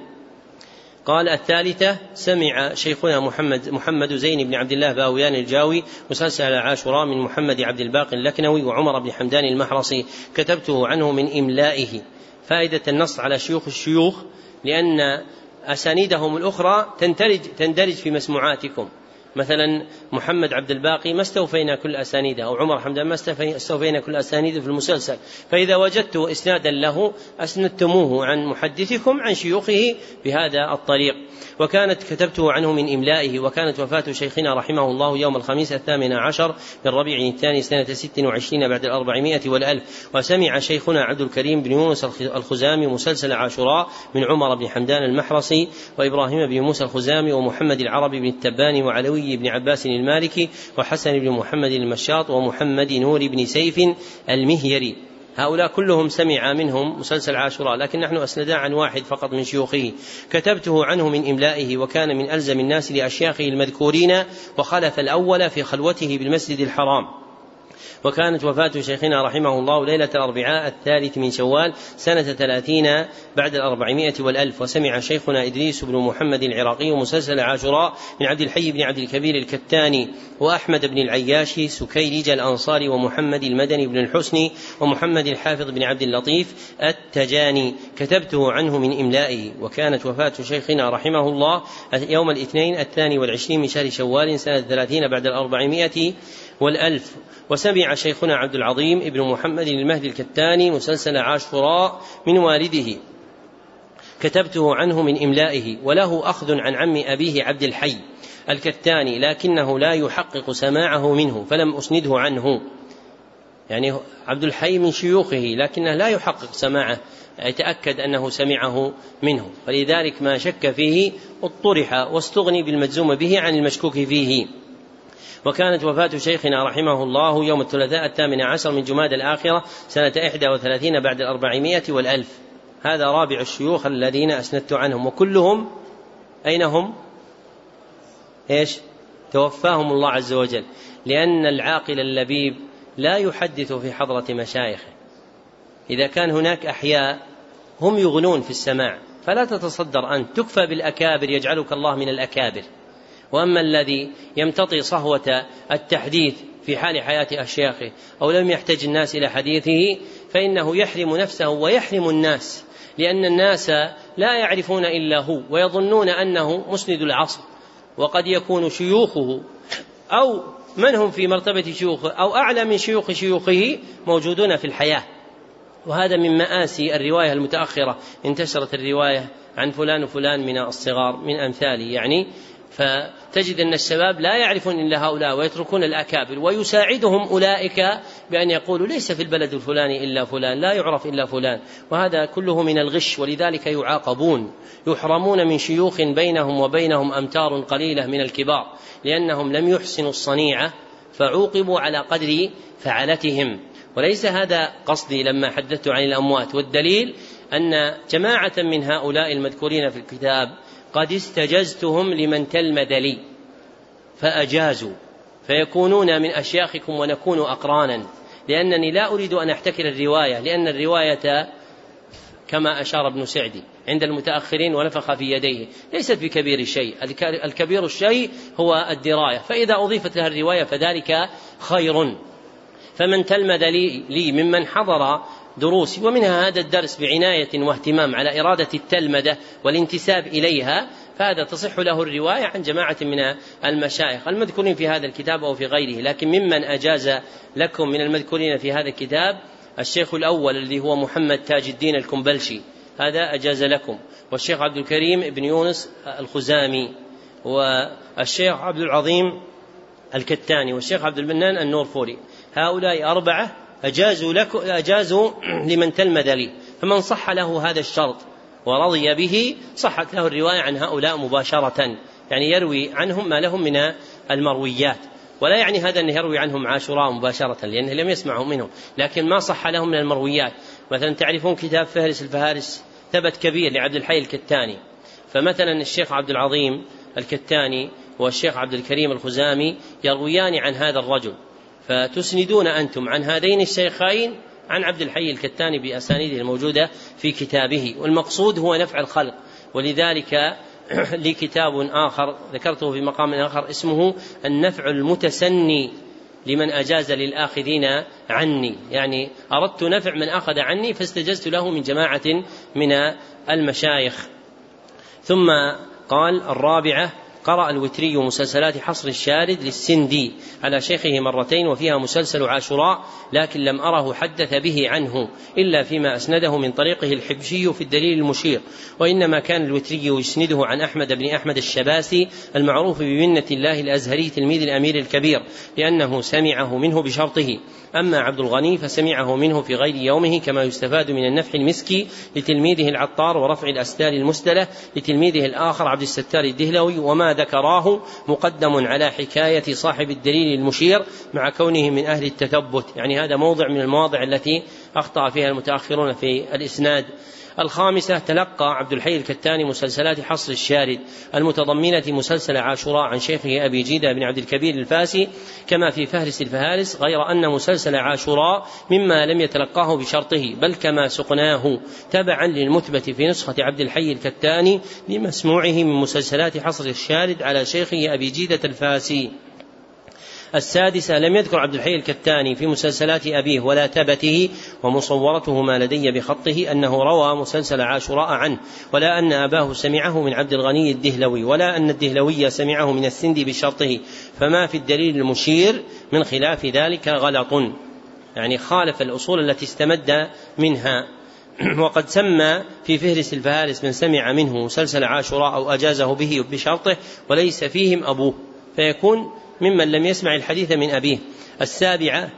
قال الثالثة: سمع شيخنا محمد زين بن عبد الله باويان الجاوي مسلسل على عاشوراء من محمد عبد الباقي اللكنوي وعمر بن حمدان المحرصي، كتبته عنه من إملائه. فائدة النص على شيوخ الشيوخ لأن أسانيدهم الأخرى تندرج في مسموعاتكم، مثلا محمد عبد الباقي ما استوفينا كل أسانيده، أو عمر حمدان ما استوفينا كل أسانيده في المسلسل، فإذا وجدت إسنادا له أسندتموه عن محدثكم عن شيوخه بهذا الطريق. وكانت كتبته عنه من إملائه. وكانت وفاة شيخنا رحمه الله يوم الخميس 18 من ربيع الثاني سنة 26 بعد 400 والألف. وسمع شيخنا عبد الكريم بن يونس الخزامي مسلسل عاشوراء من عمر بن حمدان المحرصي وإبراهيم بن موسى الخزامي ومحمد العربي بن التباني وعلوي بن عباس المالكي وحسن بن محمد المشاط ومحمد نور بن سيف المهيري، هؤلاء كلهم سمع منهم مسلسل عاشوراء، لكن نحن أسندا عن واحد فقط من شيوخه. كتبته عنه من إملائه، وكان من ألزم الناس لأشياخه المذكورين، وخلف الأول في خلوته بالمسجد الحرام. وكانت وفاة شيخنا رحمه الله ليلة الأربعاء 3 من شوال سنة 30 بعد 400 والألف. وسمع شيخنا إدريس بن محمد العراقي مسلسل عاشوراء من عبد الحي بن عبد الكبير الكتاني وأحمد بن العياشي سكيرج الأنصاري ومحمد المدني بن الحسني ومحمد الحافظ بن عبد اللطيف التجاني، كتبته عنه من إملائه. وكانت وفاة شيخنا رحمه الله يوم الاثنين 22 من شهر شوال سنة 30 بعد 400 والألف. وسمع شيخنا عبد العظيم ابن محمد المهدي الكتاني مسلسل عاشوراء من والده، كتبته عنه من إملائه. وله أخذ عن عم أبيه عبد الحي الكتاني، لكنه لا يحقق سماعه منه فلم أسنده عنه، يعني عبد الحي من شيوخه لكنه لا يحقق سماعه، يتأكد أنه سمعه منه، فلذلك ما شك فيه اطرح واستغني بالمجزوم به عن المشكوك فيه. وكانت وفاة شيخنا رحمه الله يوم الثلاثاء 18 من جماد الآخرة سنة 31 بعد 400 والألف. هذا رابع الشيوخ الذين أسندت عنهم، وكلهم أين هم؟ توفاهم الله عز وجل، لأن العاقل اللبيب لا يحدث في حضرة مشايخه، إذا كان هناك أحياء هم يغنون في السماع فلا تتصدر أن تكفى بالأكابر يجعلك الله من الأكابر. وأما الذي يمتطي صهوة التحديث في حال حياة أشياخه أو لم يحتج الناس إلى حديثه فإنه يحرم نفسه ويحرم الناس، لأن الناس لا يعرفون إلا هو ويظنون أنه مسند العصر، وقد يكون شيوخه أو من هم في مرتبة شيوخه أو أعلى من شيوخ شيوخه موجودون في الحياة. وهذا من مآسي الرواية المتأخرة، انتشرت الرواية عن فلان وفلان من الصغار من أمثاله يعني، فتجد أن الشباب لا يعرفون إلا هؤلاء ويتركون الأكابر، ويساعدهم أولئك بأن يقولوا ليس في البلد الفلاني إلا فلان، لا يعرف إلا فلان، وهذا كله من الغش، ولذلك يعاقبون، يحرمون من شيوخ بينهم وبينهم أمتار قليلة من الكبار، لأنهم لم يحسنوا الصنيعة فعوقبوا على قدر فعلتهم. وليس هذا قصدي لما حدثت عن الأموات، والدليل أن جماعة من هؤلاء المذكورين في الكتاب قد استجزتهم لمن تلمذ لي فأجازوا، فيكونون من أشياخكم ونكون أقرانا، لأنني لا أريد أن أحتكر الرواية، لأن الرواية كما أشار ابن سعدي عند المتأخرين ونفخ في يديه ليست بكبير الشيء، الكبير الشيء هو الدراية، فإذا أضيفت لها الرواية فذلك خير. فمن تلمذ لي ممن حضر دروسي ومنها هذا الدرس بعناية واهتمام على إرادة التلمذة والانتساب إليها، فهذا تصح له الرواية عن جماعة من المشايخ المذكورين في هذا الكتاب أو في غيره. لكن ممن أجاز لكم من المذكورين في هذا الكتاب الشيخ الأول الذي هو محمد تاج الدين الكنبلشي، هذا أجاز لكم، والشيخ عبد الكريم بن يونس الخزامي، والشيخ عبد العظيم الكتاني، والشيخ عبد المنان النورفوري، هؤلاء أربعة أجازوا لمن تلمذ لي، فمن صح له هذا الشرط ورضي به صحت له الرواية عن هؤلاء مباشرة، يعني يروي عنهم ما لهم من المرويات، ولا يعني هذا أنه يروي عنهم عاشوراء مباشرة لأنه لم يسمعوا منهم، لكن ما صح لهم من المرويات. مثلا تعرفون كتاب فهرس الفهارس ثبت كبير لعبد الحي الكتاني، فمثلا الشيخ عبد العظيم الكتاني والشيخ عبد الكريم الخزامي يرويان عن هذا الرجل، فتسندون أنتم عن هذين الشيخين عن عبد الحي الكتاني بأسانيده الموجودة في كتابه، والمقصود هو نفع الخلق. ولذلك لي كتاب آخر ذكرته في مقام آخر اسمه النفع المتسني لمن أجاز للآخذين عني، يعني أردت نفع من أخذ عني فاستجزت له من جماعة من المشايخ. ثم قال الرابعة قرأ الوتري مسلسلات حصر الشارد للسندي على شيخه مرتين، وفيها مسلسل عاشوراء، لكن لم أره حدث به عنه إلا فيما أسنده من طريقه الحبشي في الدليل المشير، وإنما كان الوتري يسنده عن أحمد بن أحمد الشباسي المعروف بمنة الله الأزهري تلميذ الأمير الكبير، لأنه سمعه منه بشرطه. أما عبد الغني فسمعه منه في غير يومه، كما يستفاد من النفح المسكي لتلميذه العطار ورفع الأستار المستلة لتلميذه الآخر عبد الستار الدهلوي. وما ذكراه مقدم على حكاية صاحب الدليل المشير مع كونه من أهل التثبت، يعني هذا موضع من المواضع التي أخطأ فيها المتأخرون في الإسناد. الخامسة تلقى عبد الحي الكتاني مسلسلات حصر الشارد المتضمنة مسلسل عاشوراء عن شيخه أبي جيدة بن عبد الكبير الفاسي كما في فهرس الفهارس، غير أن مسلسل عاشوراء مما لم يتلقاه بشرطه، بل كما سقناه تبعا للمثبت في نسخة عبد الحي الكتاني لمسموعه من مسلسلات حصر الشارد على شيخه أبي جيدة الفاسي. السادسة لم يذكر عبد الحي الكتاني في مسلسلات أبيه ولا تبته، ومصورته ما لدي بخطه أنه روى مسلسل عاشوراء عنه، ولا أن أباه سمعه من عبد الغني الدهلوي، ولا أن الدهلوي سمعه من السندي بشرطه، فما في الدليل المشير من خلاف ذلك غلط، يعني خالف الأصول التي استمد منها. وقد سمى في فهرس الفهارس من سمع منه مسلسل عاشوراء أو أجازه به بشرطه وليس فيهم أبوه، فيكون ممن لم يسمع الحديث من أبيه. السابعة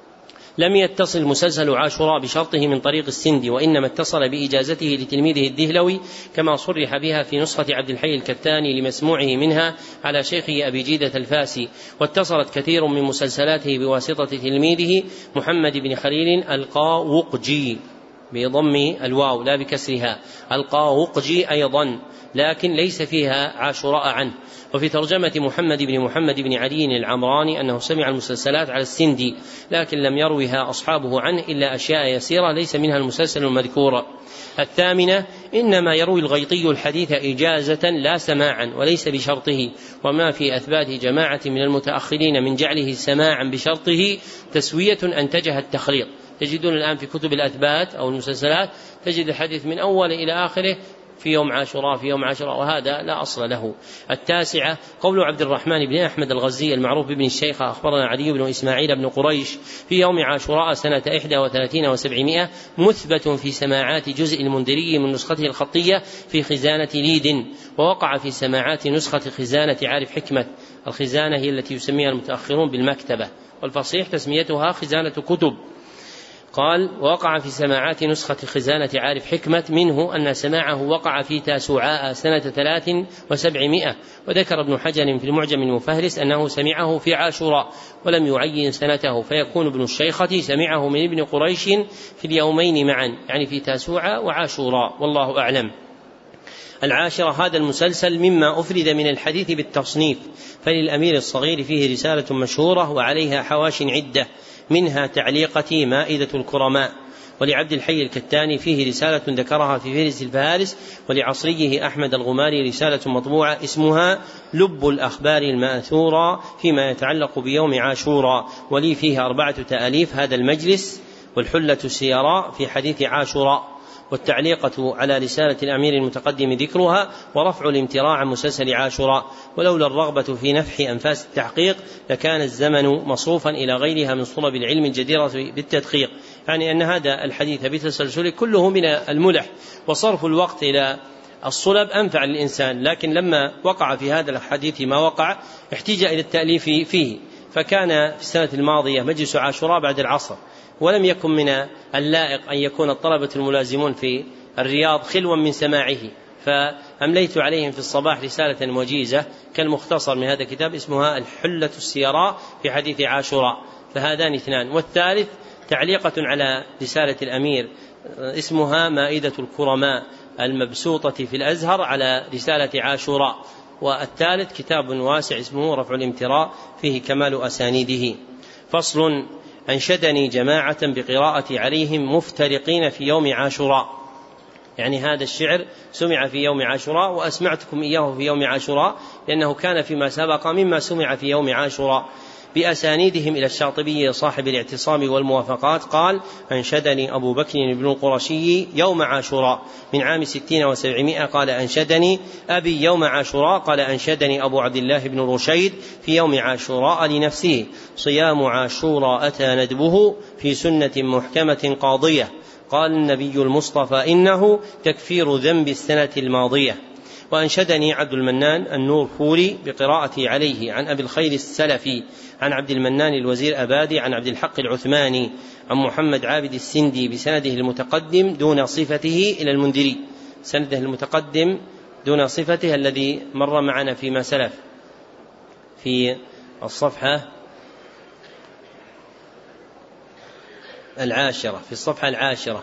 لم يتصل مسلسل عاشوراء بشرطه من طريق السندي، وإنما اتصل بإجازته لتلميذه الدهلوي كما صرح بها في نسخة عبد الحي الكتاني لمسموعه منها على شيخه أبي جيدة الفاسي. واتصلت كثير من مسلسلاته بواسطة تلميذه محمد بن خليل القاوقجي بضم الواو لا بكسرها، القاوقجي أيضا، لكن ليس فيها عاشوراء عنه. وفي ترجمة محمد بن علي العمراني أنه سمع المسلسلات على السندي، لكن لم يروها أصحابه عنه إلا أشياء يسيرة ليس منها المسلسل المذكور. الثامنة إنما يروي الغيطي الحديث إجازة لا سماعا وليس بشرطه، وما في أثبات جماعة من المتأخرين من جعله سماعا بشرطه تسوية أنتجها التخليط. تجدون الآن في كتب الأثبات أو المسلسلات تجد الحديث من أول إلى آخره في يوم عاشوراء في يوم عاشوراء، وهذا لا أصل له. التاسعة قول عبد الرحمن بن أحمد الغزي المعروف بابن الشيخ أخبرنا علي بن إسماعيل بن قريش في يوم عاشوراء سنة 31 و700 مثبت في سماعات جزء المنذري من نسخته الخطية في خزانة ليد، ووقع في سماعات نسخة خزانة عارف حكمة. الخزانة هي التي يسميها المتأخرون بالمكتبة، والفصيح تسميتها خزانة كتب. قال وقع في سماعات نسخة خزانة عارف حكمة منه أن سماعه وقع في تاسوعاء سنة 300، وذكر ابن حجر في المعجم المفهرس أنه سمعه في عاشوراء ولم يعين سنته، فيكون ابن الشيخة سمعه من ابن قريش في اليومين معا، يعني في تاسوعاء وعاشوراء، والله أعلم. العاشرة هذا المسلسل مما أفرد من الحديث بالتصنيف، فللأمير الصغير فيه رسالة مشهورة وعليها حواش عدة، منها تعليقة مائدة الكرماء. ولعبد الحي الكتاني فيه رسالة ذكرها في فهرس الفهارس. ولعصريه أحمد الغماري رسالة مطبوعة اسمها لب الأخبار المأثورة فيما يتعلق بيوم عاشوراء. ولي فيه 4 تأليف: هذا المجلس، والحلة السيراء في حديث عاشوراء، والتعليقة على رسالة الأمير المتقدم ذكرها، ورفع الامتراع عن مسلسل عاشوراء. ولولا الرغبة في نفح أنفاس التحقيق لكان الزمن مصروفا إلى غيرها من صلب العلم الجديرة بالتدقيق، يعني أن هذا الحديث بتسلسله كله من الملح، وصرف الوقت إلى الصلب أنفع للإنسان. لكن لما وقع في هذا الحديث ما وقع احتاج إلى التأليف فيه، فكان في السنة الماضية مجلس عاشوراء بعد العصر، ولم يكن من اللائق أن يكون الطلبة الملازمون في الرياض خلوا من سماعه، فأمليت عليهم في الصباح رسالة وجيزة كالمختصر من هذا الكتاب اسمها الحلة السيراء في حديث عاشوراء، فهذان 2. والثالث تعليقة على رسالة الأمير اسمها مائدة الكرماء المبسوطة في الأزهر على رسالة عاشوراء. والثالث كتاب واسع اسمه رفع الامتراء فيه كمال أسانيده. فصل: أنشدني جماعة بقراءة عليهم مفترقين في يوم عاشوراء، يعني هذا الشعر سمع في يوم عاشوراء وأسمعتكم إياه في يوم عاشوراء، لأنه كان فيما سبق مما سمع في يوم عاشوراء. بأسانيدهم إلى الشاطبي صاحب الاعتصام والموافقات قال: أنشدني أبو بكر بن القرشي يوم عاشوراء من عام 60 و700. قال: أنشدني أبي يوم عاشوراء. قال: أنشدني أبو عبد الله بن رشيد في يوم عاشوراء لنفسه: صيام عاشوراء أتى ندبه في سنة محكمة قاضية. قال النبي المصطفى: إنه تكفير ذنب السنة الماضية. وأنشدني عبد المنان النور فوري بقراءتي عليه عن أبي الخير السلفي عن عبد المنان الوزير أبادي عن عبد الحق العثماني عن محمد عابد السندي بسنده المتقدم دون صفته إلى المنذري. سنده المتقدم دون صفته الذي مر معنا فيما سلف في الصفحة 10 في الصفحة 10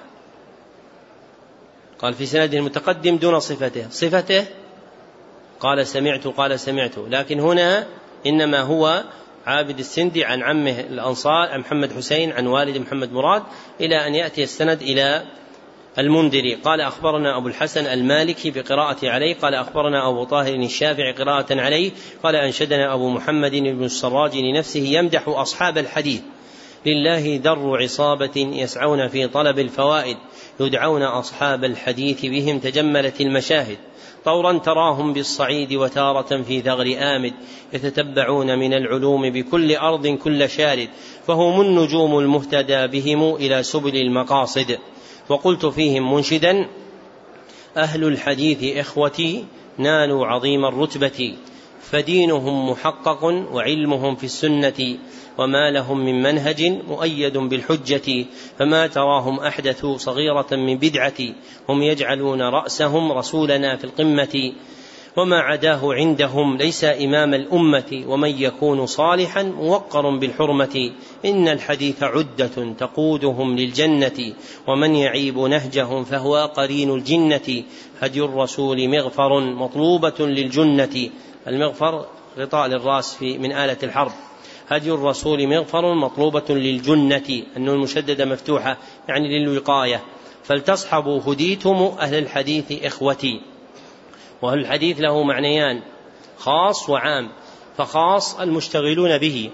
قال في سنده المتقدم دون صفته قال سمعت، لكن هنا إنما هو عابد السندي عن عمه الأنصار عن محمد حسين عن والد محمد مراد إلى أن يأتي السند إلى المنذري. قال: أخبرنا أبو الحسن المالكي بقراءة عليه. قال: أخبرنا أبو طاهر الشافعي قراءة عليه. قال: أنشدنا أبو محمد بن السراج لنفسه يمدح أصحاب الحديث: لله در عصابة يسعون في طلب الفوائد، يدعون أصحاب الحديث بهم تجملت المشاهد، طورا تراهم بالصعيد وتارة في ثغر آمد، يتتبعون من العلوم بكل أرض كل شارد، فهم النجوم المهتدى بهم إلى سبل المقاصد. وقلت فيهم منشدا: أهل الحديث إخوتي نالوا عظيم الرتبة، فدينهم محقق وعلمهم في السنة، وما لهم من منهج مؤيد بالحجة، فما تراهم أحدثوا صغيرة من بدعة، هم يجعلون رأسهم رسولنا في القمة، وما عداه عندهم ليس إمام الأمة، ومن يكون صالحا موقر بالحرمة، إن الحديث عدة تقودهم للجنة، ومن يعيب نهجهم فهو قرين الجنة، هدي الرسول مغفر مطلوبة للجنة. المغفر غطاء للرأس من آلة الحرب. هدي الرسول مغفر مطلوبة للجنة، أن المشددة مفتوحة يعني للوقاية. فلتصحبوا هديتم أهل الحديث إخوتي. وأهل الحديث له معنيان: خاص وعام. فخاص المشتغلون به،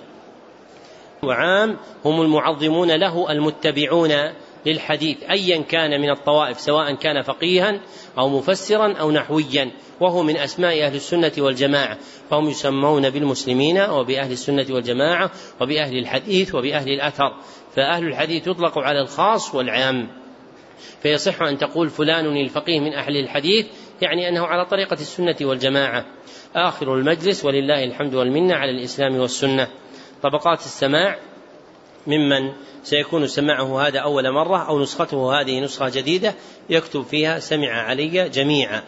وعام هم المعظمون له المتبعون للحديث أيا كان من الطوائف، سواء كان فقيها أو مفسرا أو نحويا، وهو من أسماء أهل السنة والجماعة، فهم يسمون بالمسلمين وبأهل السنة والجماعة وبأهل الحديث وبأهل الأثر. فأهل الحديث يطلق على الخاص والعام، فيصح أن تقول فلان الفقيه من أهل الحديث، يعني أنه على طريقة السنة والجماعة. آخر المجلس ولله الحمد والمنة على الإسلام والسنة. طبقات السماع: ممن سيكون سماعه هذا أول مرة أو نسخته هذه نسخة جديدة يكتب فيها سمع علي جميعا.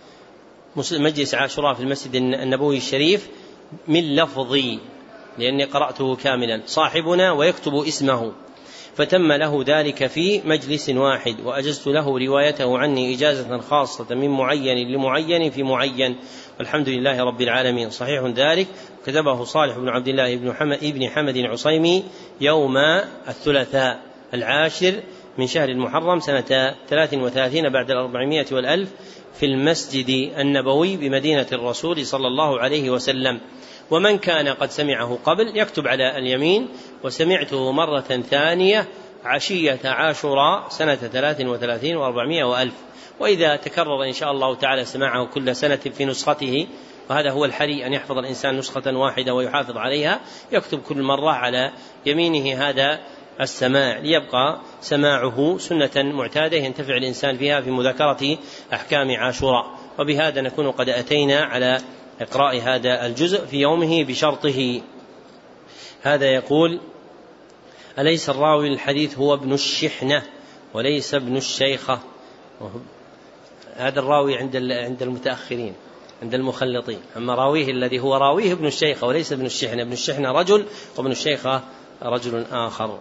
مجلس عاشوراء في المسجد النبوي الشريف من لفظي لأني قرأته كاملا، صاحبنا ويكتب اسمه. فتم له ذلك في مجلس واحد، وأجزت له روايته عني إجازة خاصة من معين لمعين في معين، والحمد لله رب العالمين. صحيح ذلك، كتبه صالح بن عبد الله ابن حمد العصيمي يوم الثلاثاء 10 من شهر المحرم سنة 33 بعد 400 والألف في المسجد النبوي بمدينة الرسول صلى الله عليه وسلم. ومن كان قد سمعه قبل يكتب على اليمين: وسمعته مرة ثانية عشية عاشوراء سنة 33 و400 وألف. وإذا تكرر إن شاء الله تعالى سماعه كل سنة في نسخته، وهذا هو الحري أن يحفظ الإنسان نسخة واحدة ويحافظ عليها، يكتب كل مرة على يمينه هذا السماع ليبقى سماعه سنة معتادة ينتفع الإنسان فيها في مذاكرة أحكام عاشوراء. وبهذا نكون قد أتينا على إقراء هذا الجزء في يومه بشرطه. هذا يقول: أليس الراوي الحديث هو ابن الشحنة وليس ابن الشيخة؟ هذا الراوي عند المتأخرين، عند المخلطين، أما راويه الذي هو راويه ابن الشيخة وليس ابن الشحنة. ابن الشحنة رجل وابن الشيخة رجل آخر.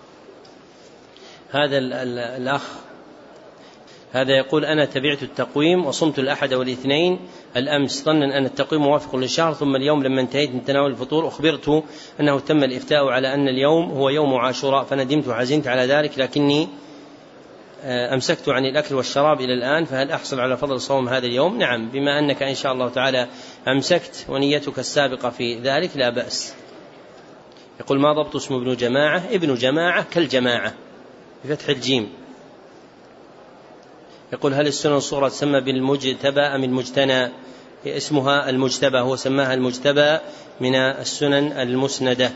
هذا الأخ هذا يقول: أنا تبعت التقويم وصمت الأحد والاثنين الأمس ظنا أن التقويم موافق للشهر، ثم اليوم لما انتهيت من تناول الفطور أخبرت أنه تم الإفتاء على أن اليوم هو يوم عاشوراء، فندمت وحزنت على ذلك، لكني أمسكت عن الأكل والشراب إلى الآن، فهل أحصل على فضل صوم هذا اليوم؟ نعم، بما أنك إن شاء الله تعالى أمسكت ونيتك السابقة في ذلك لا بأس. يقول: ما ضبط اسم ابن جماعة؟ ابن جماعة كالجماعة بفتح الجيم. يقول: هل السنن الصغرى تسمى بالمجتبى أم المجتنى؟ اسمها المجتبى، هو سماها المجتبى من السنن المسندة.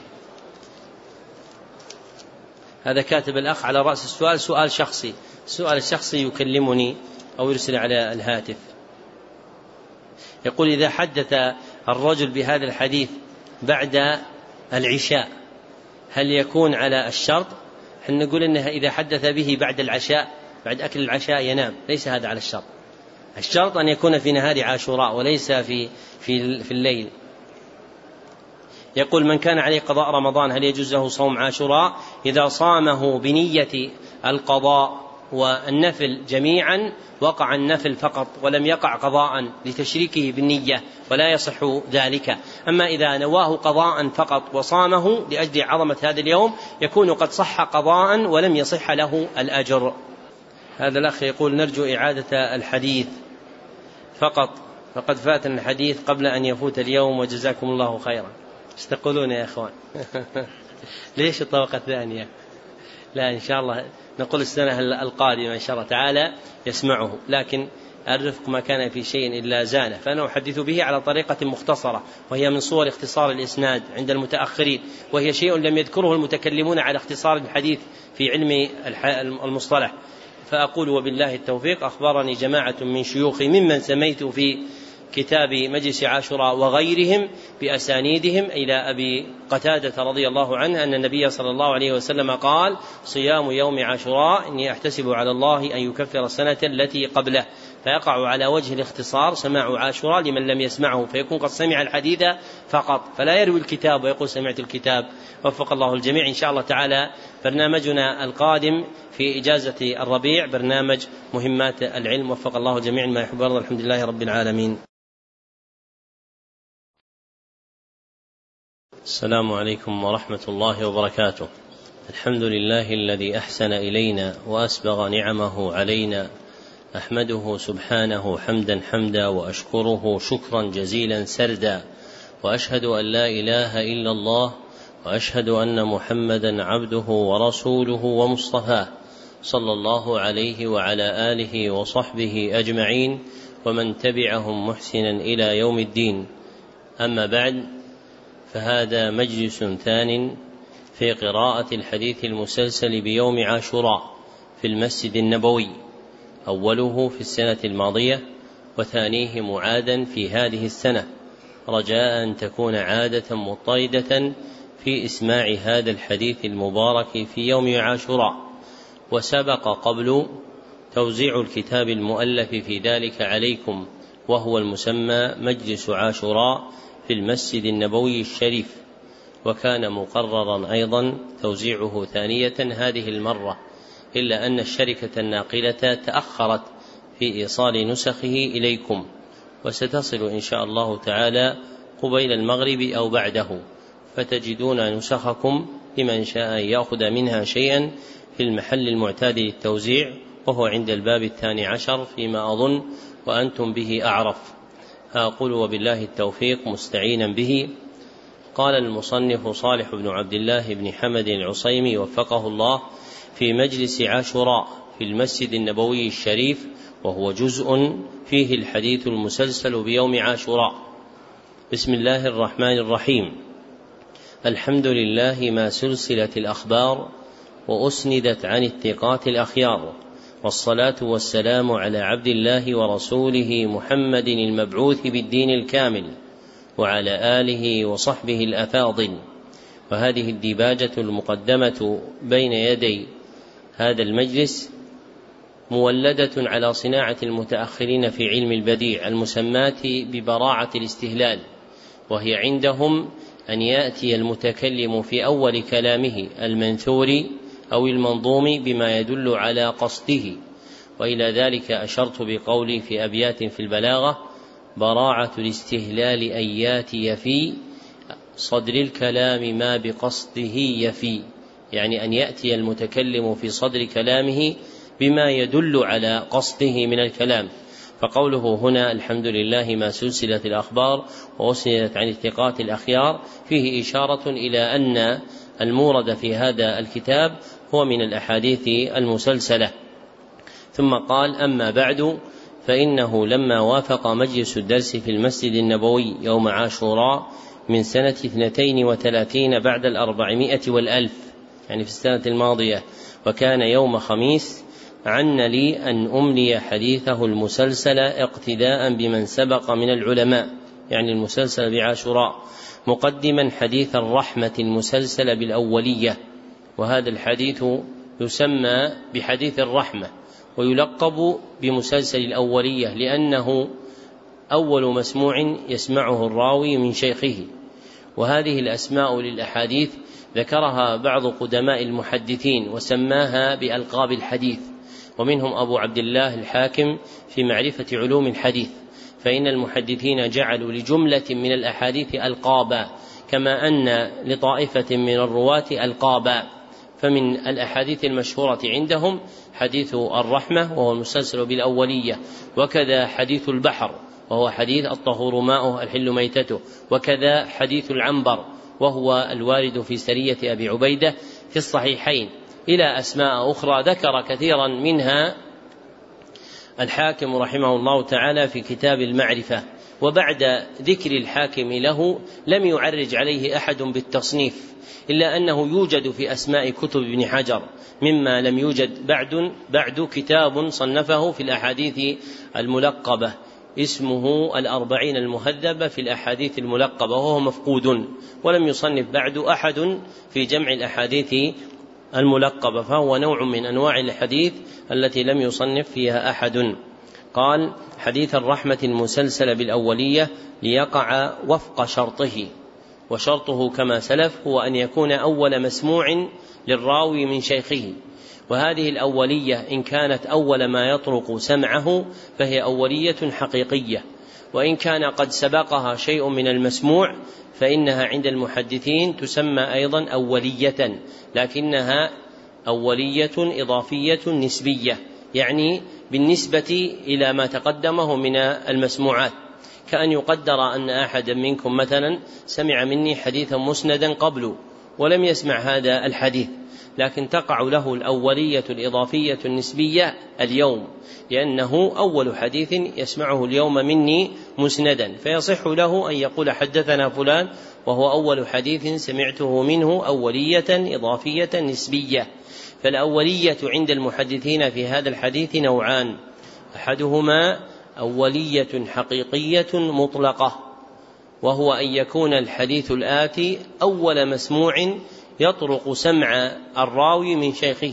هذا كاتب الأخ على رأس السؤال سؤال شخصي، السؤال الشخصي يكلمني أو يرسل على الهاتف. يقول: إذا حدث الرجل بهذا الحديث بعد العشاء هل يكون على الشرط؟ حين نقول إنها إذا حدث به بعد العشاء، بعد أكل العشاء ينام، ليس هذا على الشرط. الشرط أن يكون في نهار عاشوراء وليس في الليل. يقول: من كان عليه قضاء رمضان هل يجوز له صوم عاشوراء؟ إذا صامه بنية القضاء والنفل جميعا وقع النفل فقط ولم يقع قضاء لتشريكه بالنية ولا يصح ذلك. أما إذا نواه قضاء فقط وصامه لأجل عظمة هذا اليوم يكون قد صح قضاء ولم يصح له الأجر. هذا الأخ يقول: نرجو إعادة الحديث فقط، فقد فاتنا الحديث قبل أن يفوت اليوم وجزاكم الله خيرا. استقولون يا إخوان ليش الطبقة الثانية؟ لا، إن شاء الله نقول السنة القادمة إن شاء الله تعالى يسمعه، لكن الرفق ما كان في شيء إلا زانه، فأنا أحدث به على طريقة مختصرة، وهي من صور اختصار الإسناد عند المتأخرين، وهي شيء لم يذكره المتكلمون على اختصار الحديث في علم المصطلح. فأقول: وبالله التوفيق. أخبرني جماعة من شيوخي ممن سميت في كتاب مجلس عاشوراء وغيرهم بأسانيدهم إلى أبي قتادة رضي الله عنه أن النبي صلى الله عليه وسلم قال: صيام يوم عاشوراء إني أحتسب على الله أن يكفر السنة التي قبله. فيقع على وجه الاختصار سماع عاشوراء لمن لم يسمعه، فيكون قد سمع الحديث فقط، فلا يروي الكتاب ويقول سمعت الكتاب. وفق الله الجميع. إن شاء الله تعالى برنامجنا القادم في إجازة الربيع برنامج مهمات العلم. وفق الله الجميع ما يحب الله. الحمد لله رب العالمين. السلام عليكم ورحمة الله وبركاته. الحمد لله الذي أحسن إلينا وأسبغ نعمه علينا، أحمده سبحانه حمدا حمدا وأشكره شكرا جزيلا سردا، وأشهد أن لا إله إلا الله، وأشهد أن محمدا عبده ورسوله ومصطفاه، صلى الله عليه وعلى آله وصحبه أجمعين ومن تبعهم محسنا إلى يوم الدين. أما بعد، فهذا مجلس ثان في قراءة الحديث المسلسل بيوم عاشوراء في المسجد النبوي، أوله في السنة الماضية وثانيه معادا في هذه السنة، رجاء أن تكون عادة مضطردة في إسماع هذا الحديث المبارك في يوم عاشوراء. وسبق قبل توزيع الكتاب المؤلف في ذلك عليكم، وهو المسمى مجلس عاشوراء في المسجد النبوي الشريف، وكان مقررا أيضا توزيعه ثانية هذه المرة، إلا أن الشركة الناقلة تأخرت في إيصال نسخه إليكم، وستصل إن شاء الله تعالى قبيل المغرب أو بعده، فتجدون نسخكم لمن شاء يأخذ منها شيئا في المحل المعتاد للتوزيع، وهو عند الباب 12 فيما أظن، وأنتم به أعرف. أقول وبالله التوفيق مستعينا به. قال المصنف صالح بن عبد الله بن حمد العصيمي وفقه الله: في مجلس عاشوراء في المسجد النبوي الشريف، وهو جزء فيه الحديث المسلسل بيوم عاشوراء. بسم الله الرحمن الرحيم. الحمد لله ما سلسلت الأخبار وأسندت عن الثقات الأخيار، والصلاة والسلام على عبد الله ورسوله محمد المبعوث بالدين الكامل، وعلى آله وصحبه الأفاضل. وهذه الديباجة المقدمة بين يدي هذا المجلس مولدة على صناعة المتأخرين في علم البديع المسماة ببراعة الاستهلال، وهي عندهم أن يأتي المتكلم في أول كلامه المنثور أو المنظوم بما يدل على قصده. وإلى ذلك أشرت بقولي في أبيات في البلاغة: براعة الاستهلال أن ياتي في صدر الكلام ما بقصده يفي، يعني أن يأتي المتكلم في صدر كلامه بما يدل على قصده من الكلام. فقوله هنا الحمد لله ما سلسلت الأخبار وأسندت عن الثقات الأخيار فيه إشارة إلى أن المورد في هذا الكتاب هو من الأحاديث المسلسلة. ثم قال: أما بعد، فإنه لما وافق مجلس الدرس في المسجد النبوي يوم عاشوراء من سنة 32 بعد 400 والألف، يعني في السنة الماضية، وكان يوم خميس، عن لي أن أملي حديثه المسلسل اقتداء بمن سبق من العلماء، يعني المسلسل بعاشوراء، مقدما حديث الرحمة المسلسل بالأولية. وهذا الحديث يسمى بحديث الرحمة ويلقب بمسلسل الأولية، لأنه أول مسموع يسمعه الراوي من شيخه. وهذه الأسماء للأحاديث ذكرها بعض قدماء المحدثين وسماها بألقاب الحديث، ومنهم أبو عبد الله الحاكم في معرفة علوم الحديث، فإن المحدثين جعلوا لجملة من الأحاديث ألقابا، كما أن لطائفة من الرواة ألقابا. فمن الأحاديث المشهورة عندهم حديث الرحمة وهو المسلسل بالأولية، وكذا حديث البحر وهو حديث الطهور ماؤه الحل ميتته، وكذا حديث العنبر وهو الوارد في سرية أبي عبيدة في الصحيحين، إلى أسماء أخرى ذكر كثيرا منها الحاكم رحمه الله تعالى في كتاب المعرفة. وبعد ذكر الحاكم له لم يعرج عليه أحد بالتصنيف، إلا أنه يوجد في أسماء كتب ابن حجر مما لم يوجد بعد كتاب صنفه في الأحاديث الملقبة اسمه الأربعين المهذبة في الأحاديث الملقبة، وهو مفقود، ولم يصنف بعد أحد في جمع الأحاديث الملقبة، فهو نوع من أنواع الحديث التي لم يصنف فيها أحد. قال: حديث الرحمة المسلسل بالأولية ليقع وفق شرطه، وشرطه كما سلف هو أن يكون أول مسموع للراوي من شيخه. وهذه الأولية إن كانت أول ما يطرق سمعه فهي أولية حقيقية، وإن كان قد سبقها شيء من المسموع فإنها عند المحدثين تسمى أيضا أولية، لكنها أولية إضافية نسبية، يعني بالنسبة إلى ما تقدمه من المسموعات، كأن يقدر أن أحد منكم مثلا سمع مني حديثا مسندا قبل ولم يسمع هذا الحديث، لكن تقع له الأولية الإضافية النسبية اليوم، لأنه أول حديث يسمعه اليوم مني مسندا، فيصح له أن يقول حدثنا فلان وهو أول حديث سمعته منه، أولية إضافية نسبية. فالأولية عند المحدثين في هذا الحديث نوعان: أحدهما أولية حقيقية مطلقة، وهو أن يكون الحديث الآتي أول مسموع يطرق سمع الراوي من شيخه،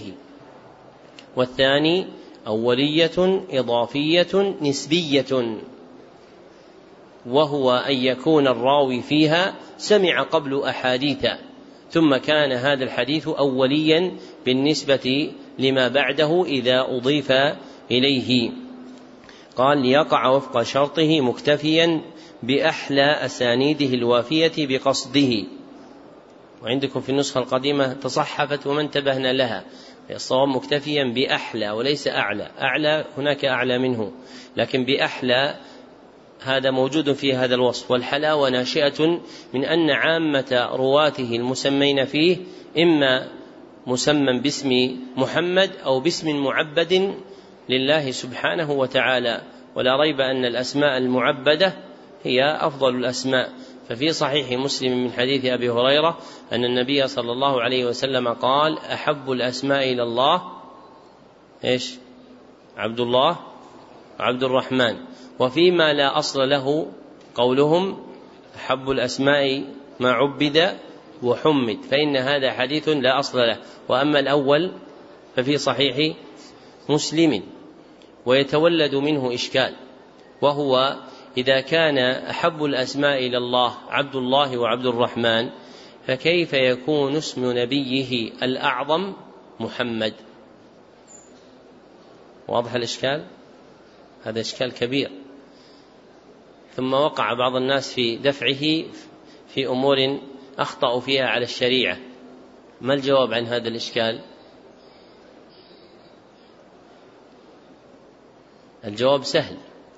والثاني أولية إضافية نسبية. وهو أن يكون الراوي فيها سمع قبل أحاديث، ثم كان هذا الحديث أوليا بالنسبة لما بعده إذا أضيف إليه. قال: ليقع وفق شرطه مكتفيا بأحلى أسانيده الوافية بقصده. وعندكم في النسخة القديمة تصحفت وما انتبهنا لها، الصواب مكتفيا بأحلى وليس أعلى، أعلى هناك أعلى منه، لكن بأحلى هذا موجود في هذا الوصف. والحلاوة ناشئة من أن عامة رواته المسمين فيه إما مسمى باسم محمد أو باسم معبد لله سبحانه وتعالى، ولا ريب أن الأسماء المعبدة هي أفضل الأسماء. ففي صحيح مسلم من حديث أبي هريرة أن النبي صلى الله عليه وسلم قال: أحب الأسماء إلى الله إيش؟ عبد الله وعبد الرحمن. وفيما لا أصل له قولهم: أحب الأسماء ما عبد وحمد، فإن هذا حديث لا أصل له. وأما الأول ففي صحيح مسلم. ويتولد منه إشكال، وهو إذا كان أحب الأسماء إلى الله عبد الله وعبد الرحمن، فكيف يكون اسم نبيه الأعظم محمد؟ واضح الإشكال؟ هذا إشكال كبير. ثم وقع بعض الناس في دفعه في أمور أخطأوا فيها على الشريعة. ما الجواب عن هذا الإشكال؟ الجواب سهل.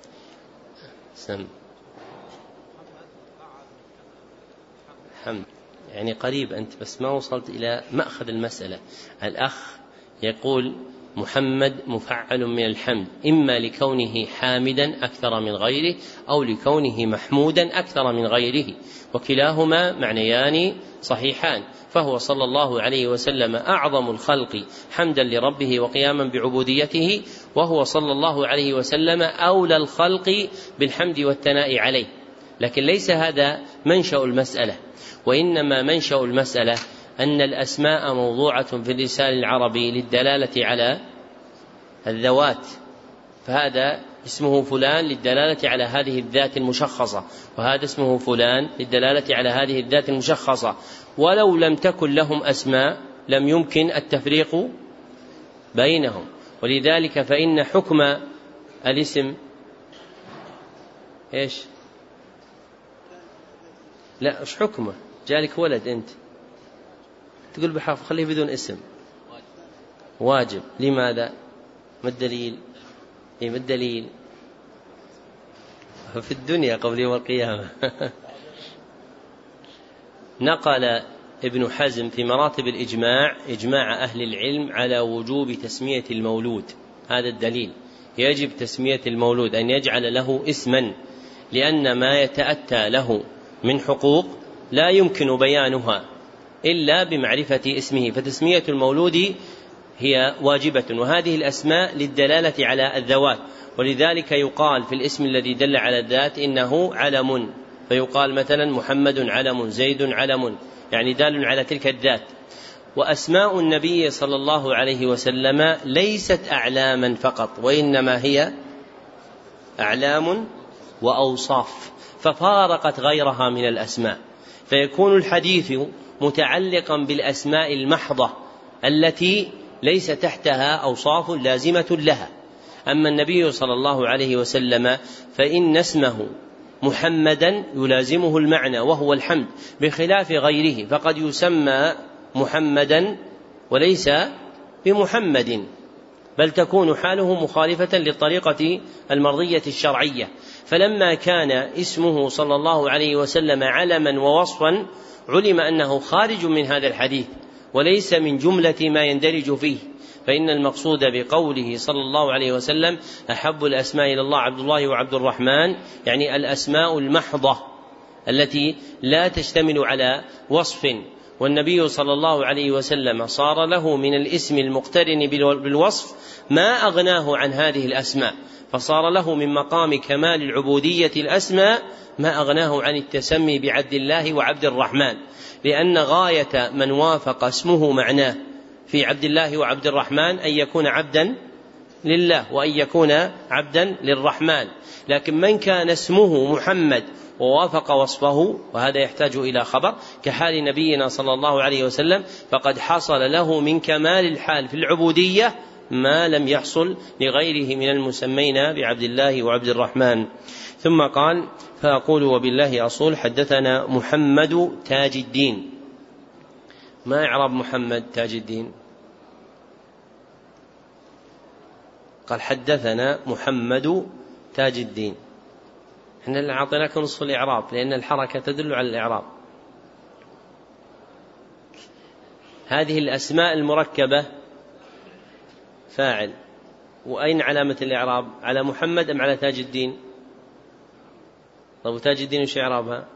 حمد يعني قريب أنت، بس ما وصلت إلى مأخذ المسألة. الأخ يقول محمد مفعل من الحمد، إما لكونه حامدا أكثر من غيره أو لكونه محمودا أكثر من غيره، وكلاهما معنيان صحيحان. فهو صلى الله عليه وسلم أعظم الخلق حمدا لربه وقياما بعبوديته، وهو صلى الله عليه وسلم أولى الخلق بالحمد والثناء عليه. لكن ليس هذا منشأ المسألة، وإنما منشأ المسألة أن الأسماء موضوعة في اللسان العربي للدلالة على الذوات، فهذا اسمه فلان للدلالة على هذه الذات المشخصة، وهذا اسمه فلان للدلالة على هذه الذات المشخصة. ولو لم تكن لهم أسماء لم يمكن التفريق بينهم. ولذلك فإن حكم الاسم إيش؟ لا، إيش حكمه؟ جالك ولد أنت تقول بحرف خليه بدون اسم، واجب. لماذا؟ ما الدليل؟ ما الدليل؟ في الدنيا قبل يوم القيامة. نقل ابن حزم في مراتب الإجماع إجماع أهل العلم على وجوب تسمية المولود. هذا الدليل، يجب تسمية المولود، أن يجعل له اسما، لأن ما يتأتى له من حقوق لا يمكن بيانها إلا بمعرفة اسمه، فتسمية المولود هي واجبة. وهذه الأسماء للدلالة على الذوات، ولذلك يقال في الاسم الذي دل على الذات إنه علم، فيقال مثلا محمد علم، زيد علم، يعني دال على تلك الذات. وأسماء النبي صلى الله عليه وسلم ليست أعلاما فقط، وإنما هي أعلام وأوصاف، ففارقت غيرها من الأسماء، فيكون الحديث متعلقا بالأسماء المحضة التي ليس تحتها أوصاف لازمة لها. أما النبي صلى الله عليه وسلم فإن اسمه محمدا يلازمه المعنى وهو الحمد، بخلاف غيره فقد يسمى محمدا وليس بمحمد، بل تكون حاله مخالفة للطريقة المرضية الشرعية. فلما كان اسمه صلى الله عليه وسلم علما ووصفا علم أنه خارج من هذا الحديث وليس من جملة ما يندرج فيه. فإن المقصود بقوله صلى الله عليه وسلم أحب الأسماء إلى الله عبد الله وعبد الرحمن، يعني الأسماء المحضة التي لا تشتمل على وصف. والنبي صلى الله عليه وسلم صار له من الاسم المقترن بالوصف ما أغناه عن هذه الأسماء، فصار له من مقام كمال العبودية الأسماء ما أغناه عن التسمي بعبد الله وعبد الرحمن، لأن غاية من وافق اسمه معناه في عبد الله وعبد الرحمن أن يكون عبدا لله وأن يكون عبدا للرحمن. لكن من كان اسمه محمد ووافق وصفه، وهذا يحتاج إلى خبر كحال نبينا صلى الله عليه وسلم، فقد حصل له من كمال الحال في العبودية ما لم يحصل لغيره من المسمين بعبد الله وعبد الرحمن. ثم قال: فأقول وبالله أصول. حدثنا محمد تاج الدين. ما إعراب محمد تاج الدين؟ قال: حدثنا محمد تاج الدين. احنا اللي أعطيناك نصف الإعراب، لأن الحركة تدل على الإعراب. هذه الأسماء المركبة فاعل، وأين علامة الإعراب؟ على محمد أم على تاج الدين؟ طب تاج الدين وش إعرابها؟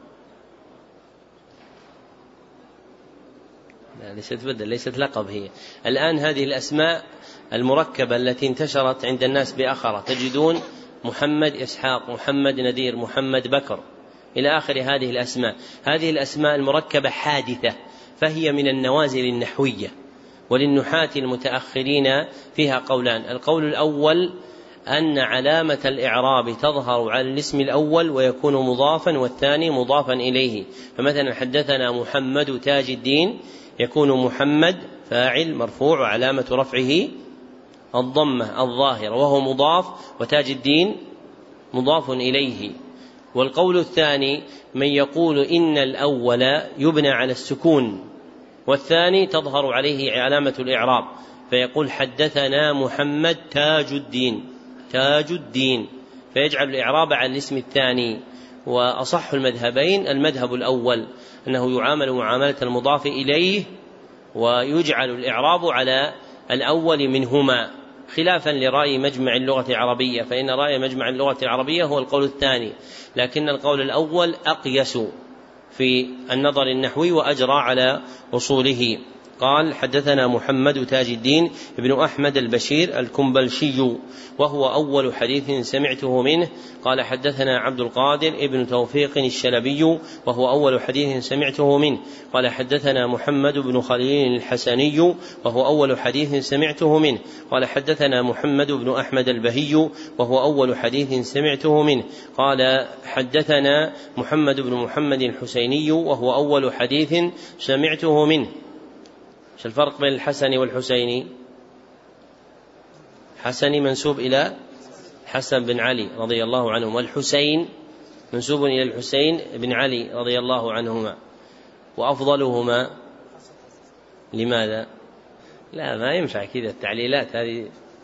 لا، ليست بدل، ليست لقب هي. الآن هذه الأسماء المركبة التي انتشرت عند الناس بأخرة، تجدون محمد إسحاق، محمد نذير، محمد بكر إلى آخر هذه الأسماء. هذه الأسماء المركبة حادثة، فهي من النوازل النحوية، وللنحاة المتأخرين فيها قولان. القول الأول أن علامة الإعراب تظهر على الاسم الأول ويكون مضافا، والثاني مضافا إليه. فمثلا حدثنا محمد تاج الدين، يكون محمد فاعل مرفوع وعلامة رفعه الضمة الظاهرة وهو مضاف، وتاج الدين مضاف إليه. والقول الثاني من يقول إن الأول يبنى على السكون، والثاني تظهر عليه علامة الإعراب، فيقول حدثنا محمد تاج الدين، تاج الدين، فيجعل الإعراب على الاسم الثاني. وأصح المذهبين المذهب الأول، أنه يعامل معاملة المضاف إليه ويجعل الإعراب على الأول منهما، خلافا لرأي مجمع اللغة العربية، فإن رأي مجمع اللغة العربية هو القول الثاني، لكن القول الأول أقيس في النظر النحوي وأجرى على أصوله. قال: حدثنا محمد تاج الدين ابن أحمد البشير الكنبلشي، وهو أول حديث سمعته منه. قال: حدثنا عبد القادر ابن توفيق الشلبي، وهو أول حديث سمعته منه. قال: حدثنا محمد بن خليل الحسني، وهو أول حديث سمعته منه. قال: حدثنا محمد بن أحمد البهي، وهو أول حديث سمعته منه. قال: حدثنا محمد بن محمد الحسيني، وهو أول حديث سمعته منه. ايش الفرق بين الحسن والحسيني؟ حسن منسوب إلى حسن بن علي رضي الله عنهما، والحسين منسوب إلى الحسين بن علي رضي الله عنهما. وأفضلهما لماذا؟ لا، ما ينفع كذا التعليلات هذه.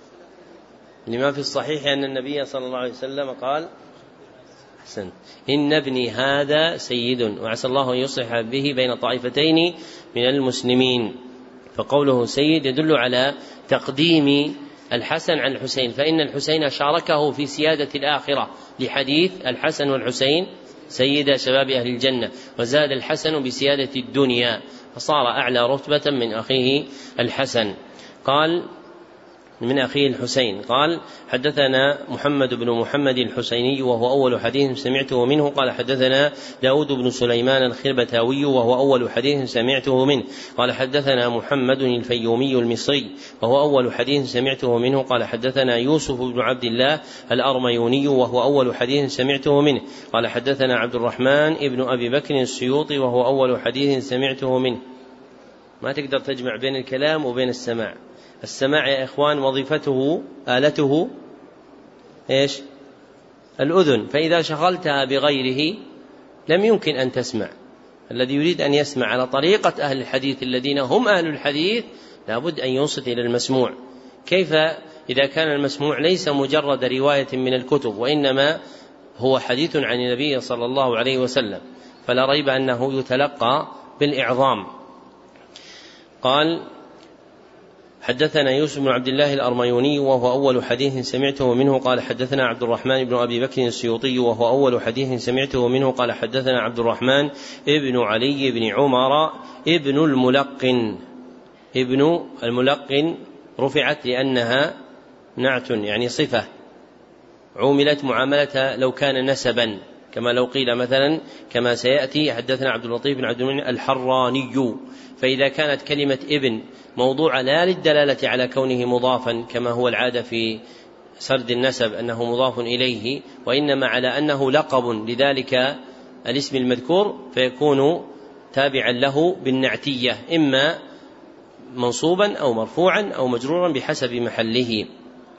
لما في الصحيح أن النبي صلى الله عليه وسلم قال: أحسنت، إن ابني هذا سيد، وعسى الله أن يصلح به بين طائفتين من المسلمين. فقوله سيد يدل على تقديم الحسن عن الحسين، فإن الحسين شاركه في سيادة الآخرة لحديث الحسن والحسين سيد شباب أهل الجنة، وزاد الحسن بسيادة الدنيا فصار أعلى رتبة من أخيه الحسن. قال: من أخيه الحسين. قال: حدثنا محمد بن محمد الحسيني، وهو أول حديث سمعته منه. قال: حدثنا داود بن سليمان الخربتاوي، وهو أول حديث سمعته منه. قال: حدثنا محمد الفيومي المصري، وهو أول حديث سمعته منه. قال: حدثنا يوسف بن عبد الله الأرميوني، وهو أول حديث سمعته منه. قال: حدثنا عبد الرحمن ابن أبي بكر السيوطي، وهو أول حديث سمعته منه. ما تقدر تجمع بين الكلام وبين السماع. السماع يا إخوان وظيفته آلته إيش؟ الأذن، فإذا شغلتها بغيره لم يمكن أن تسمع. الذي يريد أن يسمع على طريقة أهل الحديث الذين هم أهل الحديث لابد أن ينصت إلى المسموع. كيف إذا كان المسموع ليس مجرد رواية من الكتب، وإنما هو حديث عن النبي صلى الله عليه وسلم، فلا ريب أنه يتلقى بالإعظام. قال: حدثنا يوسف بن عبد الله الأرميوني، وهو أول حديث سمعته منه. قال: حدثنا عبد الرحمن بن أبي بكر السيوطي، وهو أول حديث سمعته منه. قال: حدثنا عبد الرحمن ابن علي بن عمر ابن الملقن. ابن الملقن رفعت لأنها نعت، يعني صفة، عملت معاملة لو كان نسبا، كما لو قيل مثلا كما سيأتي حدثنا عبد اللطيف بن عبد المنعم الحراني، فإذا كانت كلمة ابن موضوعة لا للدلالة على كونه مضافا كما هو العادة في سرد النسب أنه مضاف إليه، وإنما على أنه لقب لذلك الاسم المذكور، فيكون تابعا له بالنعتية إما منصوبا أو مرفوعا أو مجرورا بحسب محله.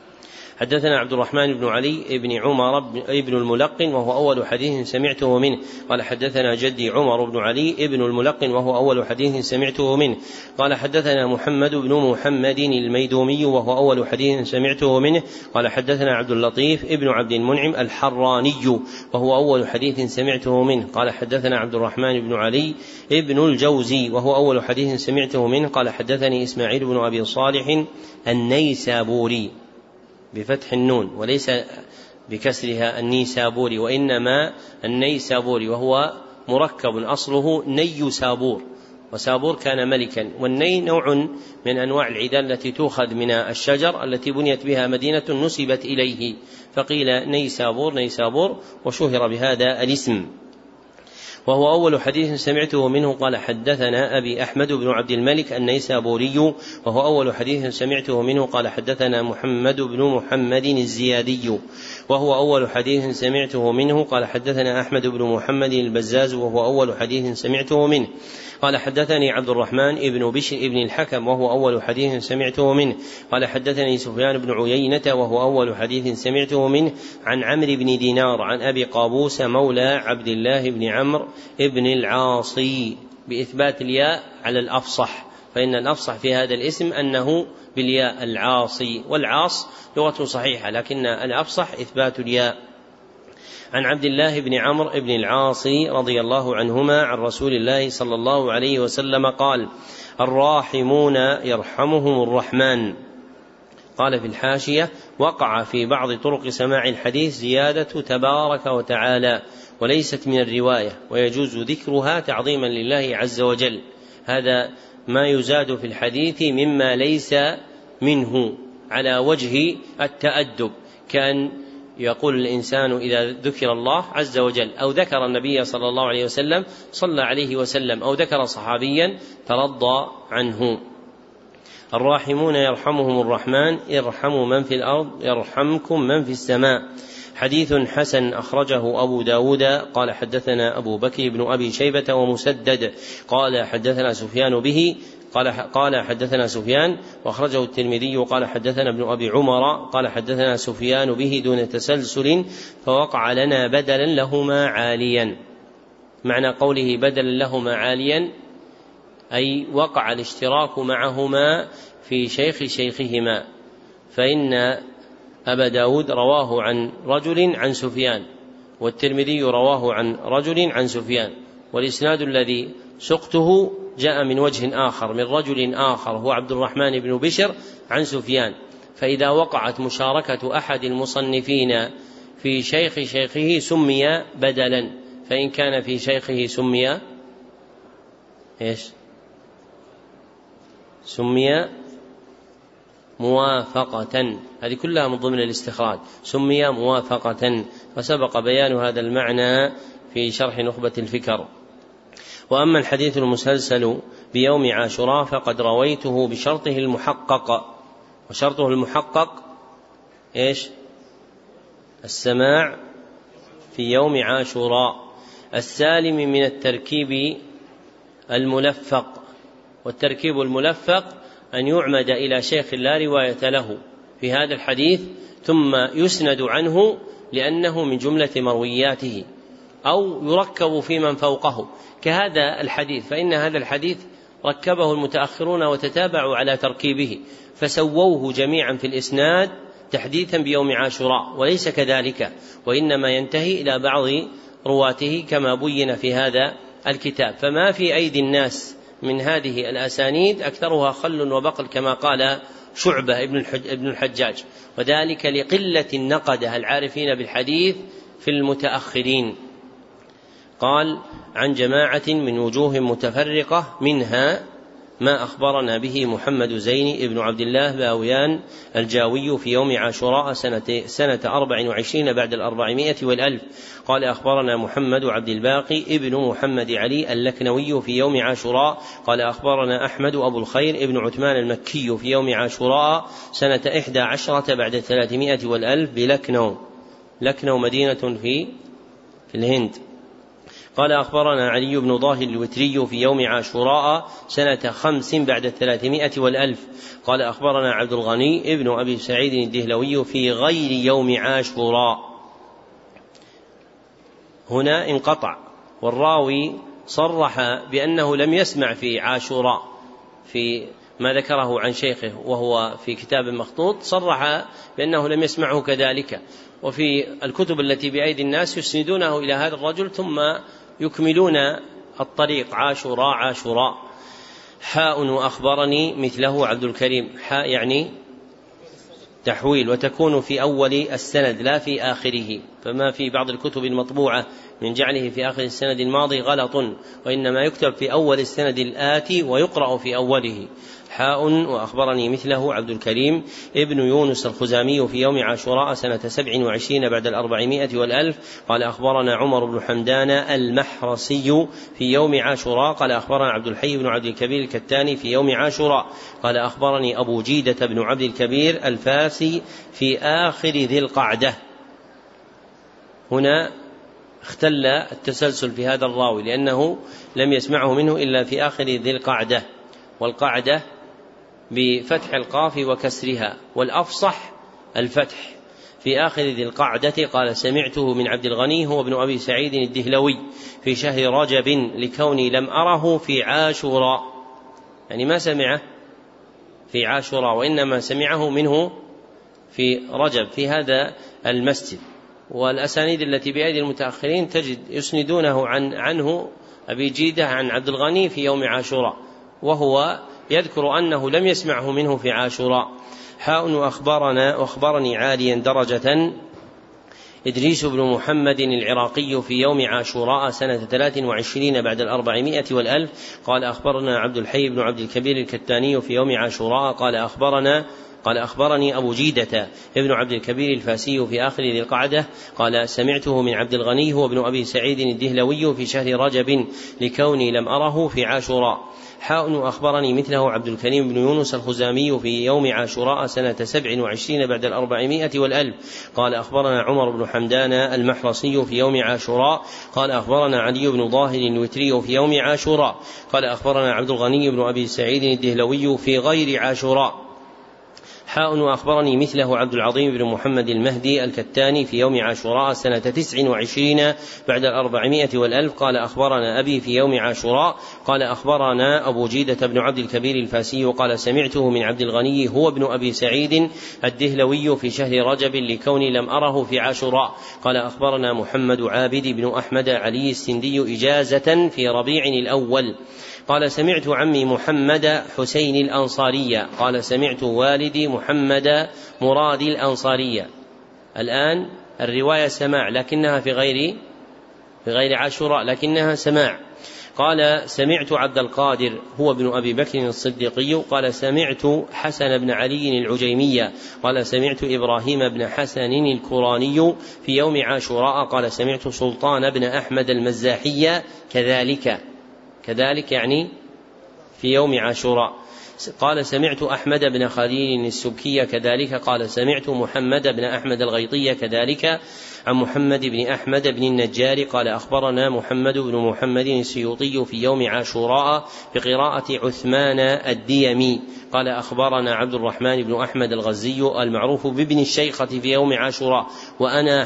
حدثنا عبد الرحمن بن علي بن عمر بن الملقن وهو أول حديث سمعته منه قال حدثنا جدي عمر بن علي بن الملقن وهو أول حديث سمعته منه قال حدثنا محمد بن محمد الميدومي وهو أول حديث سمعته منه قال حدثنا عبد اللطيف بن عبد المنعم الحراني وهو أول حديث سمعته منه قال حدثنا عبد الرحمن بن علي بن الجوزي وهو أول حديث سمعته منه قال حدثني إسماعيل بن أبي صالح النيسابوري بفتح النون وليس بكسرها النيسابوري، وإنما النيسابوري، وهو مركب أصله ني سابور، وسابور كان ملكا، والني نوع من أنواع العيدان التي تؤخذ من الشجر التي بنيت بها مدينة نسبت إليه، فقيل نيسابور نيسابور وشهر بهذا الاسم. وهو أول حديث سمعته منه قال حدثنا أبي أحمد بن عبد الملك النيسابوري وهو أول حديث سمعته منه قال حدثنا محمد بن محمد الزيادي وهو أول حديث سمعته منه قال حدثنا أحمد بن محمد البزاز وهو أول حديث سمعته منه قال حدثني عبد الرحمن بن بشر بن الحكم وهو أول حديث سمعته منه قال حدثني سفيان بن عيينة وهو أول حديث سمعته منه عن عمرو بن دينار عن أبي قابوس مولى عبد الله بن عمرو بن العاصي بإثبات الياء على الأفصح، فإن الأفصح في هذا الاسم أنه بالياء العاصي، والعاص لغة صحيحة لكن الأفصح إثبات الياء. عن عبد الله بن عمرو بن العاصي رضي الله عنهما عن رسول الله صلى الله عليه وسلم قال الراحمون يرحمهم الرحمن. قال في الحاشية وقع في بعض طرق سماع الحديث زيادة تبارك وتعالى وليست من الرواية، ويجوز ذكرها تعظيما لله عز وجل، هذا ما يزاد في الحديث مما ليس منه على وجه التأدب، كان يقول الإنسان إذا ذكر الله عز وجل أو ذكر النبي صلى الله عليه وسلم صلى عليه وسلم أو ذكر صحابيا ترضى عنه. الراحمون يرحمهم الرحمن ارحموا من في الأرض يرحمكم من في السماء. حديث حسن أخرجه أبو داود قال حدثنا أبو بكر بن أبي شيبة ومسدد قال حدثنا سفيان به قال حدثنا سفيان وأخرجه الترمذي قال حدثنا ابن أبي عمر قال حدثنا سفيان به دون تسلسل فوقع لنا بدلا لهما عاليا. معنى قوله بدلا لهما عاليا أي وقع الاشتراك معهما في شيخهما، فإن أبا داود رواه عن رجل عن سفيان والترمذي رواه عن رجل عن سفيان، والإسناد الذي سقته جاء من وجه آخر من رجل آخر هو عبد الرحمن بن بشر عن سفيان، فإذا وقعت مشاركة أحد المصنفين في شيخه سمي بدلا، فإن كان في شيخه سمي سمي موافقة، هذه كلها من ضمن الاستخراج، سمي موافقة، وسبق بيان هذا المعنى في شرح نخبة الفكر. وأما الحديث المسلسل بيوم عاشوراء فقد رويته بشرطه المحقق، وشرطه المحقق السماع في يوم عاشوراء السالم من التركيب الملفق، والتركيب الملفق أن يعمد إلى شيخ لا رواية له في هذا الحديث ثم يسند عنه لأنه من جملة مروياته، أو يركب في من فوقه كهذا الحديث، فإن هذا الحديث ركبه المتأخرون وتتابعوا على تركيبه فسووه جميعا في الإسناد تحديثا بيوم عاشوراء، وليس كذلك، وإنما ينتهي إلى بعض رواته كما بين في هذا الكتاب. فما في أيدي الناس من هذه الأسانيد أكثرها خل وبقل كما قال شعبة ابن الحجاج، وذلك لقلة النقدة العارفين بالحديث في المتأخرين. قال عن جماعة من وجوه متفرقة منها ما أخبرنا به محمد زين ابن عبد الله باويان الجاوي في يوم عاشوراء سنة 24 بعد 400 والألف. قال أخبرنا محمد عبد الباقي ابن محمد علي اللكنوي في يوم عاشوراء قال أخبرنا أحمد أبو الخير ابن عثمان المكي في يوم عاشوراء سنة 11 بعد 300 والألف بلكنو، لكنو مدينة في الهند. قال أخبرنا علي بن ضاهر الوتري في يوم عاشوراء سنة 5 بعد 300 والألف. قال أخبرنا عبد الغني ابن أبي سعيد الدهلوي في غير يوم عاشوراء. هنا انقطع، والراوي صرح بأنه لم يسمع في عاشوراء في ما ذكره عن شيخه وهو في كتاب مخطوط، صرح بأنه لم يسمعه كذلك. وفي الكتب التي بأيدي الناس يسندونه إلى هذا الرجل ثم يكملون الطريق عاشوراء عاشوراء. حاء وأخبرني مثله عبد الكريم، حاء يعني تحويل، وتكون في أول السند لا في آخره، فما في بعض الكتب المطبوعة من جعله في آخر السند الماضي غلط، وإنما يكتب في أول السند الآتي ويقرأ في أوله. حاء وأخبرني مثله عبد الكريم ابن يونس الخزامي في يوم عاشوراء سنة 27 بعد 400 والألف. قال أخبرنا عمر بن حمدان المحرسي في يوم عاشوراء قال أخبرنا عبد الحي بن عبد الكبير الكتاني في يوم عاشوراء قال أخبرني أبو جيدة بن عبد الكبير الفاسي في آخر ذي القعدة. هنا اختل التسلسل في هذا الراوي لأنه لم يسمعه منه إلا في آخر ذي القعدة، والقعدة بفتح القاف وكسرها، والأفصح الفتح. في آخر ذي القعدة قال سمعته من عبد الغني هو ابن أبي سعيد الدهلوي في شهر رجب لكوني لم أره في عاشوراء، يعني ما سمعه في عاشوراء وإنما سمعه منه في رجب في هذا المسجد. والأسانيد التي بأيدي المتأخرين تجد يسندونه عنه أبي جيدة عن عبد الغني في يوم عاشوراء، وهو يذكر أنه لم يسمعه منه في عاشوراء. حاء وأخبرني عاليا درجة إدريس بن محمد العراقي في يوم عاشوراء سنة 23 بعد 400 والألف. قال أخبرنا عبد الحي بن عبد الكبير الكتاني في يوم عاشوراء قال أخبرني أبو جيدة ابن عبد الكبير الفاسي في آخر ذي القعدة قال سمعته من عبد الغني هو ابن أبي سعيد الدهلوي في شهر رجب لكوني لم أره في عاشوراء. حاء أخبرني مثله عبد الكريم بن يونس الخزامي في يوم عاشوراء سنة 27 بعد 400 والألف. قال أخبرنا عمر بن حمدان المحرسي في يوم عاشوراء قال أخبرنا علي بن ضاهر الوتري في يوم عاشوراء قال أخبرنا عبد الغني بن أبي سعيد الدهلوي في غير عاشوراء. حاء وأخبرني مثله عبد العظيم بن محمد المهدي الكتاني في يوم عاشوراء سنة 29 بعد 400 والألف. قال أخبرنا أبي في يوم عاشوراء قال أخبرنا أبو جيدة بن عبد الكبير الفاسي قال سمعته من عبد الغني هو ابن أبي سعيد الدهلوي في شهر رجب لكوني لم أره في عاشوراء. قال أخبرنا محمد عابد بن أحمد علي السندي إجازة في ربيع الأول قال سمعت عمي محمد حسين الأنصارية قال سمعت والدي محمد مراد الأنصارية. الآن الرواية سماع لكنها في غير عاشوراء لكنها سماع. قال سمعت عبد القادر هو ابن أبي بكر الصديقي قال سمعت حسن بن علي العجيمية قال سمعت إبراهيم بن حسن الكراني في يوم عاشوراء قال سمعت سلطان بن أحمد المزاحية كذلك يعني في يوم عاشوراء. قال سمعت أحمد بن خليل السبكي كذلك قال سمعت محمد بن أحمد الغيطي كذلك عن محمد بن أحمد بن النجار قال أخبرنا محمد بن محمد السيوطي في يوم عاشوراء بقراءة عثمان الديمي قال أخبرنا عبد الرحمن بن أحمد الغزي المعروف بابن الشيخة في يوم عاشوراء وأنا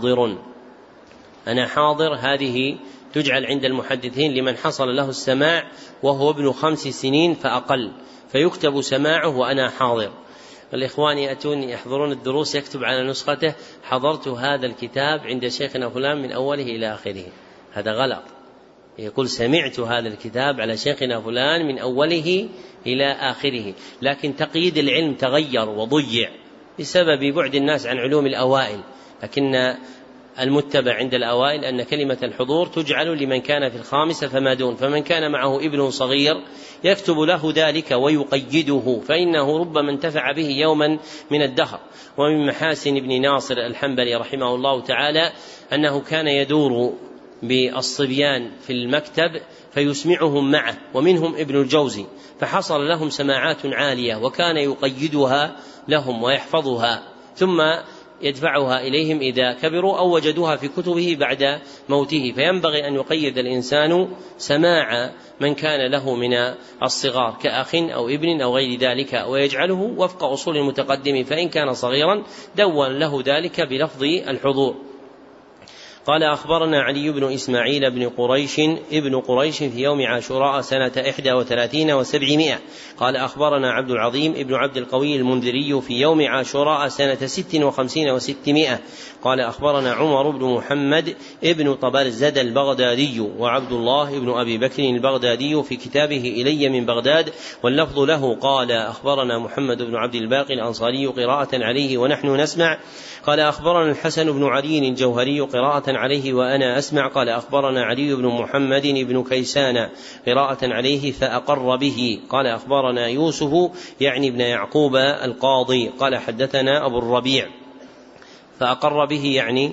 حاضر هذه تجعل عند المحدثين لمن حصل له السماع وهو ابن 5 سنين فأقل فيكتب سماعه وأنا حاضر. الإخوان يأتون يحضرون الدروس يكتب على نسخته حضرت هذا الكتاب عند شيخنا فلان من أوله إلى آخره، هذا غلط. يقول سمعت هذا الكتاب على شيخنا فلان من أوله إلى آخره، لكن تقييد العلم تغير وضيع بسبب بعد الناس عن علوم الأوائل، لكن المتبع عند الأوائل أن كلمة الحضور تجعل لمن كان في الخامسة فما دون، فمن كان معه ابن صغير يكتب له ذلك ويقيده، فإنه ربما انتفع به يوما من الدهر. ومن محاسن ابن ناصر الحنبلي رحمه الله تعالى أنه كان يدور بالصبيان في المكتب فيسمعهم معه، ومنهم ابن الجوزي، فحصل لهم سماعات عالية، وكان يقيدها لهم ويحفظها ثم يدفعها إليهم إذا كبروا أو وجدوها في كتبه بعد موته. فينبغي أن يقيد الإنسان سماع من كان له من الصغار كأخ أو ابن أو غير ذلك، ويجعله وفق أصول المتقدم، فإن كان صغيرا دون له ذلك بلفظ الحضور. قال أخبرنا علي بن إسماعيل ابن قريش في يوم عاشوراء سنة 31 و700. قال أخبرنا عبد العظيم ابن عبد القوي المنذري في يوم عاشوراء سنة 56 و600. قال أخبرنا عمر بن محمد ابن طبرزد البغدادي وعبد الله بن أبي بكر البغدادي في كتابه إلي من بغداد، واللفظ له. قال أخبرنا محمد بن عبد الباقي الأنصاري قراءة عليه ونحن نسمع. قال أخبرنا الحسن بن علي الجوهري قراءة عليه وأنا أسمع. قال أخبرنا علي بن محمد بن كيسان قراءة عليه فأقر به. قال أخبرنا يوسف يعني ابن يعقوب القاضي قال حدثنا أبو الربيع. فأقر به يعني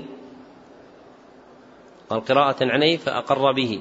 قال قراءة عليه فأقر به،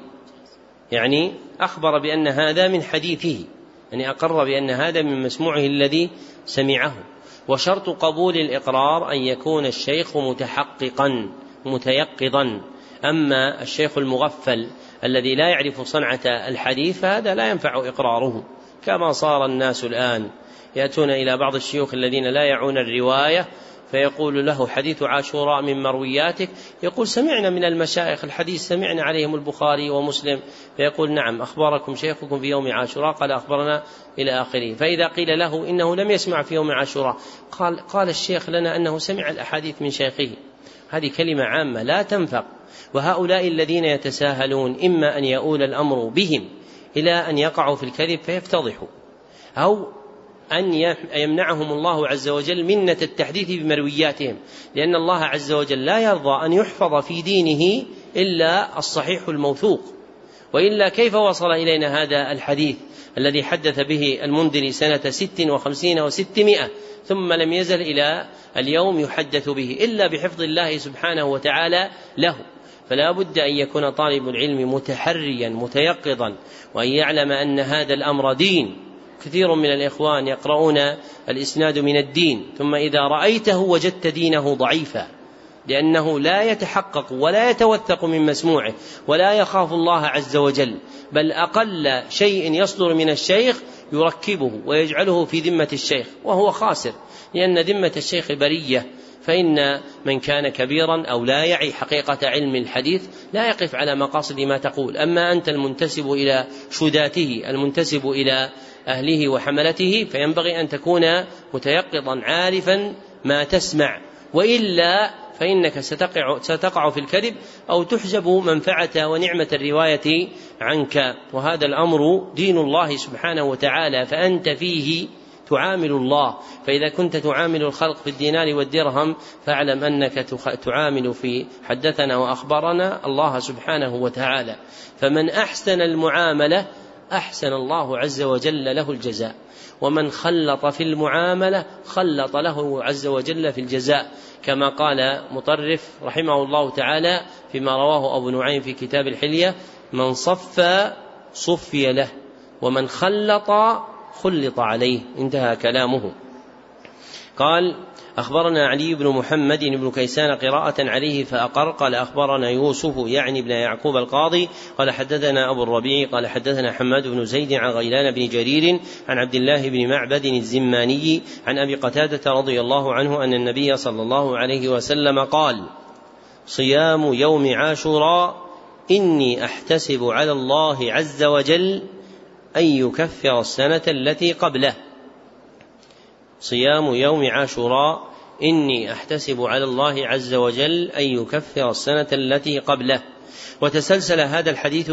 يعني أخبر بأن هذا من حديثه، يعني أقر بأن هذا من مسموعه الذي سمعه. وشرط قبول الإقرار أن يكون الشيخ متحققا متيقظا. أما الشيخ المغفل الذي لا يعرف صنعة الحديث فهذا لا ينفع إقراره، كما صار الناس الآن يأتون إلى بعض الشيوخ الذين لا يعون الرواية فيقول له حديث عاشوراء من مروياتك، يقول سمعنا من المشايخ الحديث، سمعنا عليهم البخاري ومسلم، فيقول نعم أخبركم شيخكم في يوم عاشوراء قال أخبرنا إلى آخره. فإذا قيل له إنه لم يسمع في يوم عاشوراء قال الشيخ لنا أنه سمع الأحاديث من شيخه. هذه كلمة عامة لا تنفق. وهؤلاء الذين يتساهلون إما أن يؤول الأمر بهم إلى أن يقعوا في الكذب فيفتضحوا، أو أن يمنعهم الله عز وجل منة التحديث بمروياتهم، لأن الله عز وجل لا يرضى أن يحفظ في دينه إلا الصحيح الموثوق، وإلا كيف وصل إلينا هذا الحديث الذي حدث به المنذري سنة 56 و600 ثم لم يزل إلى اليوم يحدث به إلا بحفظ الله سبحانه وتعالى له. فلا بد أن يكون طالب العلم متحريا متيقظا، وأن يعلم أن هذا الأمر دين. كثير من الإخوان يقرؤون الإسناد من الدين، ثم إذا رأيته وجدت دينه ضعيفا، لأنه لا يتحقق ولا يتوثق من مسموعه ولا يخاف الله عز وجل، بل أقل شيء يصدر من الشيخ يركبه ويجعله في ذمة الشيخ، وهو خاسر، لأن ذمة الشيخ برية. فإن من كان كبيرا أو لا يعي حقيقة علم الحديث لا يقف على مقاصد ما تقول. أما أنت المنتسب إلى شداته المنتسب إلى أهله وحملته فينبغي أن تكون متيقظا عارفا ما تسمع، وإلا فإنك ستقع في الكذب أو تحجب منفعة ونعمة الرواية عنك. وهذا الأمر دين الله سبحانه وتعالى، فأنت فيه تعامل الله. فإذا كنت تعامل الخلق في الدينار والدرهم فاعلم أنك تعامل في حدثنا وأخبرنا الله سبحانه وتعالى. فمن أحسن المعاملة أحسن الله عز وجل له الجزاء، ومن خلط في المعاملة خلط له عز وجل في الجزاء، كما قال مطرف رحمه الله تعالى فيما رواه أبو نعيم في كتاب الحلية: من صفى صفي له، ومن خلط خلط عليه. انتهى كلامه. قال أخبرنا علي بن محمد بن كيسان قراءة عليه فأقر. قال أخبرنا يوسف يعني ابن يعقوب القاضي قال حدثنا أبو الربيع قال حدثنا حماد بن زيد عن غيلان بن جرير عن عبد الله بن معبد الزماني عن أبي قتادة رضي الله عنه أن النبي صلى الله عليه وسلم قال: صيام يوم عاشوراء إني أحتسب على الله عز وجل أن يكفر السنة التي قبله. صيام يوم عاشوراء إني أحتسب على الله عز وجل أن يكفر السنة التي قبله. وتسلسل هذا الحديث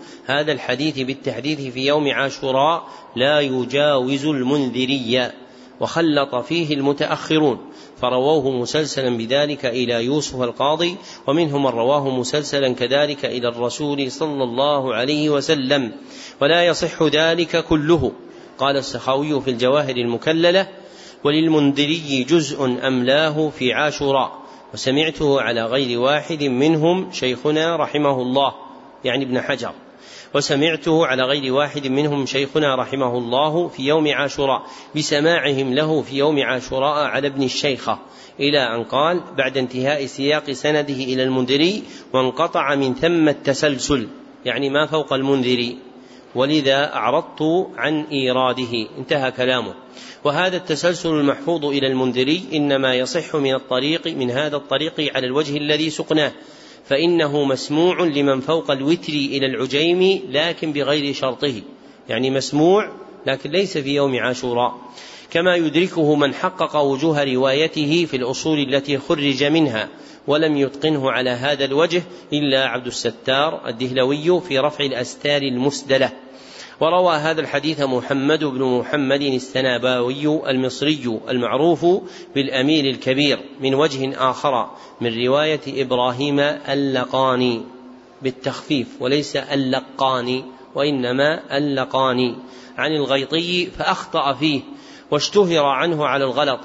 بالتحديث في يوم عاشوراء لا يجاوز المنذرية. وخلط فيه المتأخرون فرووه مسلسلا بذلك إلى يوسف القاضي، ومنهم من رواه مسلسلا كذلك إلى الرسول صلى الله عليه وسلم، ولا يصح ذلك كله. قال السخاوي في الجواهر المكللة: وللمنذري جزء أملاه في عاشوراء، وسمعته على غير واحد منهم شيخنا رحمه الله، يعني ابن حجر، وسمعته على غير واحد منهم شيخنا رحمه الله في يوم عاشوراء بسماعهم له في يوم عاشوراء على ابن الشيخة، إلى أن قال بعد انتهاء سياق سنده إلى المنذري: وانقطع من ثم التسلسل، يعني ما فوق المنذري، ولذا أعرضت عن إيراده. انتهى كلامه. وهذا التسلسل المحفوظ إلى المنذري إنما يصح من هذا الطريق على الوجه الذي سقناه، فإنه مسموع لمن فوق الوتر إلى العجيم لكن بغير شرطه، يعني مسموع لكن ليس في يوم عاشوراء، كما يدركه من حقق وجوه روايته في الأصول التي خرج منها، ولم يتقنه على هذا الوجه إلا عبد الستار الدهلوي في رفع الأستار المسدلة. وروى هذا الحديث محمد بن محمد السناباوي المصري المعروف بالأمير الكبير من وجه آخر من رواية إبراهيم اللقاني بالتخفيف وليس اللقاني وإنما اللقاني عن الغيطي فأخطأ فيه واشتهر عنه على الغلط،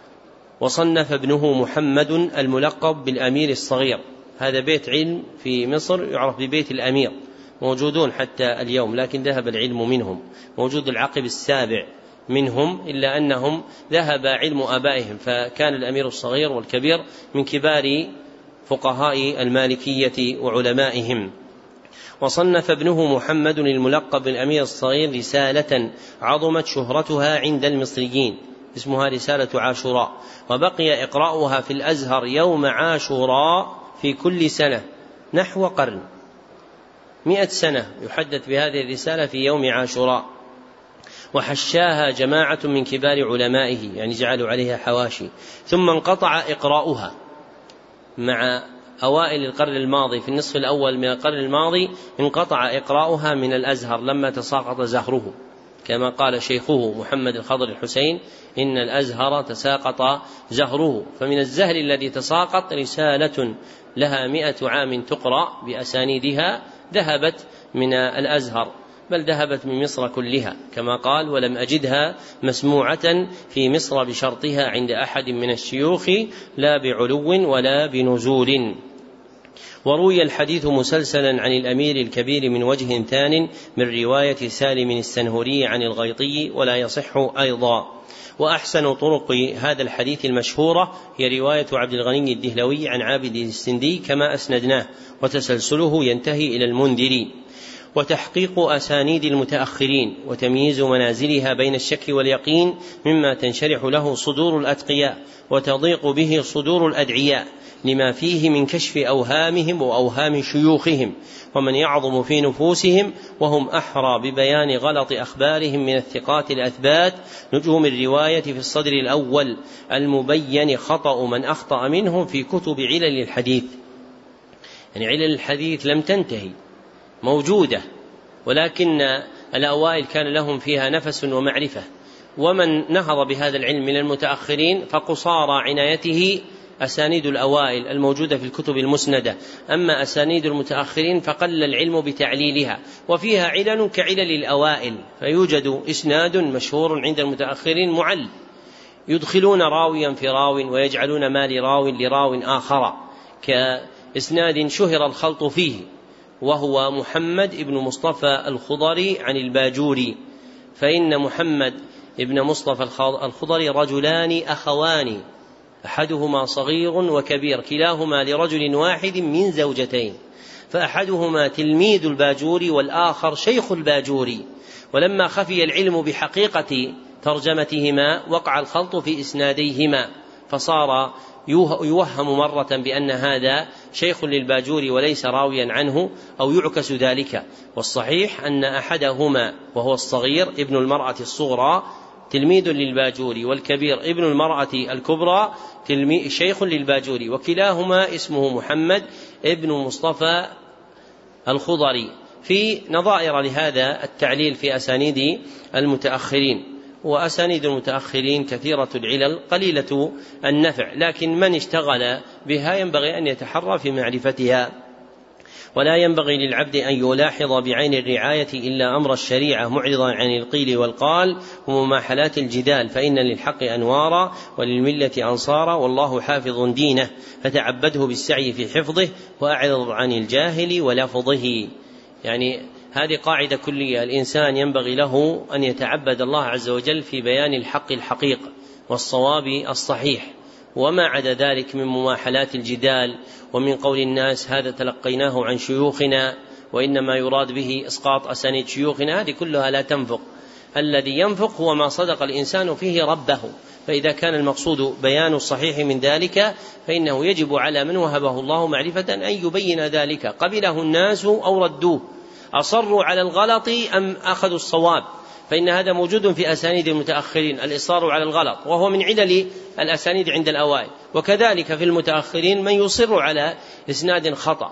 وصنف ابنه محمد الملقب بالأمير الصغير. هذا بيت علم في مصر يعرف ببيت الأمير، موجودون حتى اليوم لكن ذهب العلم منهم، موجود العقب السابع منهم، إلا أنهم ذهب علم آبائهم، فكان الأمير الصغير والكبير من كبار فقهاء المالكية وعلمائهم. وصنف ابنه محمد الملقب بالأمير الصغير رسالة عظمت شهرتها عند المصريين اسمها رسالة عاشوراء، وبقي إقراؤها في الأزهر يوم عاشوراء في كل سنة نحو قرن، 100 سنة يحدث بهذه الرسالة في يوم عاشوراء، وحشاها جماعة من كبار علمائه، يعني جعلوا عليها حواشي، ثم انقطع إقراؤها مع أوائل القرن الماضي، في النصف الأول من القرن الماضي انقطع إقراؤها من الأزهر لما تساقط زهره، كما قال شيخه محمد الخضر الحسين: إن الأزهر تساقط زهره. فمن الزهر الذي تساقط رسالة لها 100 عام تقرأ بأسانيدها ذهبت من الأزهر، بل ذهبت من مصر كلها، كما قال: ولم أجدها مسموعة في مصر بشرطها عند أحد من الشيوخ لا بعلو ولا بنزول. وروي الحديث مسلسلا عن الأمير الكبير من وجه ثان من رواية سالم السنهري عن الغيطي، ولا يصح أيضا. وأحسن طرق هذا الحديث المشهورة هي رواية عبد الغني الدهلوي عن عابد السندي كما أسندناه، وتسلسله ينتهي إلى المنذري. وتحقيق أسانيد المتأخرين وتمييز منازلها بين الشك واليقين مما تنشرح له صدور الأتقياء وتضيق به صدور الأدعياء، لما فيه من كشف أوهامهم وأوهام شيوخهم ومن يعظم في نفوسهم، وهم أحرى ببيان غلط أخبارهم من الثقات الأثبات نجوم الرواية في الصدر الأول المبين خطأ من أخطأ منهم في كتب علل الحديث. يعني علل الحديث لم تنتهي، موجودة، ولكن الأوائل كان لهم فيها نفس ومعرفة، ومن نهض بهذا العلم من المتأخرين فقصارى عنايته أسانيد الأوائل الموجودة في الكتب المسندة، أما أسانيد المتأخرين فقل العلم بتعليلها، وفيها علل كعلل الأوائل، فيوجد إسناد مشهور عند المتأخرين معل، يدخلون راويا في راو ويجعلون ما لراو آخر، كإسناد شهر الخلط فيه، وهو محمد ابن مصطفى الخضري عن الباجوري، فإن محمد ابن مصطفى الخضري رجلان أخوان، أحدهما صغير وكبير، كلاهما لرجل واحد من زوجتين، فأحدهما تلميذ الباجوري والآخر شيخ الباجوري، ولما خفي العلم بحقيقة ترجمتهما وقع الخلط في إسناديهما، فصار يوهم مرة بأن هذا شيخ للباجوري وليس راويا عنه، أو يعكس ذلك. والصحيح أن أحدهما وهو الصغير ابن المرأة الصغرى تلميذ للباجوري، والكبير ابن المرأة الكبرى شيخ للباجوري، وكلاهما اسمه محمد ابن مصطفى الخضري، في نظائر لهذا التعليل في أسانيد المتأخرين. وأسانيد المتأخرين كثيرة العلل قليلة النفع، لكن من اشتغل بها ينبغي أن يتحرى في معرفتها. ولا ينبغي للعبد أن يلاحظ بعين الرعاية إلا أمر الشريعة معرضا عن القيل والقال ومماحلات الجدال، فإن للحق أنوارا وللملة أنصارا، والله حافظ دينه فتعبده بالسعي في حفظه وأعرض عن الجاهل ولفظه. يعني هذه قاعدة كلية، الإنسان ينبغي له أن يتعبد الله عز وجل في بيان الحق الحقيق والصواب الصحيح، وما عدا ذلك من مماحلات الجدال ومن قول الناس هذا تلقيناه عن شيوخنا وإنما يراد به إسقاط أسانيد شيوخنا، هذه كلها لا تنفق. الذي ينفق هو ما صدق الإنسان فيه ربه، فإذا كان المقصود بيان الصحيح من ذلك فإنه يجب على من وهبه الله معرفة أن يبين ذلك، قبله الناس أو ردوه، أصروا على الغلط أم أخذوا الصواب، فإن هذا موجود في أسانيد المتأخرين، الإصرار على الغلط وهو من علل الأسانيد عند الأوائل، وكذلك في المتأخرين من يصر على إسناد خطأ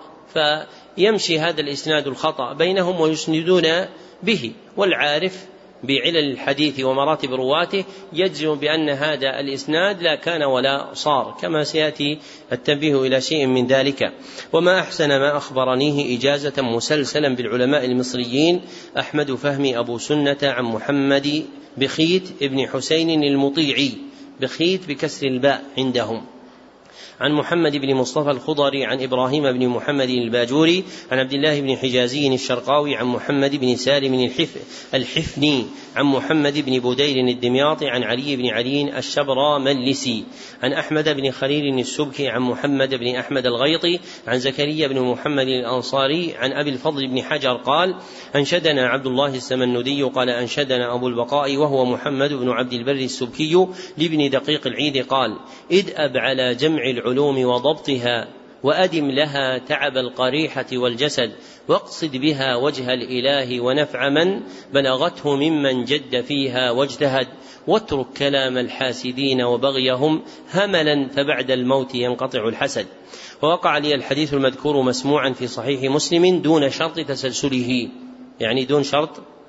فيمشي هذا الإسناد الخطأ بينهم ويسندون به، والعارف بعلل الحديث ومراتب رواته يجزم بأن هذا الإسناد لا كان ولا صار، كما سيأتي التنبيه إلى شيء من ذلك. وما أحسن ما أخبرنيه إجازة مسلسلا بالعلماء المصريين أحمد فهمي أبو سنة عن محمد بخيت ابن حسين المطيعي، بخيت بكسر الباء عندهم، عن محمد بن مصطفى الخضري عن إبراهيم بن محمد الباجوري عن عبد الله بن حجازي الشرقاوي عن محمد بن سالم الحفني عن محمد بن بدير الدمياطي عن علي بن علي الشبراملسي عن أحمد بن خليل السبكي عن محمد بن أحمد الغيطي عن زكريا بن محمد الأنصاري عن أبي الفضل بن حجر قال أنشدنا عبد الله السمندي قال أنشدنا أبو البقاء وهو محمد بن عبد البر السبكي لابن دقيق العيد قال ادأب على جمع العلوم وضبطها وأدم لها تعب القريحة والجسد واقصد بها وجه الإله ونفع من بلغته ممن جد فيها واجتهد واترك كلام الحاسدين وبغيهم هملا فبعد الموت ينقطع الحسد. ووقع لي الحديث المذكور مسموعا في صحيح مسلم دون شرط تسلسله، يعني دون شرط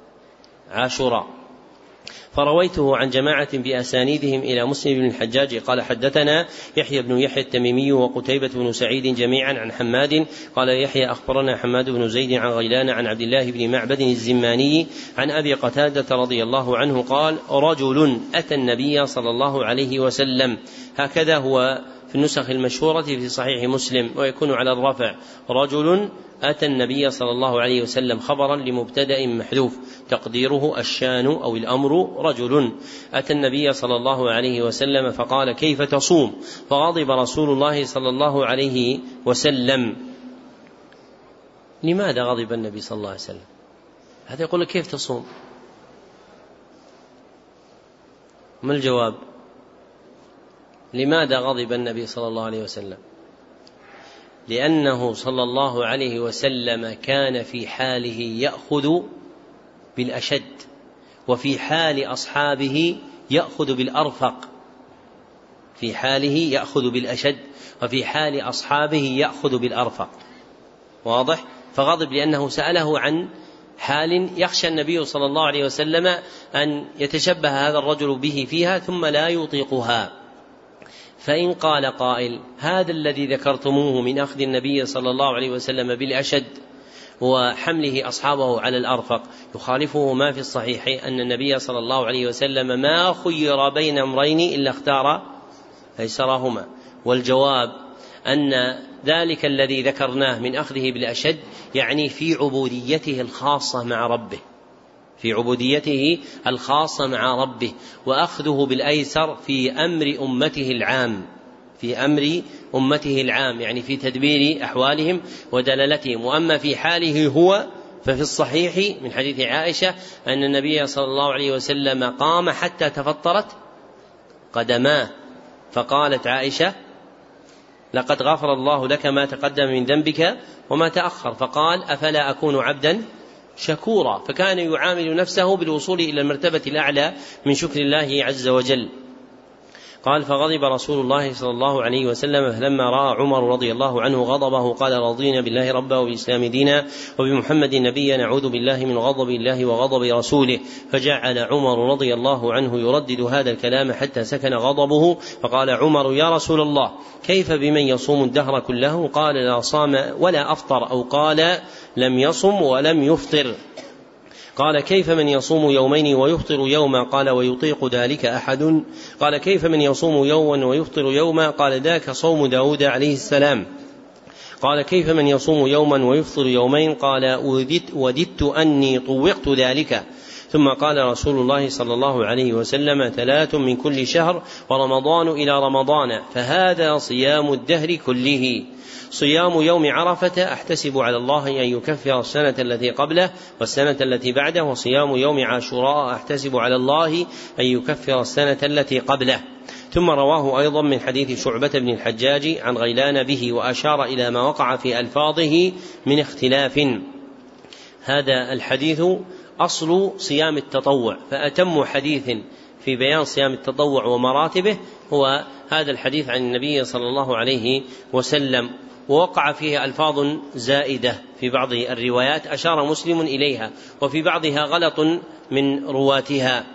عاشوراء، فرويته عن جماعة بأسانيدهم إلى مسلم بن الحجاج قال حدثنا يحيى بن يحيى التميمي وقتيبة بن سعيد جميعا عن حماد قال يحيى أخبرنا حماد بن زيد عن غيلان عن عبد الله بن معبد الزماني عن أبي قتادة رضي الله عنه قال رجل أتى النبي صلى الله عليه وسلم، هكذا هو في النسخ المشهورة في صحيح مسلم، ويكون على الرفع رجل أتى النبي صلى الله عليه وسلم خبرا لمبتدأ محذوف تقديره الشان أو الأمر رجل أتى النبي صلى الله عليه وسلم فقال كيف تصوم؟ فغضب رسول الله صلى الله عليه وسلم. لماذا غضب النبي صلى الله عليه وسلم؟ هذا يقول لك كيف تصوم؟ ما الجواب؟ لماذا غضب النبي صلى الله عليه وسلم؟ لأنه صلى الله عليه وسلم كان في حاله يأخذ بالأشد، وفي حال أصحابه يأخذ بالأرفق، في حاله يأخذ بالأشد وفي حال أصحابه يأخذ بالأرفق، واضح؟ فغضب لأنه سأله عن حال يخشى النبي صلى الله عليه وسلم أن يتشبه هذا الرجل به فيها ثم لا يطيقها. فإن قال قائل هذا الذي ذكرتموه من أخذ النبي صلى الله عليه وسلم بالأشد وحمله أصحابه على الأرفق يخالفه ما في الصحيح أن النبي صلى الله عليه وسلم ما خير بين أمرين إلا اختار أيسرهما، والجواب أن ذلك الذي ذكرناه من أخذه بالأشد يعني في عبوديته الخاصة مع ربه، في عبوديته الخاصة مع ربه، وأخذه بالأيسر في أمر أمته العام، في أمر أمته العام يعني في تدبير أحوالهم ودلالتهم. وأما في حاله هو ففي الصحيح من حديث عائشة أن النبي صلى الله عليه وسلم قام حتى تفطرت قدماه، فقالت عائشة لقد غفر الله لك ما تقدم من ذنبك وما تأخر، فقال أفلا أكون عبدا شكورا، فكان يعامل نفسه بالوصول إلى المرتبة الأعلى من شكر الله عز وجل. قال فغضب رسول الله صلى الله عليه وسلم فلما رأى عمر رضي الله عنه غضبه قال رضينا بالله ربا وبالإسلام دينا وبمحمد نبيا نعوذ بالله من غضب الله وغضب رسوله. فجعل عمر رضي الله عنه يردد هذا الكلام حتى سكن غضبه. فقال عمر يا رسول الله كيف بمن يصوم الدهر كله؟ قال لا صام ولا أفطر، أو قال لم يصم ولم يفطر. قال كيف من يصوم يومين ويفطر يوما؟ قال ويطيق ذلك أحد؟ قال كيف من يصوم يوما ويفطر يوما؟ قال ذاك صوم داود عليه السلام. قال كيف من يصوم يوما ويفطر يومين؟ قال وددت أني طوقت ذلك. ثم قال رسول الله صلى الله عليه وسلم 3 من كل شهر ورمضان إلى رمضان، فهذا صيام الدهر كله. صيام يوم عرفة أحتسب على الله أن يكفر السنة التي قبله والسنة التي بعده، وصيام يوم عاشوراء أحتسب على الله أن يكفر السنة التي قبله. ثم رواه أيضا من حديث شعبة بن الحجاج عن غيلان به، وأشار إلى ما وقع في ألفاظه من اختلاف. هذا الحديث أصل صيام التطوع، فأتم حديث في بيان صيام التطوع ومراتبه هو هذا الحديث عن النبي صلى الله عليه وسلم، ووقع فيه ألفاظ زائدة في بعض الروايات أشار مسلم إليها، وفي بعضها غلط من رواتها.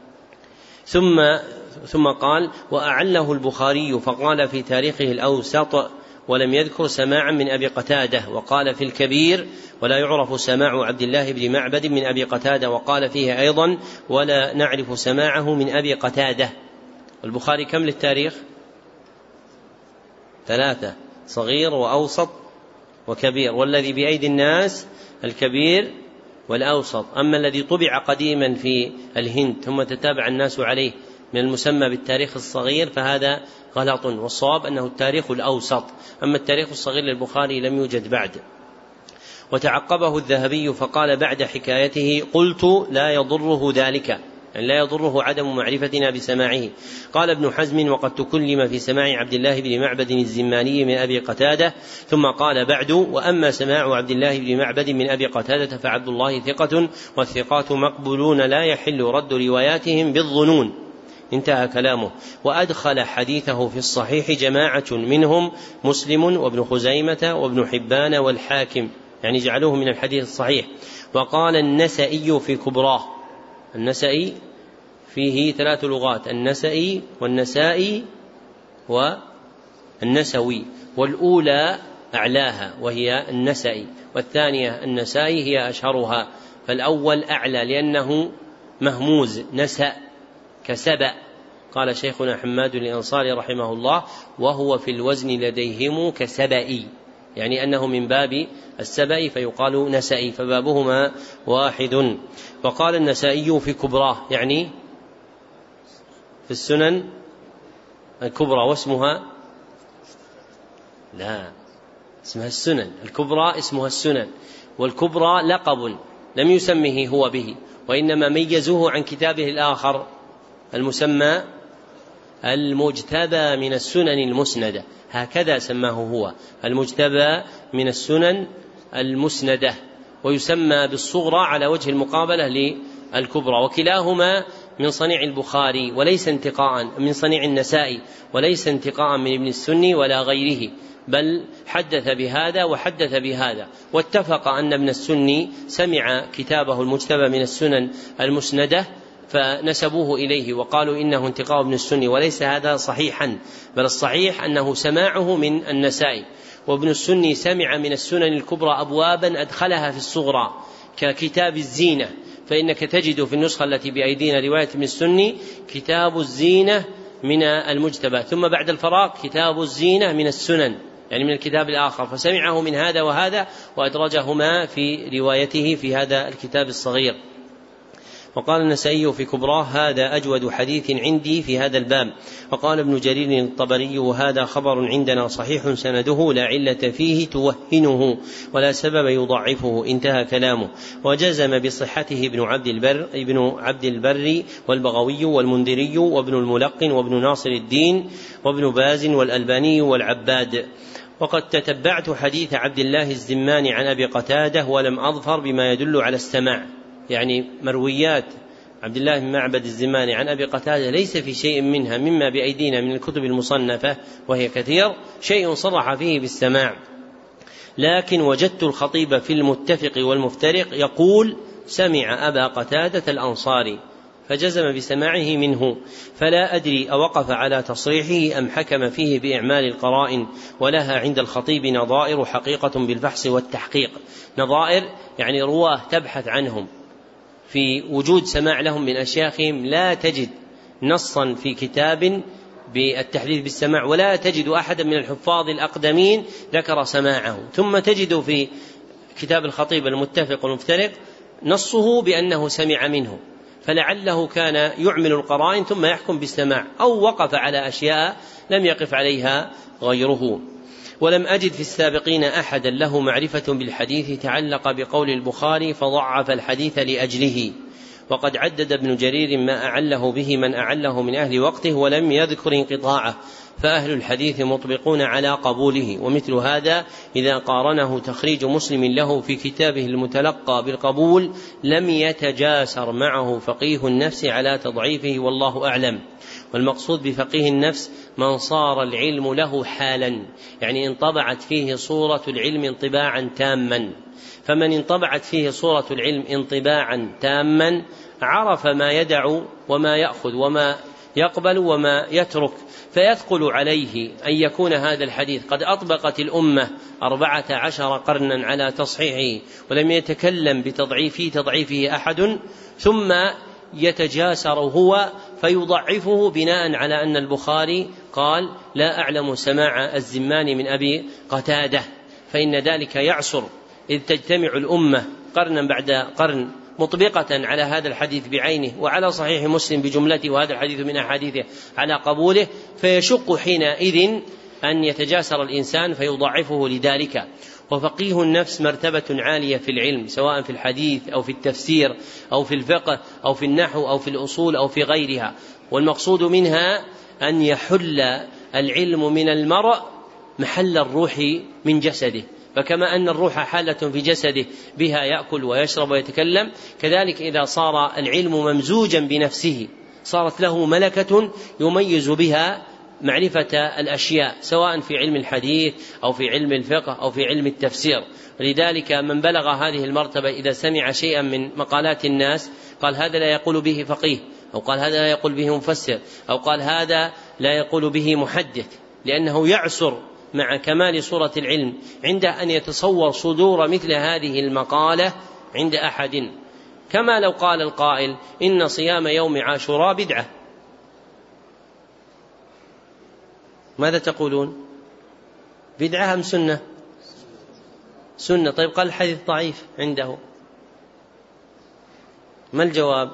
ثم قال وأعله البخاري فقال في تاريخه الأوسط ولم يذكر سماعا من أبي قتادة، وقال في الكبير ولا يعرف سماع عبد الله بن معبد من أبي قتادة، وقال فيه أيضا ولا نعرف سماعه من أبي قتادة. البخاري كم للتاريخ؟ 3: صغير وأوسط وكبير، والذي بأيدي الناس الكبير والأوسط. أما الذي طبع قديما في الهند ثم تتابع الناس عليه من المسمى بالتاريخ الصغير فهذا غلط، والصواب أنه التاريخ الأوسط. أما التاريخ الصغير للبخاري لم يوجد بعد. وتعقبه الذهبي فقال بعد حكايته قلت لا يضره ذلك، يعني لا يضره عدم معرفتنا بسماعه. قال ابن حزم وقد تكلم في سماع عبد الله بن معبد الزماني من أبي قتادة. ثم قال بعد وأما سماع عبد الله بن معبد من أبي قتادة فعبد الله ثقة والثقات مقبولون لا يحل رد رواياتهم بالظنون. انتهى كلامه. وأدخل حديثه في الصحيح جماعة منهم مسلم وابن خزيمة وابن حبان والحاكم، يعني جعلوه من الحديث الصحيح. وقال النسائي في كبراه، النسائي فيه 3 لغات، النسائي والنسائي والنسوي، والأولى أعلاها وهي النسائي، والثانية النسائي هي أشهرها، فالأول أعلى لأنه مهموز نسأ كسبأ. قال شيخنا حماد الأنصاري رحمه الله وهو في الوزن لديهم كسبئي، يعني أنه من باب السبأ فيقال نسائي، فبابهما واحد. وقال النسائي في كبراه، يعني في السنن الكبرى، واسمها لا اسمها السنن الكبرى، اسمها السنن، والكبرى لقب لم يسمه هو به، وإنما ميزوه عن كتابه الآخر المسمى المجتبى من السنن المسندة، هكذا سماه هو المجتبى من السنن المسندة، ويسمى بالصغرى على وجه المقابلة للكبرى، وكلاهما من صنيع البخاري وليس انتقاء من صنيع النسائي، وليس انتقاء من ابن السني ولا غيره، بل حدث بهذا وحدث بهذا. واتفق أن ابن السني سمع كتابه المجتبى من السنن المسندة فنسبوه إليه وقالوا إنه انتقاء ابن السني، وليس هذا صحيحا، بل الصحيح أنه سماعه من النسائي. وابن السني سمع من السنن الكبرى أبوابا أدخلها في الصغرى ككتاب الزينة، فإنك تجد في النسخة التي بأيدينا رواية ابن السني كتاب الزينة من المجتبى، ثم بعد الفراغ كتاب الزينة من السنن، يعني من الكتاب الآخر، فسمعه من هذا وهذا وأدرجهما في روايته في هذا الكتاب الصغير. وقال النسائي في كبراه هذا أجود حديث عندي في هذا الباب. وقال ابن جرير الطبري وهذا خبر عندنا صحيح سنده لا علة فيه توهنه ولا سبب يضعفه، انتهى كلامه. وجزم بصحته ابن عبد البر والبغوي والمنذري وابن الملقن وابن ناصر الدين وابن باز والألباني والعباد. وقد تتبعت حديث عبد الله الزماني عن أبي قتادة ولم أظفر بما يدل على السماع، يعني مرويات عبد الله بن معبد الزماني عن أبي قتادة ليس في شيء منها مما بأيدينا من الكتب المصنفة وهي كثير شيء صرح فيه بالسماع، لكن وجدت الخطيب في المتفق والمفترق يقول سمع أبا قتادة الأنصاري فجزم بسماعه منه، فلا أدري أوقف على تصريحه أم حكم فيه بإعمال القرائن، ولها عند الخطيب نظائر حقيقة بالبحث والتحقيق. نظائر يعني رواه تبحث عنهم في وجود سماع لهم من أشياخهم، لا تجد نصا في كتاب بالتحديث بالسماع، ولا تجد أحدا من الحفاظ الأقدمين ذكر سماعه، ثم تجد في كتاب الخطيب المتفق والمفترق نصه بأنه سمع منه، فلعله كان يعمل القرائن ثم يحكم بالسماع، أو وقف على أشياء لم يقف عليها غيره. ولم أجد في السابقين أحدا له معرفة بالحديث تعلق بقول البخاري فضعف الحديث لأجله، وقد عدد ابن جرير ما أعله به من أعله من أهل وقته ولم يذكر انقطاعه، فأهل الحديث مطبقون على قبوله. ومثل هذا إذا قارنه تخريج مسلم له في كتابه المتلقى بالقبول لم يتجاسر معه فقيه النفس على تضعيفه، والله أعلم. والمقصود بفقيه النفس من صار العلم له حالا، يعني انطبعت فيه صورة العلم انطباعا تاما، فمن انطبعت فيه صورة العلم انطباعا تاما عرف ما يدع وما يأخذ وما يقبل وما يترك، فيثقل عليه أن يكون هذا الحديث قد أطبقت الأمة 14 قرنا على تصحيحه ولم يتكلم بتضعيفه أحد، ثم يتجاسر هو فيضعفه بناء على أن البخاري قال لا أعلم سماع الزمان من أبي قتادة، فإن ذلك يعسر إذ تجتمع الأمة قرنا بعد قرن مطبقة على هذا الحديث بعينه وعلى صحيح مسلم بجملته، وهذا الحديث من أحاديثه على قبوله، فيشق حينئذ أن يتجاسر الإنسان فيضعفه لذلك. وفقيه النفس مرتبة عالية في العلم، سواء في الحديث أو في التفسير أو في الفقه أو في النحو أو في الأصول أو في غيرها، والمقصود منها أن يحل العلم من المرء محل الروح من جسده، فكما أن الروح حالة في جسده بها يأكل ويشرب ويتكلم، كذلك إذا صار العلم ممزوجا بنفسه صارت له ملكة يميز بها معرفة الأشياء، سواء في علم الحديث أو في علم الفقه أو في علم التفسير. ولذلك من بلغ هذه المرتبة إذا سمع شيئا من مقالات الناس قال هذا لا يقول به فقيه، أو قال هذا لا يقول به مفسر، أو قال هذا لا يقول به محدث، لأنه يعسر مع كمال صورة العلم عند أن يتصور صدور مثل هذه المقالة عند أحد، كما لو قال القائل إن صيام يوم عاشوراء بدعة، ماذا تقولون؟ بدعة أم سنة؟ سنة. طيب قال الحديث ضعيف عنده، ما الجواب؟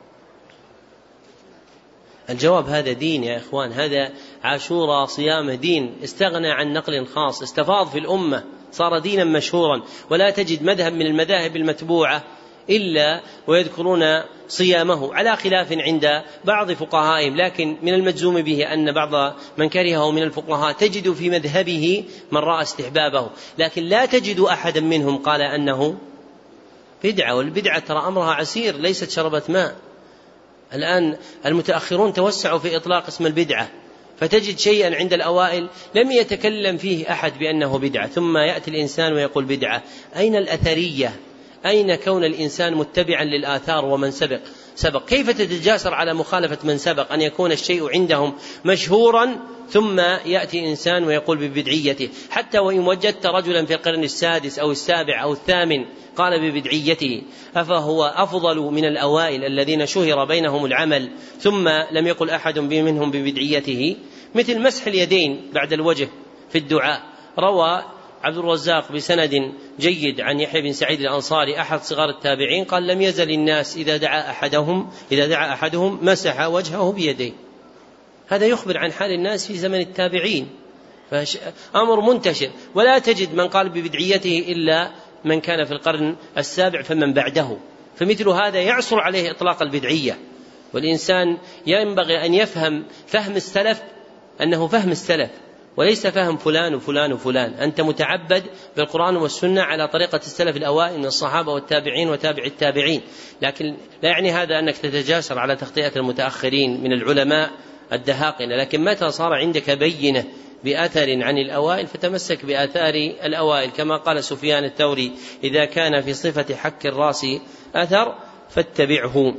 الجواب هذا دين يا إخوان، هذا عاشوراء صيامه دين، استغنى عن نقل خاص، استفاض في الأمة، صار دينا مشهورا، ولا تجد مذهب من المذاهب المتبوعة إلا ويذكرون صيامه على خلاف عند بعض فقهائهم، لكن من المجزوم به أن بعض من كرهه من الفقهاء تجد في مذهبه من رأى استحبابه، لكن لا تجد أحدا منهم قال أنه بدعة. والبدعة ترى أمرها عسير، ليست شربة ماء. الآن المتأخرون توسعوا في إطلاق اسم البدعة، فتجد شيئا عند الأوائل لم يتكلم فيه أحد بأنه بدعة، ثم يأتي الإنسان ويقول بدعة. أين الأثرية؟ أين كون الإنسان متبعا للآثار ومن سبق؟ كيف تتجاسر على مخالفة من سبق؟ أن يكون الشيء عندهم مشهورا ثم يأتي إنسان ويقول ببدعيته، حتى وإن وجدت رجلا في القرن السادس أو السابع أو الثامن قال ببدعيته، أفهو أفضل من الأوائل الذين شهر بينهم العمل ثم لم يقل أحد منهم ببدعيته؟ مثل مسح اليدين بعد الوجه في الدعاء، روى عبد الرزاق بسند جيد عن يحيى بن سعيد الأنصاري أحد صغار التابعين قال لم يزل الناس إذا دعا أحدهم مسح وجهه بيديه. هذا يخبر عن حال الناس في زمن التابعين، فأمر منتشر، ولا تجد من قال ببدعيته إلا من كان في القرن السابع فمن بعده، فمثل هذا يعسر عليه إطلاق البدعية. والإنسان ينبغي أن يفهم فهم السلف أنه فهم السلف، وليس فهم فلان وفلان وفلان. أنت متعبد بالقرآن والسنة على طريقة السلف الأوائل من الصحابة والتابعين وتابع التابعين، لكن لا يعني هذا أنك تتجاسر على تخطئة المتأخرين من العلماء الدهاقنة، لكن متى صار عندك بينة بأثر عن الأوائل فتمسك بآثار الأوائل، كما قال سفيان الثوري: إذا كان في صفة حك الرأس أثر فاتبعه.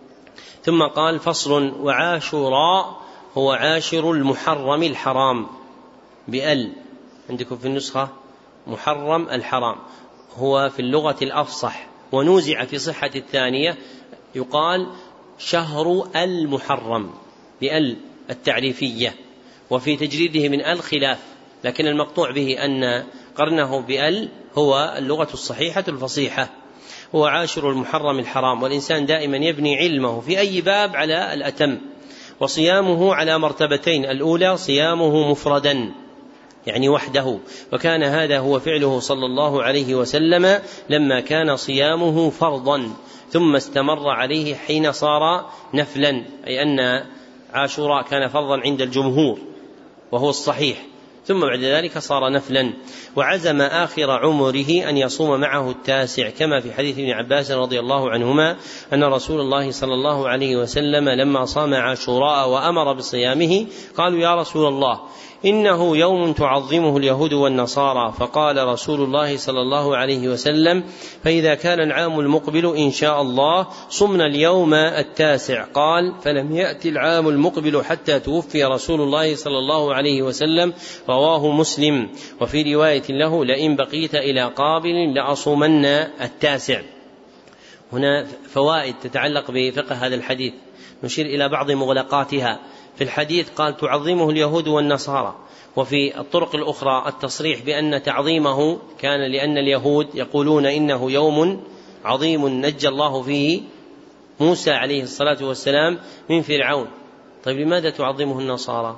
ثم قال: فصل: وعاشوراء هو عاشر المحرم الحرام بأل، عندكم في النسخة محرم الحرام، هو في اللغة الأفصح، ونوزع في صحة الثانية يقال شهر المحرم بأل التعريفية، وفي تجريده من أل خلاف، لكن المقطوع به أن قرنه بأل هو اللغة الصحيحة الفصيحة. هو عاشر المحرم الحرام، والإنسان دائما يبني علمه في أي باب على الأتم. وصيامه على مرتبتين: الأولى صيامه مفردا يعني وحده، وكان هذا هو فعله صلى الله عليه وسلم لما كان صيامه فرضا، ثم استمر عليه حين صار نفلا، أي أن عاشوراء كان فرضا عند الجمهور وهو الصحيح، ثم بعد ذلك صار نفلا. وعزم آخر عمره أن يصوم معه التاسع، كما في حديث ابن عباس رضي الله عنهما أن رسول الله صلى الله عليه وسلم لما صام عاشوراء وأمر بصيامه قالوا: يا رسول الله، إنه يوم تعظمه اليهود والنصارى. فقال رسول الله صلى الله عليه وسلم: فإذا كان العام المقبل إن شاء الله صمنا اليوم التاسع. قال: فلم يأتي العام المقبل حتى توفي رسول الله صلى الله عليه وسلم، رواه مسلم. وفي رواية له: لئن بقيت إلى قابل لأصومن التاسع. هنا فوائد تتعلق بفقه هذا الحديث، نشير إلى بعض مغلقاتها. في الحديث قال: تعظمه اليهود والنصارى، وفي الطرق الأخرى التصريح بأن تعظيمه كان لأن اليهود يقولون إنه يوم عظيم نجى الله فيه موسى عليه الصلاة والسلام من فرعون. طيب لماذا تعظمه النصارى؟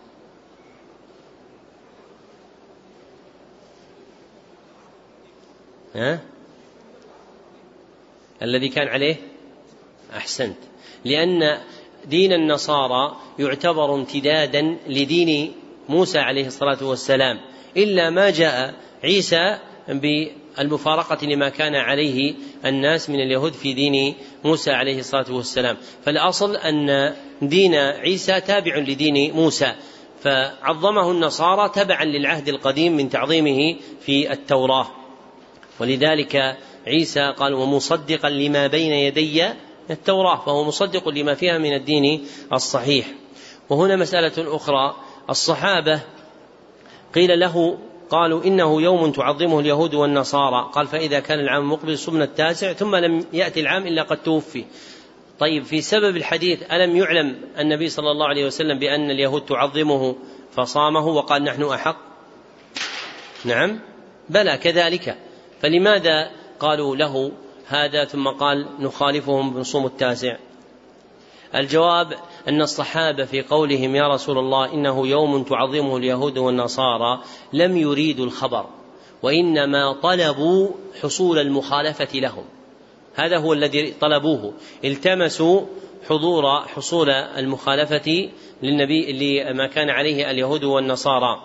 الذي كان عليه أحسنت، لأن دين النصارى يعتبر امتدادا لدين موسى عليه الصلاة والسلام، إلا ما جاء عيسى بالمفارقة لما كان عليه الناس من اليهود في دين موسى عليه الصلاة والسلام. فالأصل أن دين عيسى تابع لدين موسى، فعظمه النصارى تبعا للعهد القديم من تعظيمه في التوراة. ولذلك عيسى قال: ومصدقا لما بين يدي التوراة، فهو مصدق لما فيها من الدين الصحيح. وهنا مسألة أخرى: الصحابة قيل له قالوا: إنه يوم تعظمه اليهود والنصارى. قال: فإذا كان العام المقبل صمنا التاسع، ثم لم يأتي العام إلا قد توفي. طيب في سبب الحديث ألم يعلم النبي صلى الله عليه وسلم بأن اليهود تعظمه فصامه وقال: نحن أحق؟ نعم بلى كذلك. فلماذا قالوا له هذا ثم قال نخالفهم بنصوم التاسع؟ الجواب أن الصحابة في قولهم: يا رسول الله إنه يوم تعظمه اليهود والنصارى، لم يريدوا الخبر، وإنما طلبوا حصول المخالفة لهم. هذا هو الذي طلبوه، التمسوا حصول المخالفة للنبي لما كان عليه اليهود والنصارى.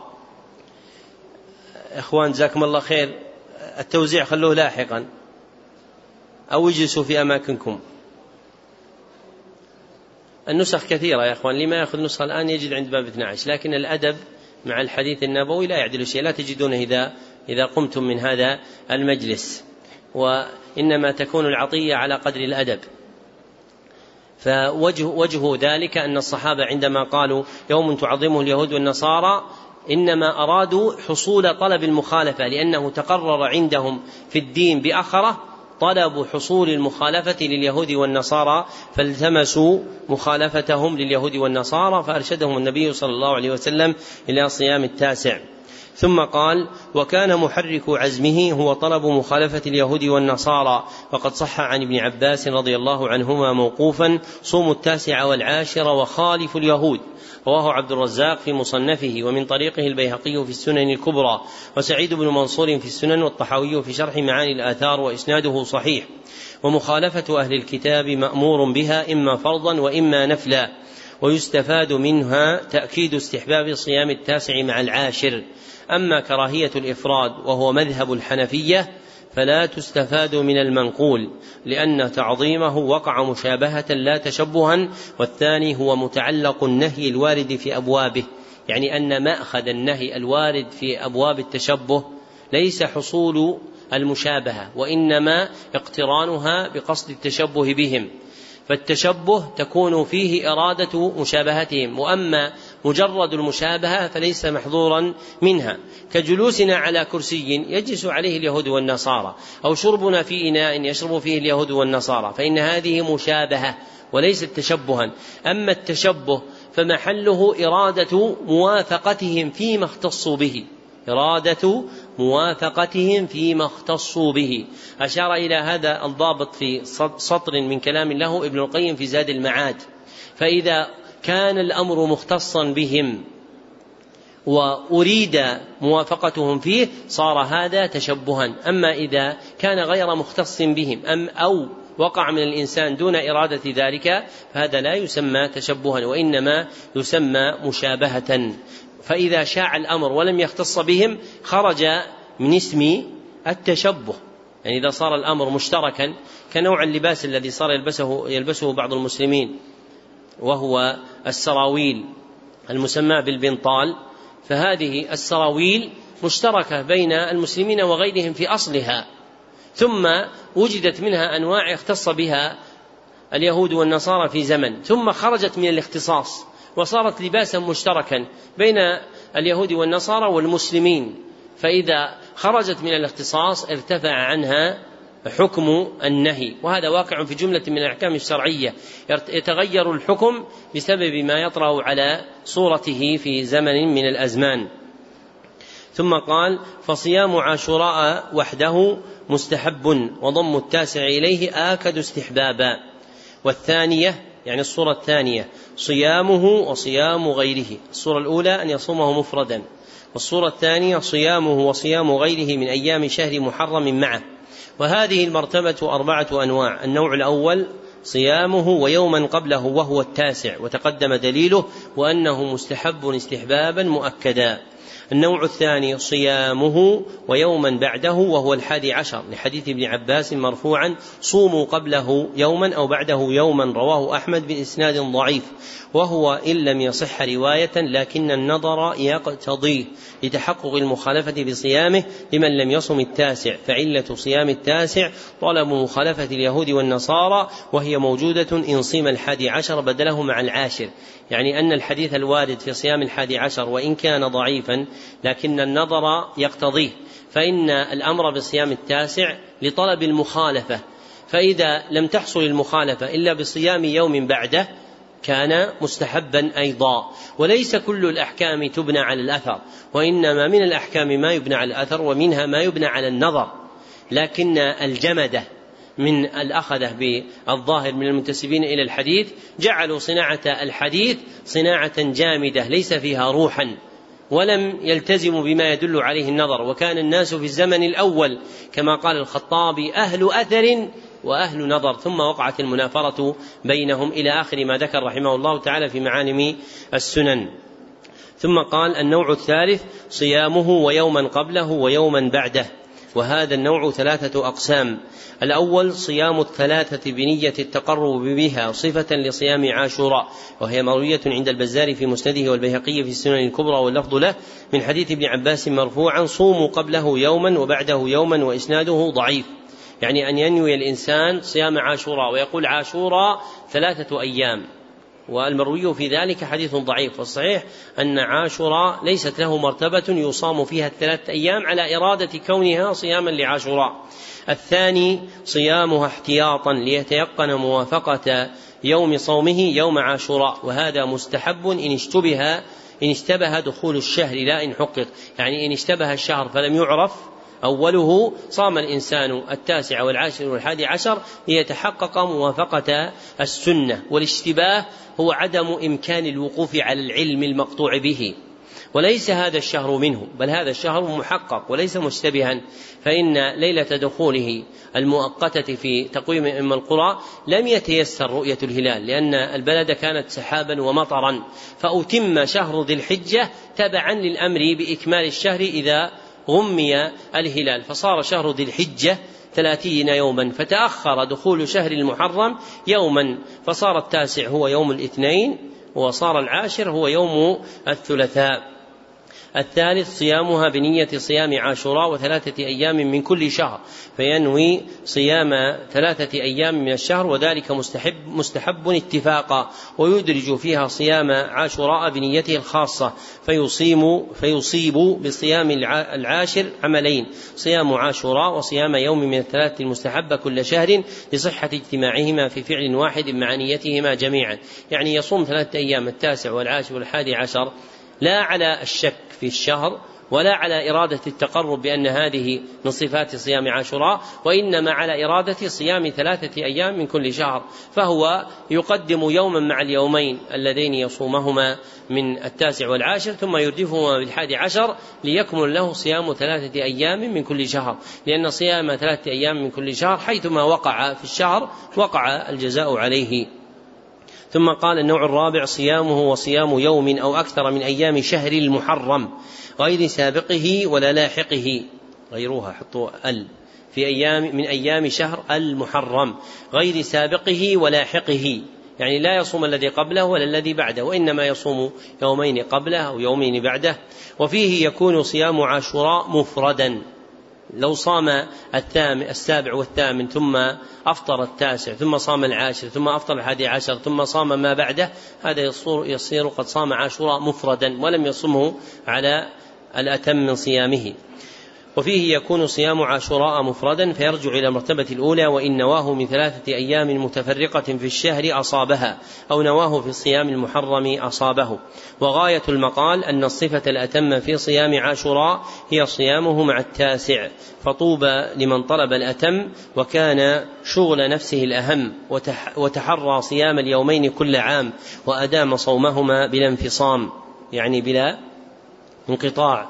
إخوان جزاكم الله خير، التوزيع خلوه لاحقا أو اجلسوا في أماكنكم. النسخ كثيرة يا أخوان، لما يأخذ نسخة الآن يجد عند باب 12، لكن الأدب مع الحديث النبوي لا يعدل شيء، لا تجدونه إذا قمتم من هذا المجلس، وإنما تكون العطية على قدر الأدب. فوجه ذلك أن الصحابة عندما قالوا يوم تعظمه اليهود والنصارى إنما أرادوا حصول طلب المخالفة، لأنه تقرر عندهم في الدين بأخرة طلب حصول المخالفة لليهود والنصارى، فالتمسوا مخالفتهم لليهود والنصارى، فأرشدهم النبي صلى الله عليه وسلم إلى صيام التاسع. ثم قال: وكان محرك عزمه هو طلب مخالفة اليهود والنصارى، وقد صح عن ابن عباس رضي الله عنهما موقوفا: صوموا التاسع والعاشر وخالفوا اليهود. رواه عبد الرزاق في مصنفه، ومن طريقه البيهقي في السنن الكبرى، وسعيد بن منصور في السنن، والطحاوي في شرح معاني الآثار، وإسناده صحيح. ومخالفة أهل الكتاب مأمور بها إما فرضا وإما نفلا، ويستفاد منها تأكيد استحباب صيام التاسع مع العاشر. أما كراهية الإفراد وهو مذهب الحنفية فلا تستفاد من المنقول، لأن تعظيمه وقع مشابهة لا تشبها، والثاني هو متعلق النهي الوارد في أبوابه، يعني أن مأخذ النهي الوارد في أبواب التشبه ليس حصول المشابهة، وإنما اقترانها بقصد التشبه بهم، فالتشبه تكون فيه إرادة مشابهتهم، وأما مجرد المشابهة فليس محظورا منها، كجلوسنا على كرسي يجلس عليه اليهود والنصارى، أو شربنا في إناء يشرب فيه اليهود والنصارى، فإن هذه مشابهة وليست تشبها. أما التشبه فمحله إرادة موافقتهم فيما اختصوا به، إرادة موافقتهم فيما اختصوا به. أشار إلى هذا الضابط في سطر من كلام له ابن القيم في زاد المعاد: فإذا كان الأمر مختصا بهم وأريد موافقتهم فيه صار هذا تشبها. أما إذا كان غير مختص بهم أو وقع من الإنسان دون إرادة ذلك فهذا لا يسمى تشبها، وإنما يسمى مشابهة. فإذا شاع الأمر ولم يختص بهم خرج من اسم التشبه، يعني إذا صار الأمر مشتركا كنوع اللباس الذي صار يلبسه بعض المسلمين وهو السراويل المسمى بالبنطال، فهذه السراويل مشتركة بين المسلمين وغيرهم في أصلها، ثم وجدت منها أنواع اختص بها اليهود والنصارى في زمن، ثم خرجت من الاختصاص وصارت لباسا مشتركا بين اليهود والنصارى والمسلمين، فإذا خرجت من الاختصاص ارتفع عنها حكم النهي، وهذا واقع في جملة من الأحكام الشرعية، يتغير الحكم بسبب ما يطرأ على صورته في زمن من الأزمان. ثم قال: فصيام عاشوراء وحده مستحب، وضم التاسع إليه آكد استحبابا. والثانية يعني الصورة الثانية صيامه وصيام غيره، الصورة الأولى أن يصومه مفردا، والصورة الثانية صيامه وصيام غيره من أيام شهر محرم معه. وهذه المرتبة 4 أنواع: النوع الأول صيامه ويوما قبله وهو التاسع، وتقدم دليله وأنه مستحب استحبابا مؤكدا. النوع الثاني صيامه ويوما بعده وهو 11، لحديث ابن عباس مرفوعا: صوموا قبله يوما أو بعده يوما، رواه أحمد بإسناد ضعيف، وهو إن لم يصح رواية لكن النظر يقتضيه لتحقق المخالفة بصيامه لمن لم يصم التاسع، فعلة صيام التاسع طلب مخالفة اليهود والنصارى، وهي موجودة إن صيم 11 بدله مع العاشر، يعني أن الحديث الوارد في صيام 11 وإن كان ضعيفا لكن النظر يقتضيه، فإن الأمر بصيام التاسع لطلب المخالفة، فإذا لم تحصل المخالفة إلا بصيام يوم بعده كان مستحبا أيضا. وليس كل الأحكام تبنى على الأثر، وإنما من الأحكام ما يبنى على الأثر ومنها ما يبنى على النظر، لكن الجمدة من الأخذة بالظاهر من المنتسبين إلى الحديث جعلوا صناعة الحديث صناعة جامدة ليس فيها روحا، ولم يلتزموا بما يدل عليه النظر. وكان الناس في الزمن الأول كما قال الخطابي أهل أثر وأهل نظر، ثم وقعت المنافرة بينهم إلى آخر ما ذكر رحمه الله تعالى في معالم السنن. ثم قال: النوع الثالث صيامه ويوما قبله ويوما بعده، وهذا النوع 3 أقسام: الأول صيام 3 بنية التقرب بها صفة لصيام عاشوراء، وهي مروية عند البزار في مسنده والبيهقي في السنن الكبرى واللفظ له من حديث ابن عباس مرفوعا: صوموا قبله يوما وبعده يوما، وإسناده ضعيف، يعني أن ينوي الإنسان صيام عاشوراء ويقول عاشوراء 3 أيام، والمروي في ذلك حديث ضعيف. والصحيح أن عاشوراء ليست له مرتبة يصام فيها 3 أيام على إرادة كونها صياما لعاشوراء. الثاني صيامها احتياطا ليتيقن موافقة يوم صومه يوم عاشوراء، وهذا مستحب إن اشتبه دخول الشهر لا إن حقق، يعني إن اشتبه الشهر فلم يعرف أوله صام الإنسان 9 والعاشر وال11 ليتحقق موافقة السنة. والاشتباه هو عدم إمكان الوقوف على العلم المقطوع به، وليس هذا الشهر منه، بل هذا الشهر محقق وليس مشتبها، فإن ليلة دخوله المؤقتة في تقويم أم القرى لم يتيسر رؤية الهلال، لأن البلد كانت سحابا ومطرا، فأتم شهر ذي الحجة تبعا للأمر بإكمال الشهر إذا غمي الهلال، فصار شهر ذي الحجة 30 يوما، فتأخر دخول شهر المحرم يوما، فصار 9 هو يوم الاثنين، وصار 10 هو يوم الثلاثاء. 3 صيامها بنية صيام عاشوراء و3 أيام من كل شهر، فينوي صيام 3 أيام من الشهر، وذلك مستحب اتفاقا، ويدرج فيها صيام عاشوراء بنيته الخاصة، فيصيب بصيام 10 عملين: صيام عاشوراء وصيام يوم من 3 المستحبة كل شهر، لصحة اجتماعهما في فعل واحد مع نيتهما جميعا. يعني يصوم 3 أيام، 9 والعاشر وال11، لا على الشك في الشهر ولا على إرادة التقرب بأن هذه من صفات صيام عاشوراء، وإنما على إرادة صيام 3 أيام من كل شهر، فهو يقدم يوما مع اليومين اللذين يصومهما من 9 والعاشر، ثم يردفهما بال11 ليكمل له صيام 3 أيام من كل شهر، لأن صيام 3 أيام من كل شهر حيثما وقع في الشهر وقع الجزاء عليه. ثم قال: النوع الرابع صيامه وصيام يوم أو أكثر من أيام شهر المحرم غير سابقه ولا لاحقه، غيروها حطوا في أيام من أيام شهر المحرم غير سابقه ولاحقه، يعني لا يصوم الذي قبله ولا الذي بعده، وإنما يصوم يومين قبله أو يومين بعده. وفيه يكون صيام عاشوراء مفردا، لو صام 7 والثامن ثم أفطر 9 ثم صام 10 ثم أفطر 11 ثم صام ما بعده، هذا يصير قد صام عاشوراء مفردا ولم يصمه على الأتم من صيامه. وفيه يكون صيام عاشوراء مفردا، فيرجع إلى المرتبة الأولى: وإن نواه من 3 أيام متفرقة في الشهر أصابها، أو نواه في الصيام المحرم أصابه. وغاية المقال أن الصفة الأتم في صيام عاشوراء هي صيامه مع 9، فطوبى لمن طلب الأتم وكان شغل نفسه الأهم، وتحرى صيام اليومين كل عام، وأدام صومهما بلا انفصام، يعني بلا انقطاع.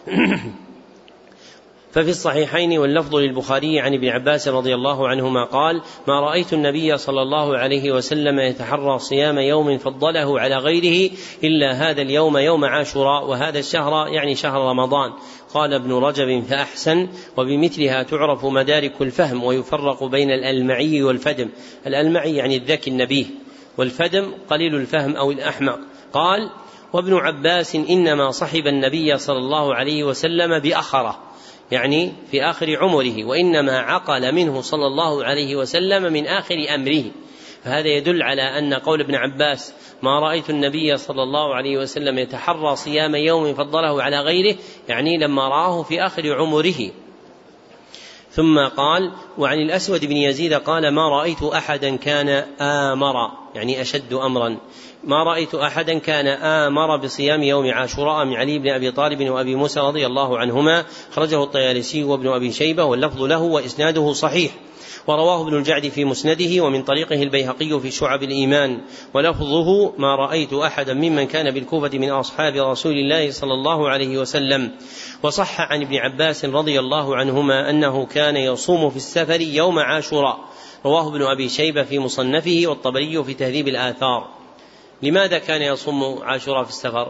ففي الصحيحين واللفظ للبخاري عن ابن عباس رضي الله عنهما قال: ما رأيت النبي صلى الله عليه وسلم يتحرى صيام يوم فضله على غيره إلا هذا اليوم يوم عاشوراء، وهذا الشهر يعني شهر رمضان. قال ابن رجب: فأحسن، وبمثلها تعرف مدارك الفهم، ويفرق بين الألمعي والفدم. الألمعي يعني الذكي النبيه، والفدم قليل الفهم أو الأحمق. قال: وابن عباس إنما صحب النبي صلى الله عليه وسلم بأخره، يعني في آخر عمره، وإنما عقل منه صلى الله عليه وسلم من آخر أمره. فهذا يدل على أن قول ابن عباس: ما رأيت النبي صلى الله عليه وسلم يتحرى صيام يوم فضله على غيره، يعني لما رآه في آخر عمره. ثم قال: وعن الأسود بن يزيد قال: ما رأيت أحدا كان آمر، يعني أشد أمرا، ما رأيت أحدا كان آمر بصيام يوم عاشوراء من علي بن أبي طالب وأبي موسى رضي الله عنهما. خرجه الطيالسي وابن أبي شيبة، واللفظ له وإسناده صحيح. ورواه ابن الجعد في مسنده، ومن طريقه البيهقي في شعب الإيمان، ولفظه: ما رأيت أحدا ممن كان بالكوفة من أصحاب رسول الله صلى الله عليه وسلم. وصح عن ابن عباس رضي الله عنهما أنه كان يصوم في السفر يوم عاشوراء. رواه ابن أبي شيبة في مصنفه، والطبري في تهذيب الآثار. لماذا كان يصوم عاشوراء في السفر؟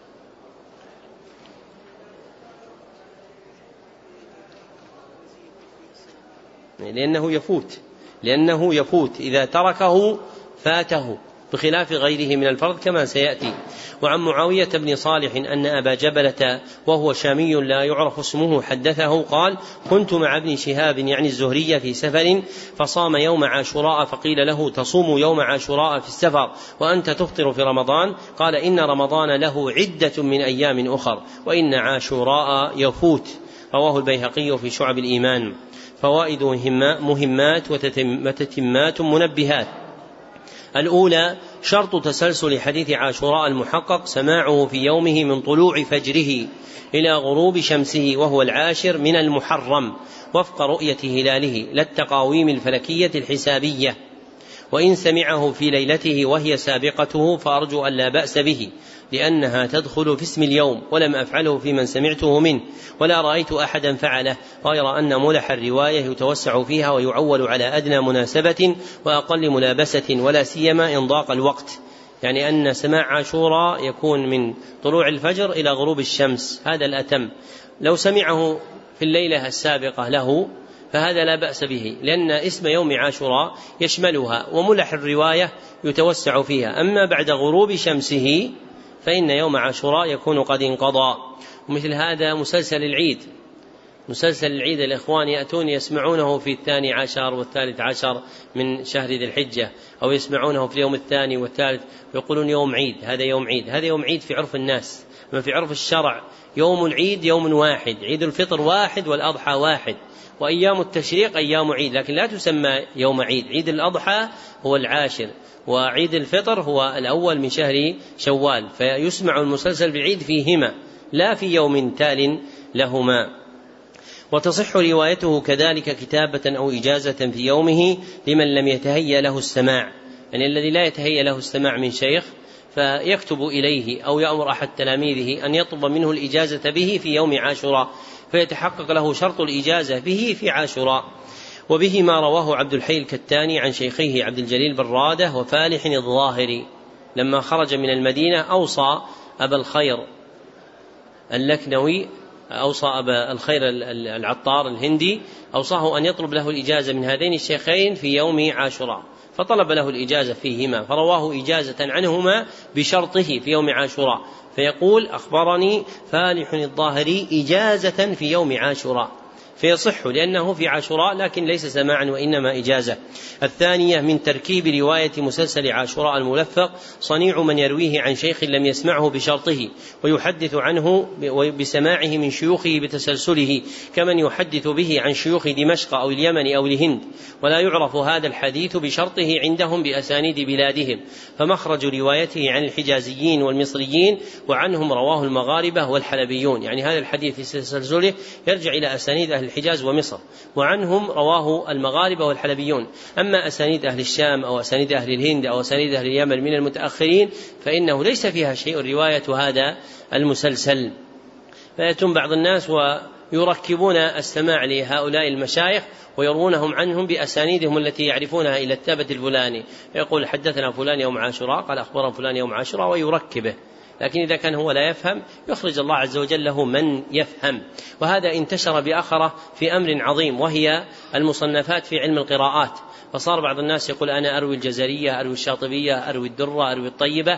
لأنه يفوت إذا تركه فاته، بخلاف غيره من الفرض كما سيأتي. وعن معاوية بن صالح أن أبا جبلة وهو شامي لا يعرف اسمه حدثه قال: كنت مع ابن شهاب يعني الزهري في سفر، فصام يوم عاشوراء، فقيل له: تصوم يوم عاشوراء في السفر وأنت تفطر في رمضان؟ قال: إن رمضان له عدة من أيام أخر، وإن عاشوراء يفوت. رواه البيهقي في شعب الإيمان. فوائد مهمات وتتمات منبهات. الأولى: شرط تسلسل حديث عاشوراء المحقق سماعه في يومه من طلوع فجره إلى غروب شمسه، وهو 10 من المحرم، وفق رؤية هلاله، لا التقاويم الفلكية الحسابية. وإن سمعه في ليلته وهي سابقته فأرجو أن لا بأس به، لأنها تدخل في اسم اليوم، ولم أفعله في من سمعته منه، ولا رأيت أحدا فعله، غير أن ملح الرواية يتوسع فيها ويعول على أدنى مناسبة وأقل ملابسة، ولا سيما إن ضاق الوقت، يعني أن سماع عاشوراء يكون من طلوع الفجر إلى غروب الشمس، هذا الأتم. لو سمعه في الليلة السابقة له فهذا لا بأس به، لأن اسم يوم عاشوراء يشملها، وملح الرواية يتوسع فيها. أما بعد غروب شمسه فإن يوم عاشوراء يكون قد انقضى. ومثل هذا مسلسل العيد الإخوان يأتون يسمعونه في 12 والثالث عشر من شهر ذي الحجة، أو يسمعونه في اليوم الثاني والثالث ويقولون يوم عيد، هذا يوم عيد في عرف الناس، ما في عرف الشرع يوم العيد يوم واحد، عيد الفطر واحد والأضحى واحد، وأيام التشريق أيام عيد، لكن لا تسمى يوم عيد. عيد الأضحى هو 10، وعيد الفطر هو 1 من شهر شوال، فيسمع المسلسل بالعيد فيهما لا في يوم تال لهما. وتصح روايته كذلك كتابة أو إجازة في يومه لمن لم يتهيأ له السماع، يعني الذي لا يتهيأ له السماع من شيخ فيكتب إليه أو يأمر أحد تلاميذه أن يطلب منه الإجازة به في يوم عاشوراء، فيتحقق له شرط الإجازة به في عاشوراء. وبه ما رواه عبد الحي الكتاني عن شيخيه عبد الجليل براده وفالح الظاهري، لما خرج من المدينة أوصى أبا الخير اللكنوي، أوصى أبا الخير العطار الهندي، أوصاه أن يطلب له الإجازة من هذين الشيخين في يوم عاشوراء، فطلب له الإجازة فيهما، فرواه إجازة عنهما بشرطه في يوم عاشوراء، فيقول أخبرني فالح الظاهري إجازة في يوم عاشوراء، فيصح لأنه في عاشوراء لكن ليس سماعا وإنما إجازة. الثانية من تركيب رواية مسلسل عاشوراء الملفق صنيع من يرويه عن شيخ لم يسمعه بشرطه ويحدث عنه بسماعه من شيوخه بتسلسله، كمن يحدث به عن شيوخ دمشق أو اليمن أو الهند، ولا يعرف هذا الحديث بشرطه عندهم بأسانيد بلادهم، فمخرج روايته عن الحجازيين والمصريين وعنهم رواه المغاربة والحلبيون، يعني هذا الحديث في تسلسله يرجع إلى أسانيد أهل الحجاز ومصر، وعنهم رواه المغاربة والحلبيون. أما أسانيد أهل الشام أو أسانيد أهل الهند أو أسانيد أهل اليمن من المتأخرين فإنه ليس فيها شيء رواية هذا المسلسل. فيأتون بعض الناس ويركبون السماع لهؤلاء المشايخ ويروونهم عنهم بأسانيدهم التي يعرفونها إلى الثابت الفلاني، يقول حدثنا فلان يوم عاشوراء قال أخبرنا فلان يوم عاشوراء ويركبه، لكن إذا كان هو لا يفهم يخرج الله عز وجل له من يفهم. وهذا انتشر بأخرة في أمر عظيم، وهي المصنفات في علم القراءات، فصار بعض الناس يقول أنا أروي الجزرية، أروي الشاطبية، أروي الدرة، أروي الطيبة،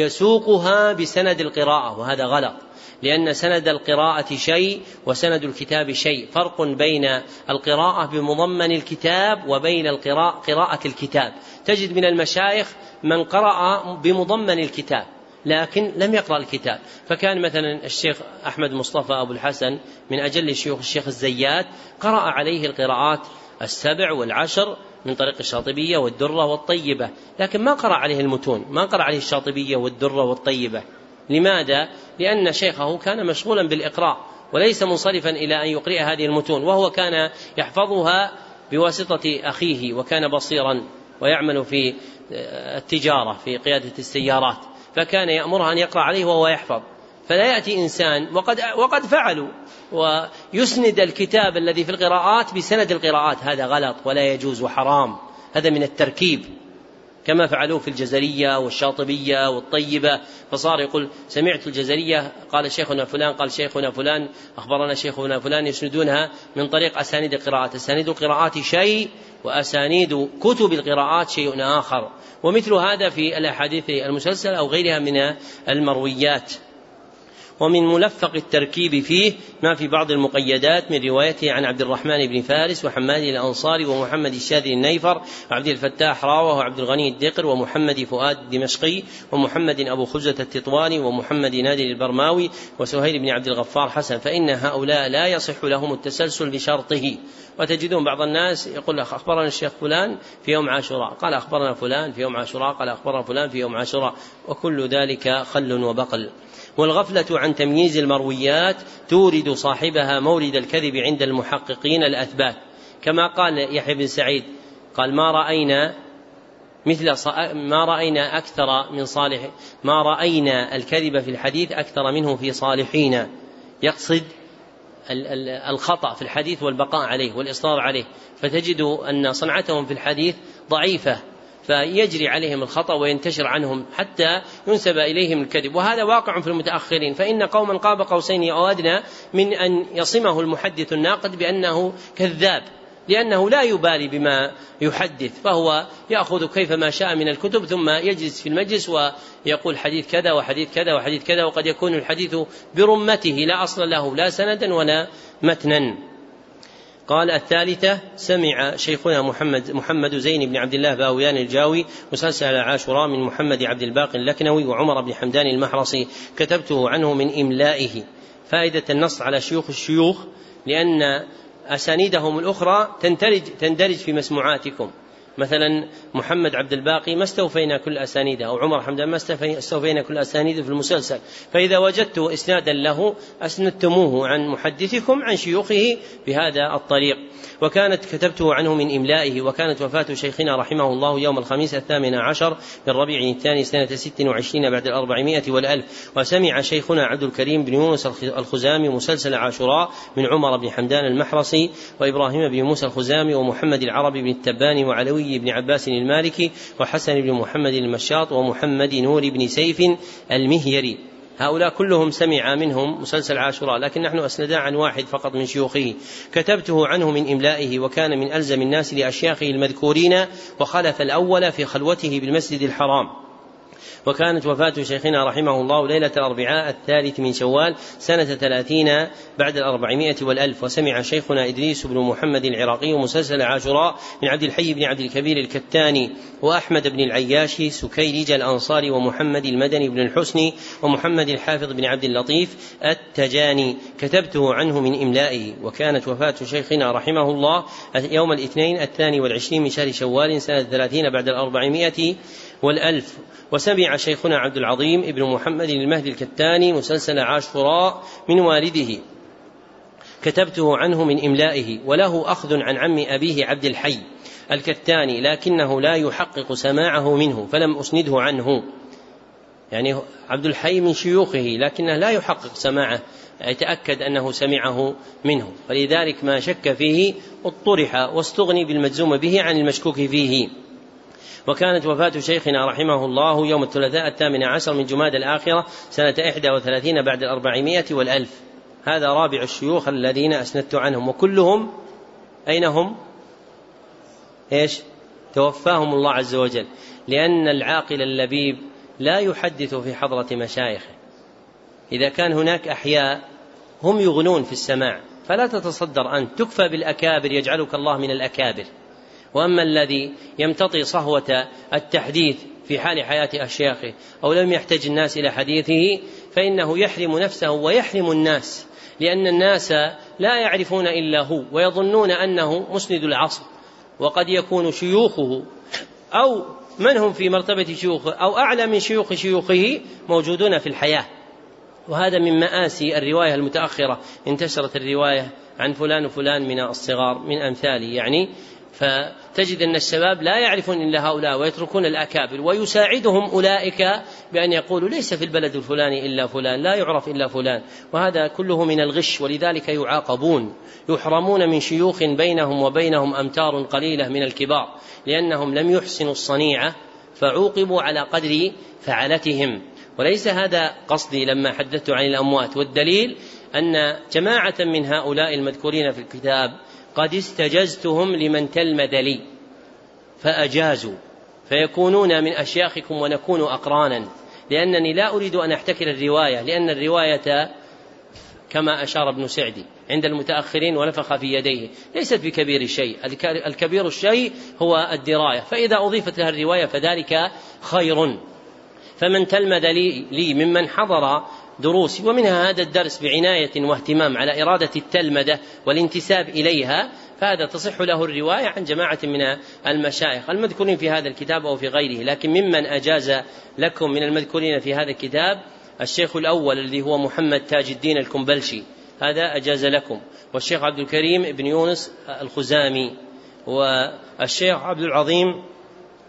ويسوقها بسند القراءة، وهذا غلط، لأن سند القراءة شيء وسند الكتاب شيء، فرق بين القراءة بمضمن الكتاب وبين قراءة الكتاب. تجد من المشايخ من قرأ بمضمن الكتاب لكن لم يقرأ الكتاب، فكان مثلا الشيخ أحمد مصطفى أبو الحسن من أجل شيوخ الشيخ الزيات قرأ عليه القراءات 7 و10 من طريق الشاطبية والدرة والطيبة، لكن ما قرأ عليه المتون، ما قرأ عليه الشاطبية والدرة والطيبة. لماذا؟ لأن شيخه كان مشغولا بالإقراء وليس منصرفا إلى أن يقرأ هذه المتون، وهو كان يحفظها بواسطة أخيه، وكان بصيرا ويعمل في التجارة في قيادة السيارات، فكان يأمرها أن يقرأ عليه وهو يحفظ. فلا يأتي إنسان وقد فعلوا ويسند الكتاب الذي في القراءات بسند القراءات، هذا غلط ولا يجوز وحرام، هذا من التركيب كما فعلوه في الجزرية والشاطبية والطيبة، فصار يقول سمعت الجزرية قال شيخنا فلان قال شيخنا فلان أخبرنا شيخنا فلان، يسندونها من طريق أسانيد القراءات. أسانيد القراءات شيء وأسانيد كتب القراءات شيء آخر، ومثل هذا في الأحاديث المسلسلة أو غيرها من المرويات. ومن ملفق التركيب فيه ما في بعض المقيدات من روايته عن عبد الرحمن بن فارس وحماد الأنصاري ومحمد الشاذلي النيفر وعبد الفتاح راوه وعبد الغني الدقر ومحمد فؤاد الدمشقي ومحمد أبو خزة التطواني ومحمد نادر البرماوي وسهيل بن عبد الغفار حسن، فإن هؤلاء لا يصح لهم التسلسل بشرطه. وتجدون بعض الناس يقول أخبرنا الشيخ فلان في يوم عاشوراء قال أخبرنا فلان في يوم عاشوراء قال أخبرنا فلان في يوم عاشوراء، وكل ذلك خل وبقل. والغفلة عن تمييز المرويات تورد صاحبها مورد الكذب عند المحققين الأثبات، كما قال يحيى بن سعيد قال ما رأينا مثل ما رأينا أكثر من صالح، ما رأينا الكذب في الحديث أكثر منه في صالحين، يقصد الخطأ في الحديث والبقاء عليه والإصرار عليه، فتجد أن صنعتهم في الحديث ضعيفة فيجري عليهم الخطأ وينتشر عنهم حتى ينسب إليهم الكذب، وهذا واقع في المتأخرين. فإن قوما قاب قوسين أو أدنى من أن يصمه المحدث الناقد بأنه كذاب، لأنه لا يبالي بما يحدث، فهو يأخذ كيف ما شاء من الكتب ثم يجلس في المجلس ويقول حديث كذا وحديث كذا وحديث كذا، وقد يكون الحديث برمته لا أصل له لا سندا ولا متنا. قال الثالثة: سمع شيخنا محمد زين بن عبد الله باويان الجاوي مسلسل عاشوراء من محمد عبد الباقي اللكنوي وعمر بن حمدان المحرصي، كتبته عنه من إملائه. فائدة النص على شيوخ الشيوخ، لأن أسانيدهم الأخرى تندرج في مسموعاتكم، مثلا محمد عبد الباقي ما استوفينا كل أسانيده، أو عمر حمدان ما استوفينا كل أسانيده في المسلسل، فإذا وجدت إسنادا له أسندتموه عن محدثكم عن شيوخه بهذا الطريق. وكانت كتبته عنه من إملائه. وكانت وفاة شيخنا رحمه الله يوم الخميس 18 من ربيع الثاني سنة 26 بعد 400 والألف. وسمع شيخنا عبد الكريم بن يونس الخزامي مسلسل عاشوراء من عمر بن حمدان المحرصي وإبراهيم بن موسى الخزامي ومحمد العربي بن التباني وعلوي بن عباس المالكي وحسن بن محمد المشاط ومحمد نور بن سيف المهيري. هؤلاء كلهم سمع منهم مسلسل عاشوراء، لكن نحن أسندا عن واحد فقط من شيوخه. كتبته عنه من إملائه، وكان من ألزم الناس لأشياخه المذكورين، وخلف الأول في خلوته بالمسجد الحرام. وكانت وفاة شيخنا رحمه الله ليلة الأربعاء 3 من شوال سنة 30 بعد 400 والألف. وسمع شيخنا إدريس بن محمد العراقي مسلسل عاشوراء من عبد الحي بن عبد الكبير الكتاني وأحمد بن العياشي سكيرج الأنصاري ومحمد المدني بن الحسني ومحمد الحافظ بن عبد اللطيف التجاني، كتبته عنه من إملائه. وكانت وفاة شيخنا رحمه الله يوم الاثنين 22 من شهر شوال سنة 30 بعد 400 والألف. وسمع شيخنا عبد العظيم ابن محمد المهدي الكتاني مسلسل عاشوراء من والده، كتبته عنه من إملائه. وله أخذ عن عم أبيه عبد الحي الكتاني، لكنه لا يحقق سماعه منه فلم أسنده عنه. يعني عبد الحي من شيوخه لكنه لا يحقق سماعه، يتأكد أنه سمعه منه، فلذلك ما شك فيه اطرح واستغني بالمجزوم به عن المشكوك فيه. وكانت وفاة شيخنا رحمه الله يوم الثلاثاء 18 من جماد الآخرة سنة 31 بعد 400 والألف. هذا رابع الشيوخ الذين أسندت عنهم، وكلهم أين هم؟ توفاهم الله عز وجل، لأن العاقل اللبيب لا يحدث في حضرة مشايخه. إذا كان هناك أحياء هم يغنون في السماع فلا تتصدر أن تكفى بالأكابر يجعلك الله من الأكابر. وأما الذي يمتطي صهوة التحديث في حال حياة أشياخه أو لم يحتج الناس إلى حديثه فإنه يحرم نفسه ويحرم الناس، لأن الناس لا يعرفون إلا هو ويظنون أنه مسند العصر، وقد يكون شيوخه أو من هم في مرتبة شيوخه أو أعلى من شيوخ شيوخه موجودون في الحياة. وهذا من مآسي الرواية المتأخرة. انتشرت الرواية عن فلان وفلان من الصغار من أمثاله، يعني فتجد أن الشباب لا يعرفون إلا هؤلاء ويتركون الأكابر، ويساعدهم أولئك بأن يقولوا ليس في البلد الفلاني إلا فلان، لا يعرف إلا فلان، وهذا كله من الغش. ولذلك يعاقبون، يحرمون من شيوخ بينهم وبينهم أمتار قليلة من الكبار، لأنهم لم يحسنوا الصنيعة فعوقبوا على قدر فعلتهم. وليس هذا قصدي لما حدثت عن الأموات، والدليل أن جماعة من هؤلاء المذكورين في الكتاب قد استجزتهم لمن تلمذ لي فأجازوا، فيكونون من أشياخكم ونكون أقرانا، لأنني لا أريد أن أحتكر الرواية، لأن الرواية كما أشار ابن سعدي عند المتأخرين ونفخ في يديه ليست بكبير الشيء، الكبير الشيء هو الدراية، فإذا أضيفت لها الرواية فذلك خير. فمن تلمذ لي ممن حضر دروسي، ومنها هذا الدرس بعناية واهتمام على إرادة التلمذة والانتساب إليها، فهذا تصح له الرواية عن جماعة من المشايخ المذكورين في هذا الكتاب أو في غيره. لكن ممن أجاز لكم من المذكورين في هذا الكتاب الشيخ الأول الذي هو محمد تاج الدين الكنبلشي، هذا أجاز لكم، والشيخ عبد الكريم بن يونس الخزامي، والشيخ عبد العظيم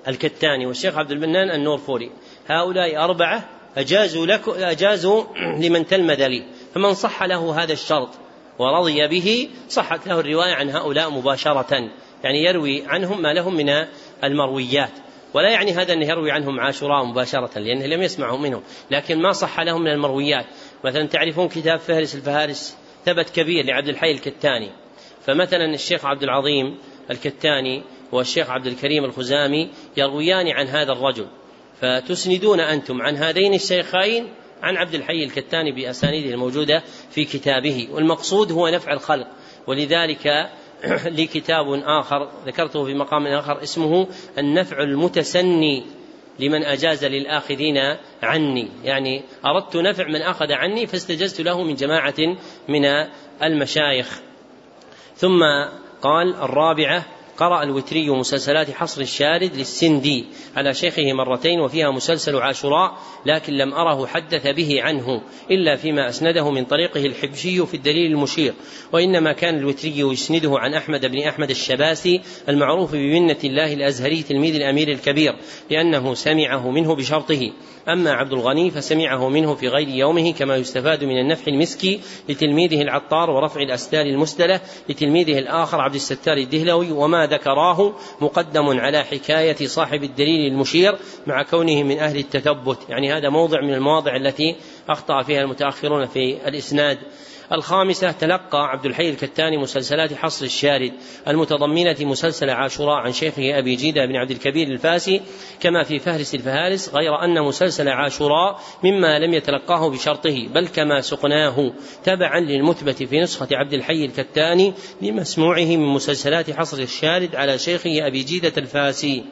الكتاني والشيخ عبد المنان النورفوري، هؤلاء 4 أجازوا لمن تلمذ لي، فمن صح له هذا الشرط ورضي به صحت له الرواية عن هؤلاء مباشرة، يعني يروي عنهم ما لهم من المرويات، ولا يعني هذا أنه يروي عنهم عاشوراء مباشرة لأنه لم يسمعوا منهم، لكن ما صح لهم من المرويات. مثلا تعرفون كتاب فهرس الفهارس ثبت كبير لعبد الحي الكتاني، فمثلا الشيخ عبد العظيم الكتاني والشيخ عبد الكريم الخزامي يرويان عن هذا الرجل، فتسندون أنتم عن هذين الشيخين عن عبد الحي الكتاني بأسانيده الموجودة في كتابه، والمقصود هو نفع الخلق. ولذلك لي كتاب آخر ذكرته في مقام آخر اسمه النفع المتسني لمن أجاز للآخذين عني، يعني أردت نفع من أخذ عني فاستجزت له من جماعة من المشايخ. ثم قال 4 قرأ الوتري مسلسلات حصر الشارد للسندي على شيخه 2 مرتين، وفيها مسلسل عاشوراء، لكن لم أره حدث به عنه إلا فيما أسنده من طريقه الحبشي في الدليل المشير، وإنما كان الوتري يسنده عن أحمد بن أحمد الشباسي المعروف بمنة الله الأزهري تلميذ الأمير الكبير، لأنه سمعه منه بشرطه. أما عبد الغني فسمعه منه في غير يومه، كما يستفاد من النفح المسكي لتلميذه العطار ورفع الأستار المستلة لتلميذه الآخر عبد الستار الدهلوي. وما ذكراه مقدم على حكاية صاحب الدليل المشير مع كونه من أهل التثبت، يعني هذا موضع من المواضع التي أخطأ فيها المتأخرون في الإسناد. 5 تلقى عبد الحي الكتاني مسلسلات حصر الشارد المتضمنة مسلسل عاشوراء عن شيخه أبي جيدة بن عبد الكبير الفاسي كما في فهرس الفهارس، غير أن مسلسل عاشوراء مما لم يتلقاه بشرطه، بل كما سقناه تبعا للمثبت في نسخة عبد الحي الكتاني لمسموعه من مسلسلات حصر الشارد على شيخه أبي جيدة الفاسي.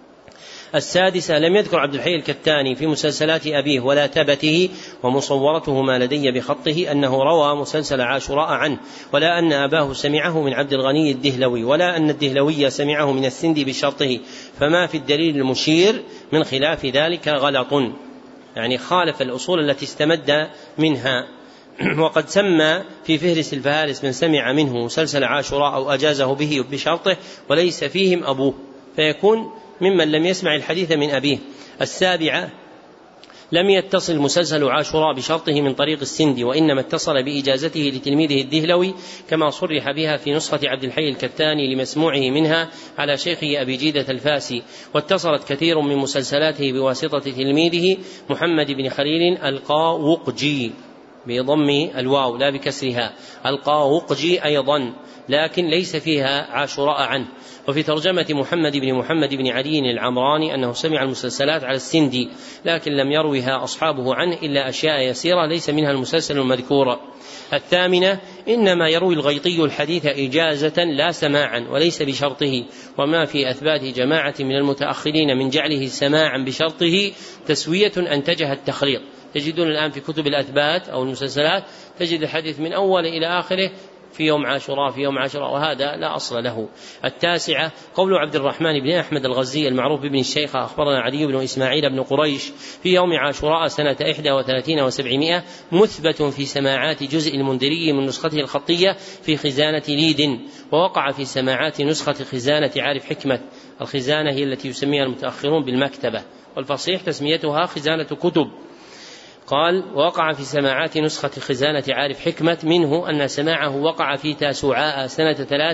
6 لم يذكر عبد الحي الكتاني في مسلسلات أبيه ولا تبته، ومصورته ما لدي بخطه أنه روى مسلسل عاشوراء عنه، ولا أن أباه سمعه من عبد الغني الدهلوي، ولا أن الدهلوي سمعه من السندي بشرطه، فما في الدليل المشير من خلاف ذلك غلط، يعني خالف الأصول التي استمد منها. وقد سمى في فهرس الفهارس من سمع منه مسلسل عاشوراء أو أجازه به بشرطه وليس فيهم أبوه، فيكون ممن لم يسمع الحديث من أبيه. 7 لم يتصل مسلسل عاشوراء بشرطه من طريق السندي، وإنما اتصل بإجازته لتلميذه الدهلوي كما صرح بها في نسخة عبد الحي الكتاني لمسموعه منها على شيخه أبي جيدة الفاسي. واتصلت كثير من مسلسلاته بواسطة تلميذه محمد بن خليل القاوقجي بضم الواو لا بكسرها، القاوقجي أيضا، لكن ليس فيها عاشوراء عنه. وفي ترجمة محمد بن علي العمراني أنه سمع المسلسلات على السندي، لكن لم يروها أصحابه عنه إلا أشياء يسيرة ليس منها المسلسل المذكور. 8 إنما يروي الغيطي الحديث إجازة لا سماعا وليس بشرطه، وما في أثبات جماعة من المتأخرين من جعله سماعا بشرطه تسوية أنتجها التخريط. تجدون الآن في كتب الأثبات أو المسلسلات تجد الحديث من أول إلى آخره في يوم عاشوراء في يوم عاشوراء، وهذا لا أصل له. 9 قول عبد الرحمن بن أحمد الغزي المعروف بابن الشيخ أخبرنا علي بن إسماعيل بن قريش في يوم عاشوراء سنة 31 و700 مثبت في سماعات جزء المنذري من نسخته الخطية في خزانة ليد، ووقع في سماعات نسخة خزانة عارف حكمة. الخزانة هي التي يسميها المتأخرون بالمكتبة، والفصيح تسميتها خزانة كتب. قال وقع في سماعات نسخة خزانة عارف حكمة منه أن سماعه وقع في تاسوعاء سنة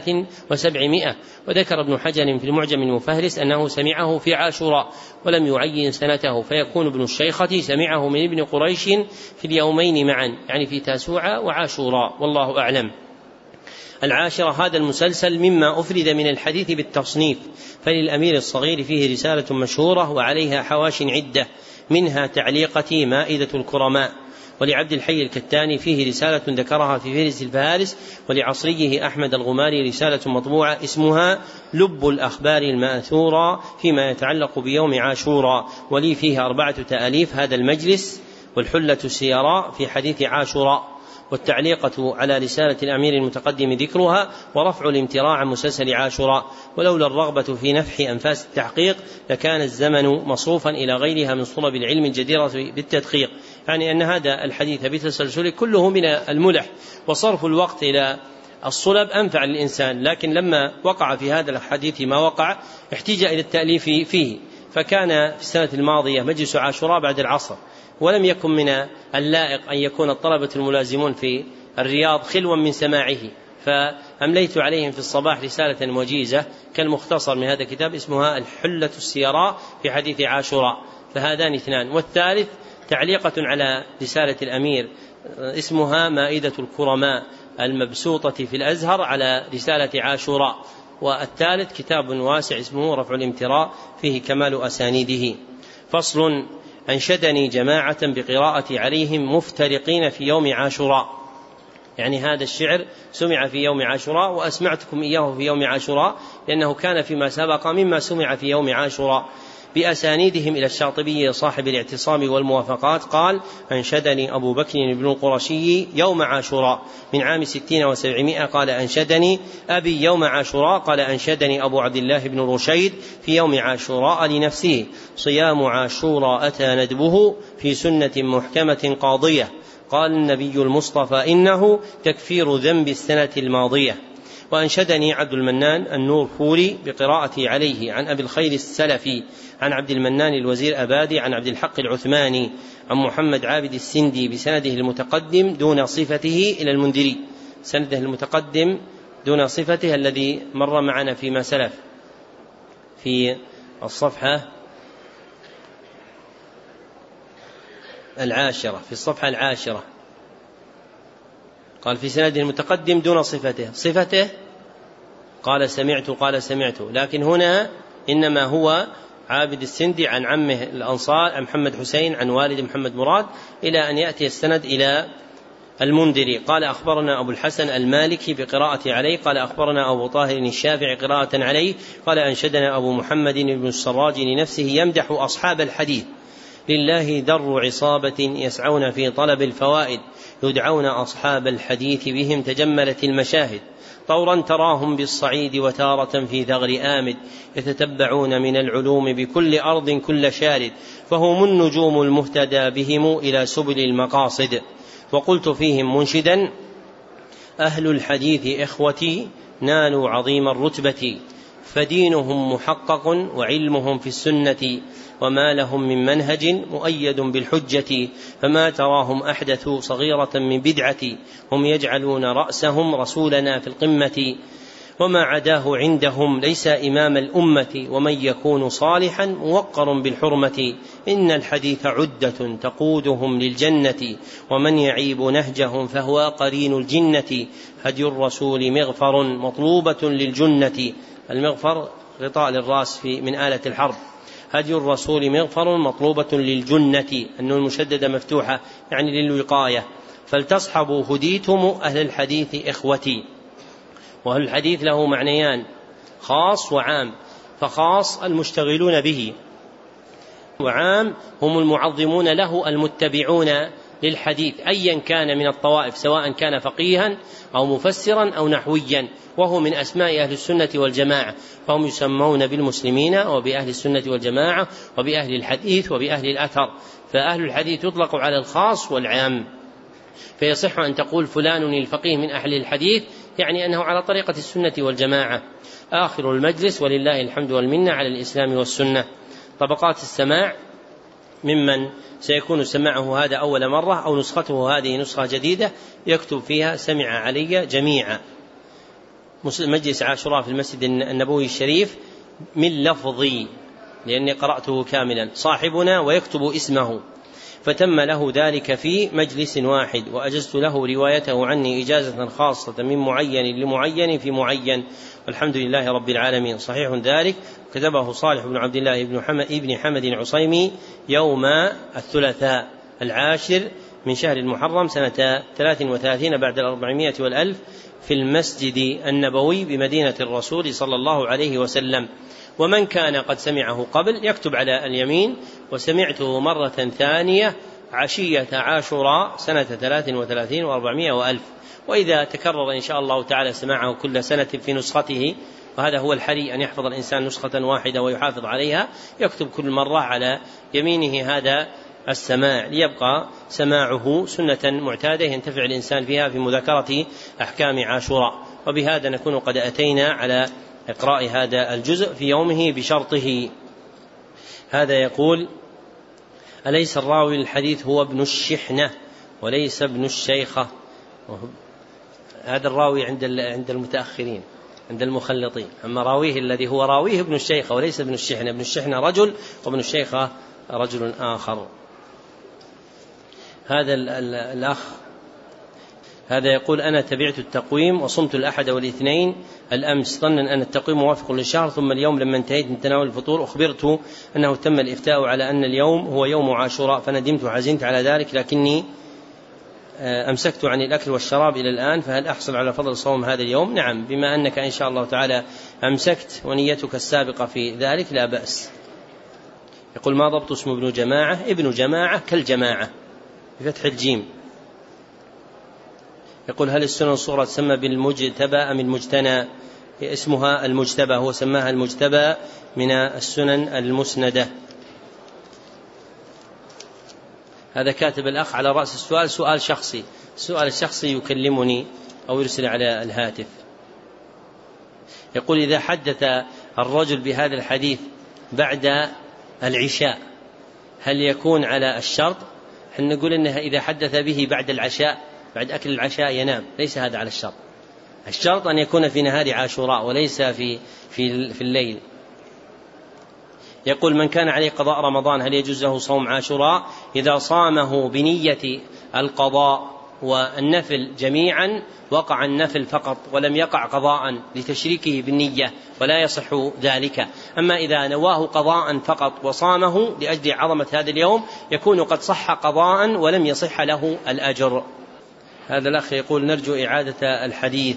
300، وذكر ابن حجر في المعجم المفهرس أنه سمعه في عاشوراء ولم يعين سنته، فيكون ابن الشيخة سمعه من ابن قريش في اليومين معا، يعني في تاسوعاء وعاشوراء، والله أعلم. 10 هذا المسلسل مما أفرد من الحديث بالتصنيف، فللأمير الصغير فيه رسالة مشهورة وعليها حواش عدة، منها تعليقة مائدة الكرماء. ولعبد الحي الكتاني فيه رسالة ذكرها في فهرس الفهارس، ولعصريه أحمد الغماري رسالة مطبوعة اسمها لب الأخبار المأثورة فيما يتعلق بيوم عاشوراء، ولي فيها 4 تأليف، هذا المجلس والحلة السيراء في حديث عاشوراء، والتعليقة على رسالة الأمير المتقدم ذكرها، ورفع الامتراع عن مسلسل عاشوراء. ولولا الرغبة في نفح أنفاس التحقيق لكان الزمن مصروفا إلى غيرها من صلب العلم الجديرة بالتدقيق، يعني أن هذا الحديث بتسلسل كله من الملح، وصرف الوقت إلى الصلب أنفع للإنسان، لكن لما وقع في هذا الحديث ما وقع احتاج إلى التأليف فيه، فكان في السنة الماضية مجلس عاشوراء بعد العصر، ولم يكن من اللائق أن يكون الطلبة الملازمون في الرياض خلوا من سماعه، فأمليت عليهم في الصباح رسالة وجيزة كالمختصر من هذا الكتاب اسمها الحلة السيراء في حديث عاشوراء، فهذان اثنان. والثالث تعليقة على رسالة الأمير اسمها مائدة الكرماء المبسوطة في الأزهر على رسالة عاشوراء. والثالث كتاب واسع اسمه رفع الامتراء فيه كمال أسانيده. فصل: أنشدني جماعة بقراءة عليهم مفترقين في يوم عاشوراء، يعني هذا الشعر سمع في يوم عاشوراء وأسمعتكم إياه في يوم عاشوراء، لأنه كان فيما سبق مما سمع في يوم عاشوراء. بأسانيدهم إلى الشاطبي صاحب الاعتصام والموافقات قال: أنشدني أبو بكر بن القرشي يوم عاشوراء من عام 60 و700. قال: أنشدني أبي يوم عاشوراء. قال: أنشدني أبو عبد الله بن رشيد في يوم عاشوراء لنفسه: صيام عاشوراء أتى ندبه في سنة محكمة قاضية. قال النبي المصطفى: إنه تكفير ذنب السنة الماضية. وأنشدني عبد المنان النورفوري بقراءتي عليه عن أبي الخير السلفي عن عبد المنان الوزير أبادي عن عبد الحق العثماني عن محمد عابد السندي بسنده المتقدم دون صفته إلى المنذري. سنده المتقدم دون صفته الذي مر معنا فيما سلف في الصفحة العاشرة، في الصفحة العاشرة قال في سنده المتقدم دون صفته قال سمعت، لكن هنا إنما هو عابد السندي عن عمه الأنصار عن محمد حسين عن والد محمد مراد إلى أن يأتي السند إلى المنذري. قال: أخبرنا أبو الحسن المالكي بقراءة عليه. قال: أخبرنا أبو طاهر الشافعي قراءة عليه. قال: أنشدنا أبو محمد بن السراج لنفسه يمدح أصحاب الحديث: لله در عصابة يسعون في طلب الفوائد، يدعون أصحاب الحديث بهم تجملت المشاهد، طورا تراهم بالصعيد وتارة في ثغر آمد، يتتبعون من العلوم بكل أرض كل شارد، فهم النجوم المهتدى بهم إلى سبل المقاصد. وقلت فيهم منشدا: أهل الحديث إخوتي نالوا عظيم الرتبة، فدينهم محقق وعلمهم في السنة، وما لهم من منهج مؤيد بالحجة، فما تراهم أحدثوا صغيرة من بدعة، هم يجعلون رأسهم رسولنا في القمة، وما عداه عندهم ليس إمام الأمة، ومن يكون صالحا موقر بالحرمة، إن الحديث عدة تقودهم للجنة، ومن يعيب نهجهم فهو قرين الجنة، هدي الرسول مغفر مطلوبة للجنة. المغفر غطاء للرأس من آلة الحرب. هدي الرسول مغفر مطلوبة للجنة، أنه المشددة مفتوحة يعني للوقاية. فلتصحبوا هديتم أهل الحديث إخوتي. وأهل الحديث له معنيان: خاص وعام. فخاص المشتغلون به، وعام هم المعظمون له المتبعون للحديث أيا كان من الطوائف، سواء كان فقيها أو مفسرا أو نحويا، وهو من أسماء أهل السنة والجماعة، فهم يسمون بالمسلمين وبأهل السنة والجماعة وبأهل الحديث وبأهل الأثر. فأهل الحديث يطلق على الخاص والعام، فيصح أن تقول فلان الفقيه من أهل الحديث، يعني أنه على طريقة السنة والجماعة. آخر المجلس ولله الحمد والمنة على الإسلام والسنة. طبقات السماع: ممن سيكون سماعه هذا أول مرة أو نسخته هذه نسخة جديدة يكتب فيها سمع علي جميعا. مجلس عاشوراء في المسجد النبوي الشريف من لفظي لأني قرأته كاملا، صاحبنا ويكتب اسمه، فتم له ذلك في مجلس واحد، وأجزت له روايته عني إجازة خاصة من معين لمعين في معين، والحمد لله رب العالمين. صحيح ذلك كتبه صالح بن عبد الله ابن حمد العصيمي يوم الثلاثاء 10 من شهر المحرم سنة 33 بعد 400 والألف في المسجد النبوي بمدينة الرسول صلى الله عليه وسلم. ومن كان قد سمعه قبل يكتب على اليمين: وسمعته مرة ثانية عشية عاشوراء سنة 33 و400 وألف. وإذا تكرر إن شاء الله تعالى سماعه كل سنة في نسخته، وهذا هو الحري أن يحفظ الإنسان نسخة واحدة ويحافظ عليها، يكتب كل مرة على يمينه هذا السماع ليبقى سماعه سنة معتادة ينتفع الإنسان فيها في مذاكرة أحكام عاشوراء. وبهذا نكون قد أتينا على إقراء هذا الجزء في يومه بشرطه. هذا يقول: أليس الراوي الحديث هو ابن الشحنة وليس ابن الشيخة؟ هذا الراوي عند المتأخرين، عند المخلطين، أما راويه الذي هو راويه ابن الشيخة وليس ابن الشحنة. ابن الشحنة رجل وابن الشيخة رجل آخر. هذا الأخ هذا يقول: أنا تبعت التقويم وصمت الأحد والاثنين الأمس ظنا أن التقويم موافق للشهر، ثم اليوم لما انتهيت من تناول الفطور أخبرت أنه تم الإفتاء على أن اليوم هو يوم عاشوراء، فندمت وحزنت على ذلك، لكني أمسكت عن الأكل والشراب إلى الآن، فهل أحصل على فضل صوم هذا اليوم؟ نعم، بما أنك إن شاء الله تعالى أمسكت ونيتك السابقة في ذلك لا بأس. يقول: ما ضبط اسم ابن جماعة؟ ابن جماعة كالجماعة بفتح الجيم. يقول: هل السنن الصغرى تسمى بالمجتبى أم المجتنى؟ اسمها المجتبى، هو سماها المجتبى من السنن المسندة. هذا كاتب الأخ على رأس السؤال سؤال شخصي، السؤال الشخصي يكلمني أو يرسل على الهاتف. يقول: إذا حدث الرجل بهذا الحديث بعد العشاء هل يكون على الشرط؟ حين نقول إنها إذا حدث به بعد العشاء، بعد أكل العشاء ينام، ليس هذا على الشرط. الشرط أن يكون في نهار عاشوراء وليس في الليل. يقول: من كان عليه قضاء رمضان هل يجوز له صوم عاشوراء؟ إذا صامه بنية القضاء والنفل جميعا وقع النفل فقط ولم يقع قضاء لتشريكه بالنية ولا يصح ذلك. أما إذا نواه قضاء فقط وصامه لأجل عظمة هذا اليوم يكون قد صح قضاء ولم يصح له الأجر. هذا الأخ يقول: نرجو إعادة الحديث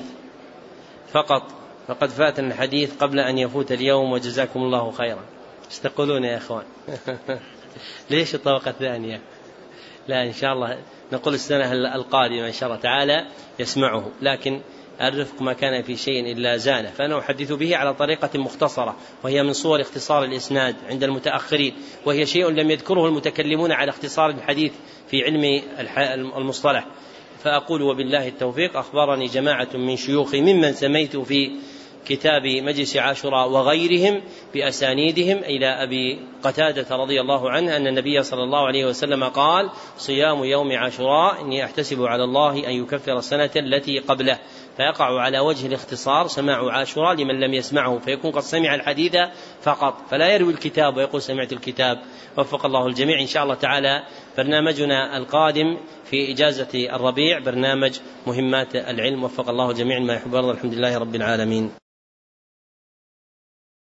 فقد فاتنا الحديث قبل أن يفوت اليوم وجزاكم الله خيرا. ايش تقولون يا إخوان؟ ليش الطبقة الثانية؟ لا، إن شاء الله نقول السنة القادمة إن شاء الله تعالى يسمعه، لكن الرفق ما كان في شيء إلا زانه، فأنا أحدث به على طريقة مختصرة، وهي من صور اختصار الإسناد عند المتأخرين، وهي شيء لم يذكره المتكلمون على اختصار الحديث في علم المصطلح. فأقول: وبالله التوفيق. أخبرني جماعة من شيوخي ممن سميت في كتاب مجلس عاشوراء وغيرهم بأسانيدهم إلى أبي قتادة رضي الله عنه أن النبي صلى الله عليه وسلم قال: صيام يوم عاشوراء إني أحتسب على الله أن يكفر السنة التي قبله. فيقع على وجه الاختصار سماع عاشوراء لمن لم يسمعه، فيكون قد سمع الحديث فقط، فلا يروي الكتاب ويقول سمعت الكتاب. وفق الله الجميع. إن شاء الله تعالى برنامجنا القادم في إجازة الربيع برنامج مهمات العلم. وفق الله الجميع ما يحب الله. الحمد لله رب العالمين.